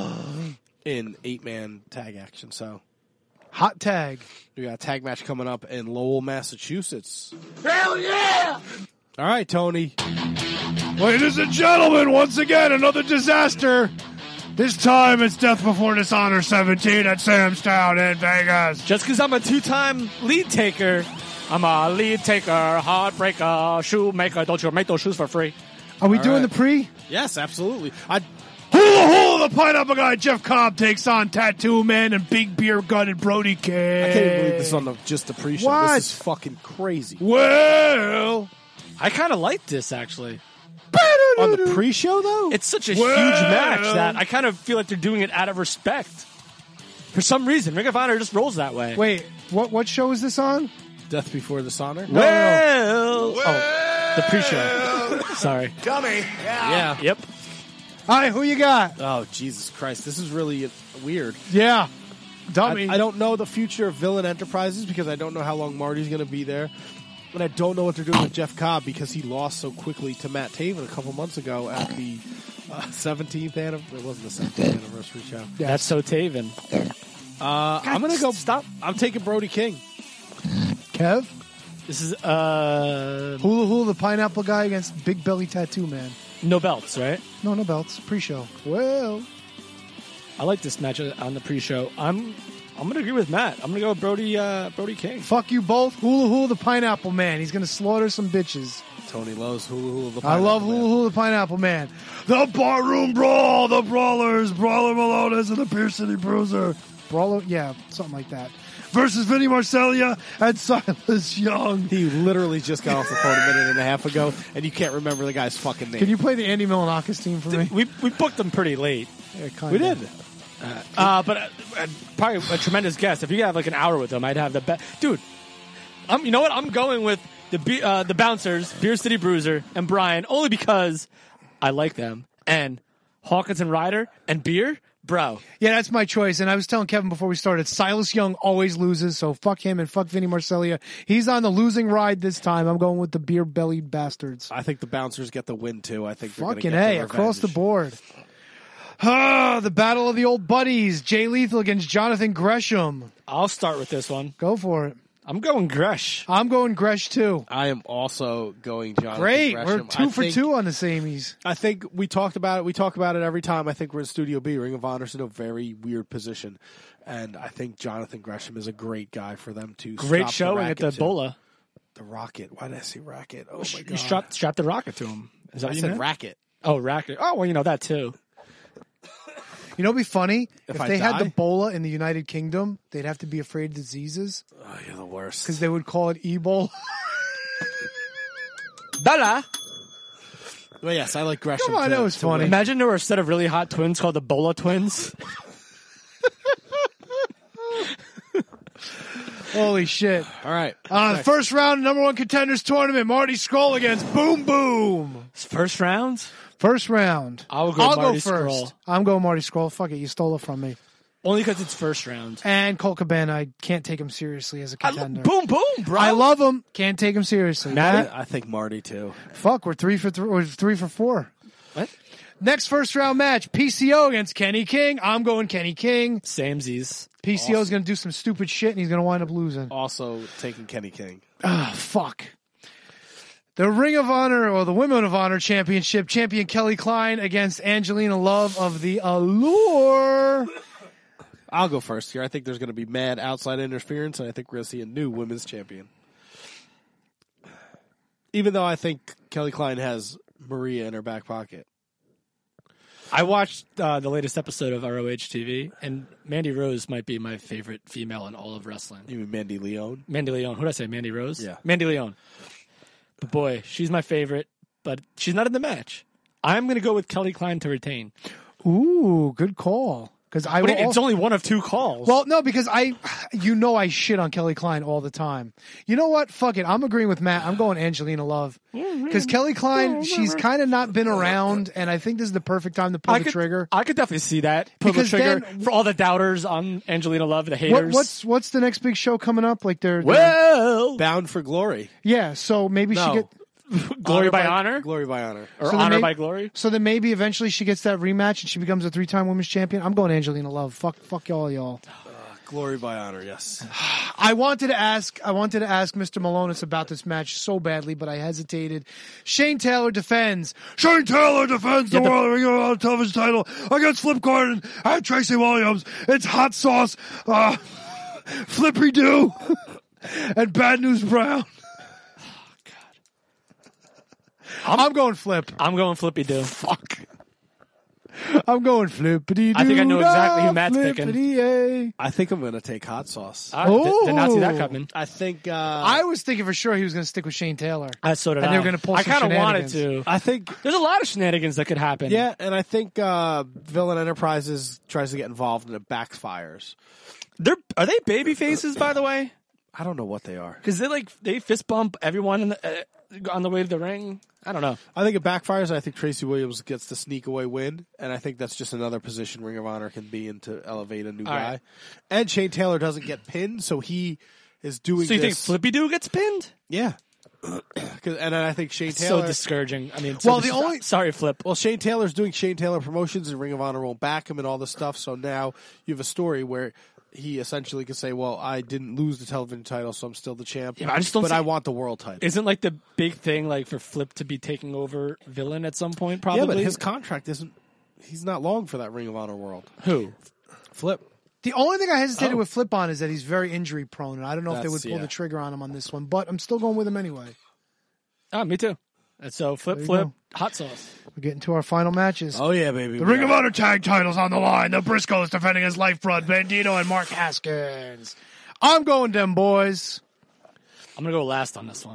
in 8-man tag action. So hot tag. We got a tag match coming up in Lowell, Massachusetts. Hell yeah! All right, Tony. Ladies and gentlemen, once again, another disaster. This time it's Death Before Dishonor 17 at Sam's Town in Vegas. Just because I'm a 2-time lead taker, I'm a lead taker, heartbreaker, shoemaker. Don't you make those shoes for free? Are we doing the pre? Yes, absolutely. Hula, the Pineapple Guy, Jeff Cobb takes on Tattoo Man and Big Beer Gun and Brody King. I can't believe this is on just the pre-show. What? This is fucking crazy. Well, I kind of like this, actually. On the pre-show, though? It's such a huge match that I kind of feel like they're doing it out of respect. For some reason, Ring of Honor just rolls that way. Wait, what show is this on? Death Before Dishonor? No. Oh, the pre-show. Sorry. Dummy. Yeah. Yep. All right, who you got? Oh, Jesus Christ. This is really weird. Yeah. Dummy. I don't know the future of Villain Enterprises because I don't know how long Marty's going to be there. And I don't know what they're doing with Jeff Cobb because he lost so quickly to Matt Taven a couple months ago at the 17th anniversary. It wasn't the 17th anniversary show. Yeah. That's so Taven. I'm going to go. Stop. I'm taking Brody King. Kev? This is Hula, the Pineapple Guy against Big Belly Tattoo Man. No belts, right? No belts. Pre-show. Well, I like this match on the pre-show. I'm going to agree with Matt. I'm going to go with Brody King. Fuck you both. Hula, the Pineapple Man. He's going to slaughter some bitches. Tony loves Hula, the Pineapple I love Man. Hula, the Pineapple Man. The Barroom Brawl, the Brawlers, Brawler Malonis, and the Pierce City Bruiser. Brawler, yeah, something like that. Versus Vinny Marseglia and Silas Young. He literally just got off the phone a minute and a half ago, and you can't remember the guy's fucking name. Can you play the Andy Milanakis team for me? We booked them pretty late. Yeah, We did. But probably a tremendous guest. If you have like an hour with them, I'd have the best. Dude, you know what? I'm going with the Bouncers, Beer City Bruiser, and Brian, only because I like them. And Hawkins and Ryder and Beer, bro. Yeah, that's my choice. And I was telling Kevin before we started, Silas Young always loses, so fuck him and fuck Vinny Marseglia. He's on the losing ride this time. I'm going with the beer-bellied bastards. I think the Bouncers get the win, too. I think they're going to Fucking get A, their across the revenge. board. The battle of the old buddies. Jay Lethal against Jonathan Gresham. I'll start with this one. Go for it. I'm going Gresh. I'm going Gresh, too. I am also going Jonathan Great. Gresham. We're 2 for 2 on the samies. I think we talked about it. We talk about it every time. I think we're in Studio B. Ring of Honor's in a very weird position. And I think Jonathan Gresham is a great guy for them to Great strap showing at the racket to. Bola. The Rocket. Why did I say Racket? Oh, my God. You strapped the rocket to him. Is that I what you said meant? Racket. Oh, racket. Oh, well, you know that, too. You know, it'd be funny if I they had die? the Bola in the United Kingdom. They'd have to be afraid of diseases Oh, you're the worst. because they would call it Ebola. Bola. Well, yes, I like Gresham. Come on, to- that was to funny. win. Imagine there were a set of really hot twins called the Bola Twins. Holy shit. All right. The first round, number one contenders tournament, Marty Scurll against Boom Boom. First round? First round. I'll go Marty first. Scurll. I'm going Marty Scurll. Fuck it, you stole it from me. Only because it's first round. And Colt Cabana, I can't take him seriously as a contender. Boom, boom, bro. I love him. Can't take him seriously. Matt? I think Marty, too. Fuck, we're 3 for 3. We're 3 for 4. What? Next first round match, PCO against Kenny King. I'm going Kenny King. Samesies. PCO's going to do some stupid shit and he's going to wind up losing. Also taking Kenny King. Ah, fuck. The Ring of Honor, or the Women of Honor Championship, champion Kelly Klein against Angelina Love of the Allure. I'll go first here. I think there's going to be mad outside interference, and I think we're going to see a new women's champion. Even though I think Kelly Klein has Maria in her back pocket. I watched the latest episode of ROH TV, and Mandy Rose might be my favorite female in all of wrestling. You mean Mandy Leon? Mandy Leon. Who did I say? Mandy Rose? Yeah. Mandy Leon. But boy, she's my favorite, but she's not in the match. I'm going to go with Kelly Klein to retain. Ooh, good call. Because it's only one of 2 calls. Well, no, because I shit on Kelly Klein all the time. You know what? Fuck it. I'm agreeing with Matt. I'm going Angelina Love. Because Kelly Klein, she's kind of not been around, and I think this is the perfect time to pull the trigger. I could definitely see that. Pull the trigger for all the doubters on Angelina Love, the haters. What's the next big show coming up? Like they're Bound for Glory. Yeah, so maybe she get Glory by honor? Glory by honor. Or honor by glory? So then maybe eventually she gets that rematch and she becomes a 3-time women's champion. I'm going Angelina Love. Fuck y'all. Glory by honor, yes. I wanted to ask Mr. Malonis about this match so badly, but I hesitated. Shane Taylor defends. Shane Taylor defends the World Ring of Honor Television title against Flip Gordon and Tracy Williams. It's Hot Sauce, Flippy Doo, and Bad News Brown. I'm going Flip. I'm going Flippy Doo. Fuck. I'm going Flippity Doo. I think I know exactly who Matt's picking. I think I'm going to take Hot Sauce. Did not see that coming. I think I was thinking for sure he was going to stick with Shane Taylor. So did I. And they were going to pull some kind of wanted shenanigans. to. I think there's a lot of shenanigans that could happen. Yeah, and I think Villain Enterprises tries to get involved and it backfires. Are they baby faces, by the way? I don't know what they are. Because they fist bump everyone on the way to the ring. I don't know. I think it backfires. I think Tracy Williams gets the sneak away win, and I think that's just another position Ring of Honor can be in to elevate a new guy. Right. And Shane Taylor doesn't get pinned, so he is doing. So you think Flippy Doo gets pinned? Yeah. And I think Shane It's Taylor so discouraging. I mean, sorry, Flip. Well, Shane Taylor's doing Shane Taylor promotions, and Ring of Honor won't back him and all this stuff. So now you have a story where he essentially can say, well, I didn't lose the television title, so I'm still the champ. Yeah, I want the world title. Isn't like the big thing like for Flip to be taking over Villain at some point, probably? Yeah, but his contract isn't, he's not long for that Ring of Honor world. Who? Flip. The only thing I hesitated with Flip on is that he's very injury prone, and I don't know if they would pull yeah. the trigger on him on this one, but I'm still going with him anyway. Oh, me too. And so Flip, go. Hot Sauce. We're getting to our final matches. Oh, yeah, baby. The Ring of Honor tag titles on the line. The Briscoes defending his Lifeblood, Bandito and Mark Haskins. I'm going them boys. I'm going to go last on this one.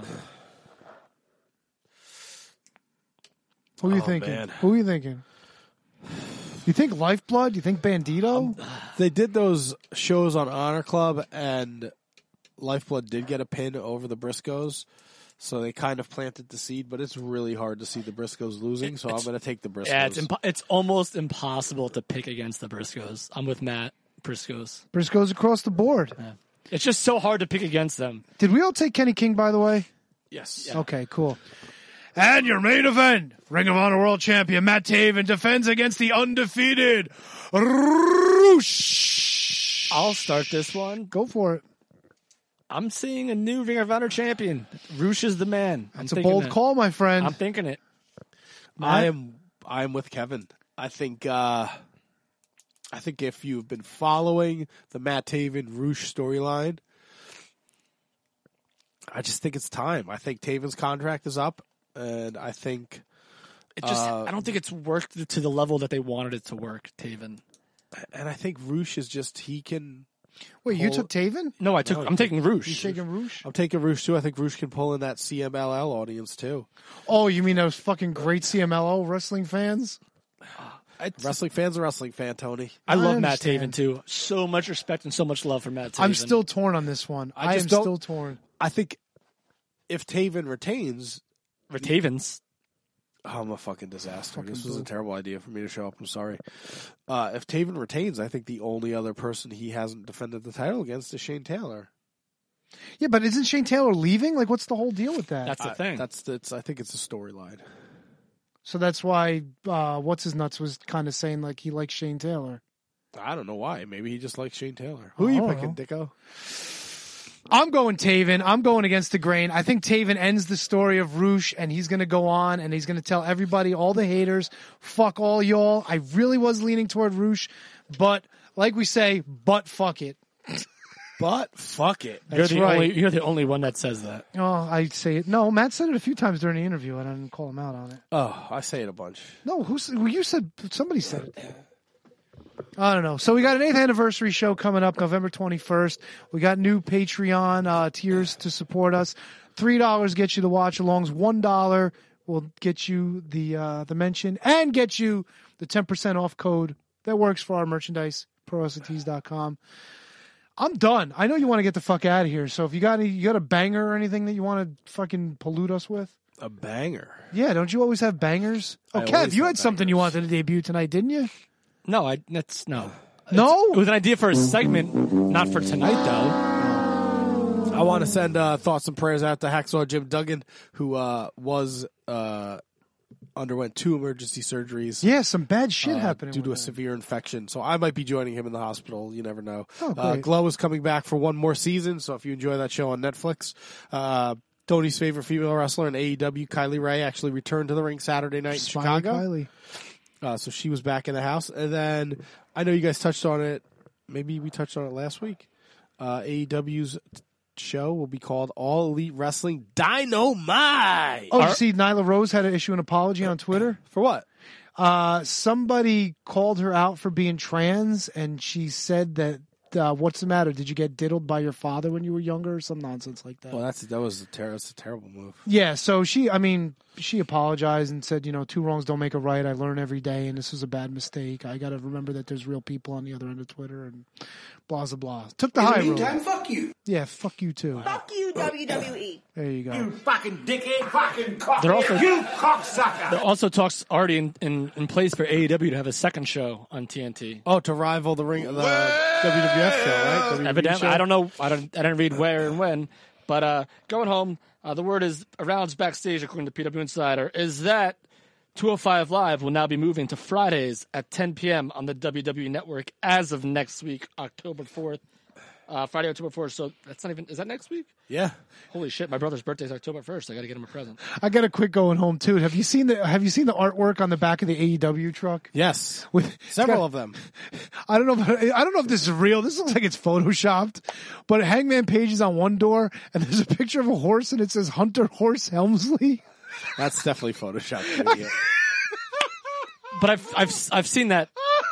Who are you thinking? Man. Who are you thinking? You think Lifeblood? You think Bandito? They did those shows on Honor Club, and Lifeblood did get a pin over the Briscoes. So they kind of planted the seed, but it's really hard to see the Briscoes losing, so I'm going to take the Briscoes. Yeah, it's almost impossible to pick against the Briscoes. I'm with Matt. Briscoes. Briscoes across the board. Yeah. It's just so hard to pick against them. Did we all take Kenny King, by the way? Yes. Yeah. Okay, cool. And your main event, Ring of Honor World Champion Matt Taven defends against the undefeated Roosh. I'll start this one. Go for it. I'm seeing a new Ring of Honor champion. Roosh is the man. That's a bold call, my friend. I'm thinking it. I am with Kevin. I think if you've been following the Matt Taven Roosh storyline, I just think it's time. I think Taven's contract is up, and I think I don't think it's worked to the level that they wanted it to work, Taven. And I think Roosh is just he can. Wait, you took Taven? No, I'm taking Roosh. You taking Roosh? I'm taking Roosh too. I think Roosh can pull in that CMLL audience too. Oh, you mean those fucking great CMLL wrestling fans? Wrestling fan's a wrestling fan, Tony. I love Matt Taven too. So much respect and so much love for Matt Taven. I'm still torn on this one. I am still torn. I think if Taven retains, I'm a fucking disaster. This was a terrible idea for me to show up. I'm sorry. If Taven retains, I think the only other person he hasn't defended the title against is Shane Taylor. Yeah, but isn't Shane Taylor leaving? Like, what's the whole deal with that? That's the thing. I think it's a storyline. So that's why What's His Nuts was kind of saying like he likes Shane Taylor. I don't know why. Maybe he just likes Shane Taylor. Who are you picking, Dicko? I'm going Taven. I'm going against the grain. I think Taven ends the story of Roosh, and he's going to go on, and he's going to tell everybody, all the haters, fuck all y'all. I really was leaning toward Roosh, but Like we say, but fuck it. But fuck it. That's right. You're the only one that says that. Oh, I say it. No, Matt said it a few times during the interview, and I didn't call him out on it. Oh, I say it a bunch. No, you said somebody said it. I don't know. So we got an 8th anniversary show coming up November 21st. We got new Patreon tiers to support us. $3 gets you the watch alongs. $1 will get you the mention and get you the 10% off code that works for our merchandise, ProWrestlingTees.com. I'm done. I know you want to get the fuck out of here. So if you got a banger or anything that you want to fucking pollute us with? A banger? Yeah, don't you always have bangers? Oh, Kev, you had something you wanted to debut tonight, didn't you? No, No? It was an idea for a segment, not for tonight, though. I want to send thoughts and prayers out to Hacksaw Jim Duggan, who underwent 2 emergency surgeries. Yeah, some bad shit happening due to a severe infection. So I might be joining him in the hospital. You never know. Oh, great. Glow is coming back for one more season. So if you enjoy that show on Netflix, Tony's favorite female wrestler in AEW, Kylie Ray, actually returned to the ring Saturday night in Chicago. Kylie. So she was back in the house. And then I know you guys touched on it. Maybe we touched on it last week. AEW's show will be called All Elite Wrestling Dynamite. Oh, you see Nyla Rose had to issue an apology on Twitter? For what? Somebody called her out for being trans, and she said that, what's the matter? Did you get diddled by your father when you were younger or some nonsense like that? Well, that's a terrible move. Yeah, so she apologized and said, 2 wrongs don't make a right. I learn every day, and this was a bad mistake. I got to remember that there's real people on the other end of Twitter, and blah, blah, blah. Took the high road. In the meantime, fuck you. Yeah, fuck you too. Fuck you, WWE. There you go. You fucking dickhead, fucking cock. They're also- You cocksucker. There are also talks already in place for AEW to have a second show on TNT. Oh, to rival the WWF show, right? WWF Evidently, show? I don't know. I didn't read where and when, but going home, the word is around backstage, according to PW Insider, is that 205 Live will now be moving to Fridays at 10 p.m. on the WWE Network as of next week, October 4th. Friday, October 4th. So that's not even. Is that next week? Yeah. Holy shit! My brother's birthday is October 1st. I got to get him a present. I got a quick going home too. Have you seen the artwork on the back of the AEW truck? Yes, with several of them. I don't know if this is real. This looks like it's photoshopped. But Hangman Page is on one door, and there's a picture of a horse, and it says Hunter Horse Helmsley. That's definitely photoshopped. You idiot. But I've seen that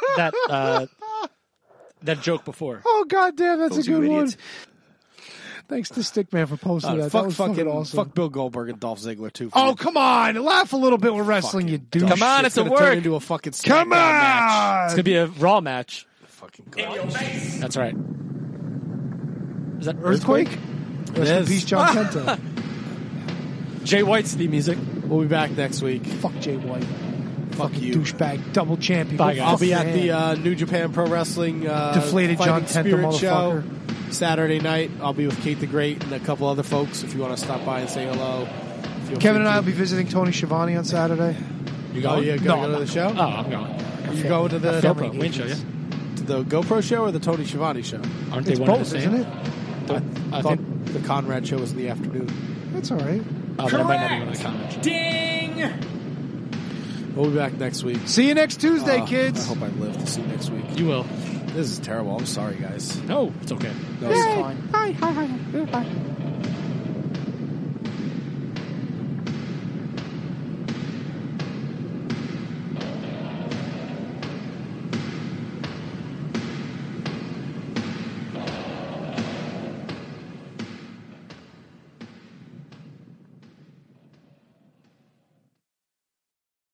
joke before. Oh goddamn, that's Those a good one. idiots. Thanks to Stickman for posting that. That was fucking awesome. Fuck Bill Goldberg and Dolph Ziggler too. Oh come on, laugh a little bit with wrestling, you douche. Come on, it's a gonna work. turn into a fucking Come on, match. It's gonna be a Raw match. Fucking That's right. Is that Earthquake? Rest in peace, John Kenta. Jay White's theme music. We'll be back next week. Fuck Jay White. Fuck you, douchebag, double champion. Bye, guys. I'll be at the New Japan Pro Wrestling Deflated John Fighting Kenta Spirit show motherfucker. Saturday night. I'll be with Kate the Great and a couple other folks. If you want to stop by and say hello, feel Kevin free and I to. will be visiting Tony Schiavone on Saturday. You going? You gonna No, go to the show? Oh, I'm going. Are you going to the GoPro Wayne show, yeah. to the GoPro show or the Tony Schiavone show? Aren't they It's one and both, the same? isn't it? I thought the Conrad show was in the afternoon. That's all right. Oh, then I might not be going to the comment. Ding! We'll be back next week. See you next Tuesday, I kids. hope I live to see next week. You will. This is terrible. I'm sorry, guys. No, it's okay. No, it's Fine. Hi.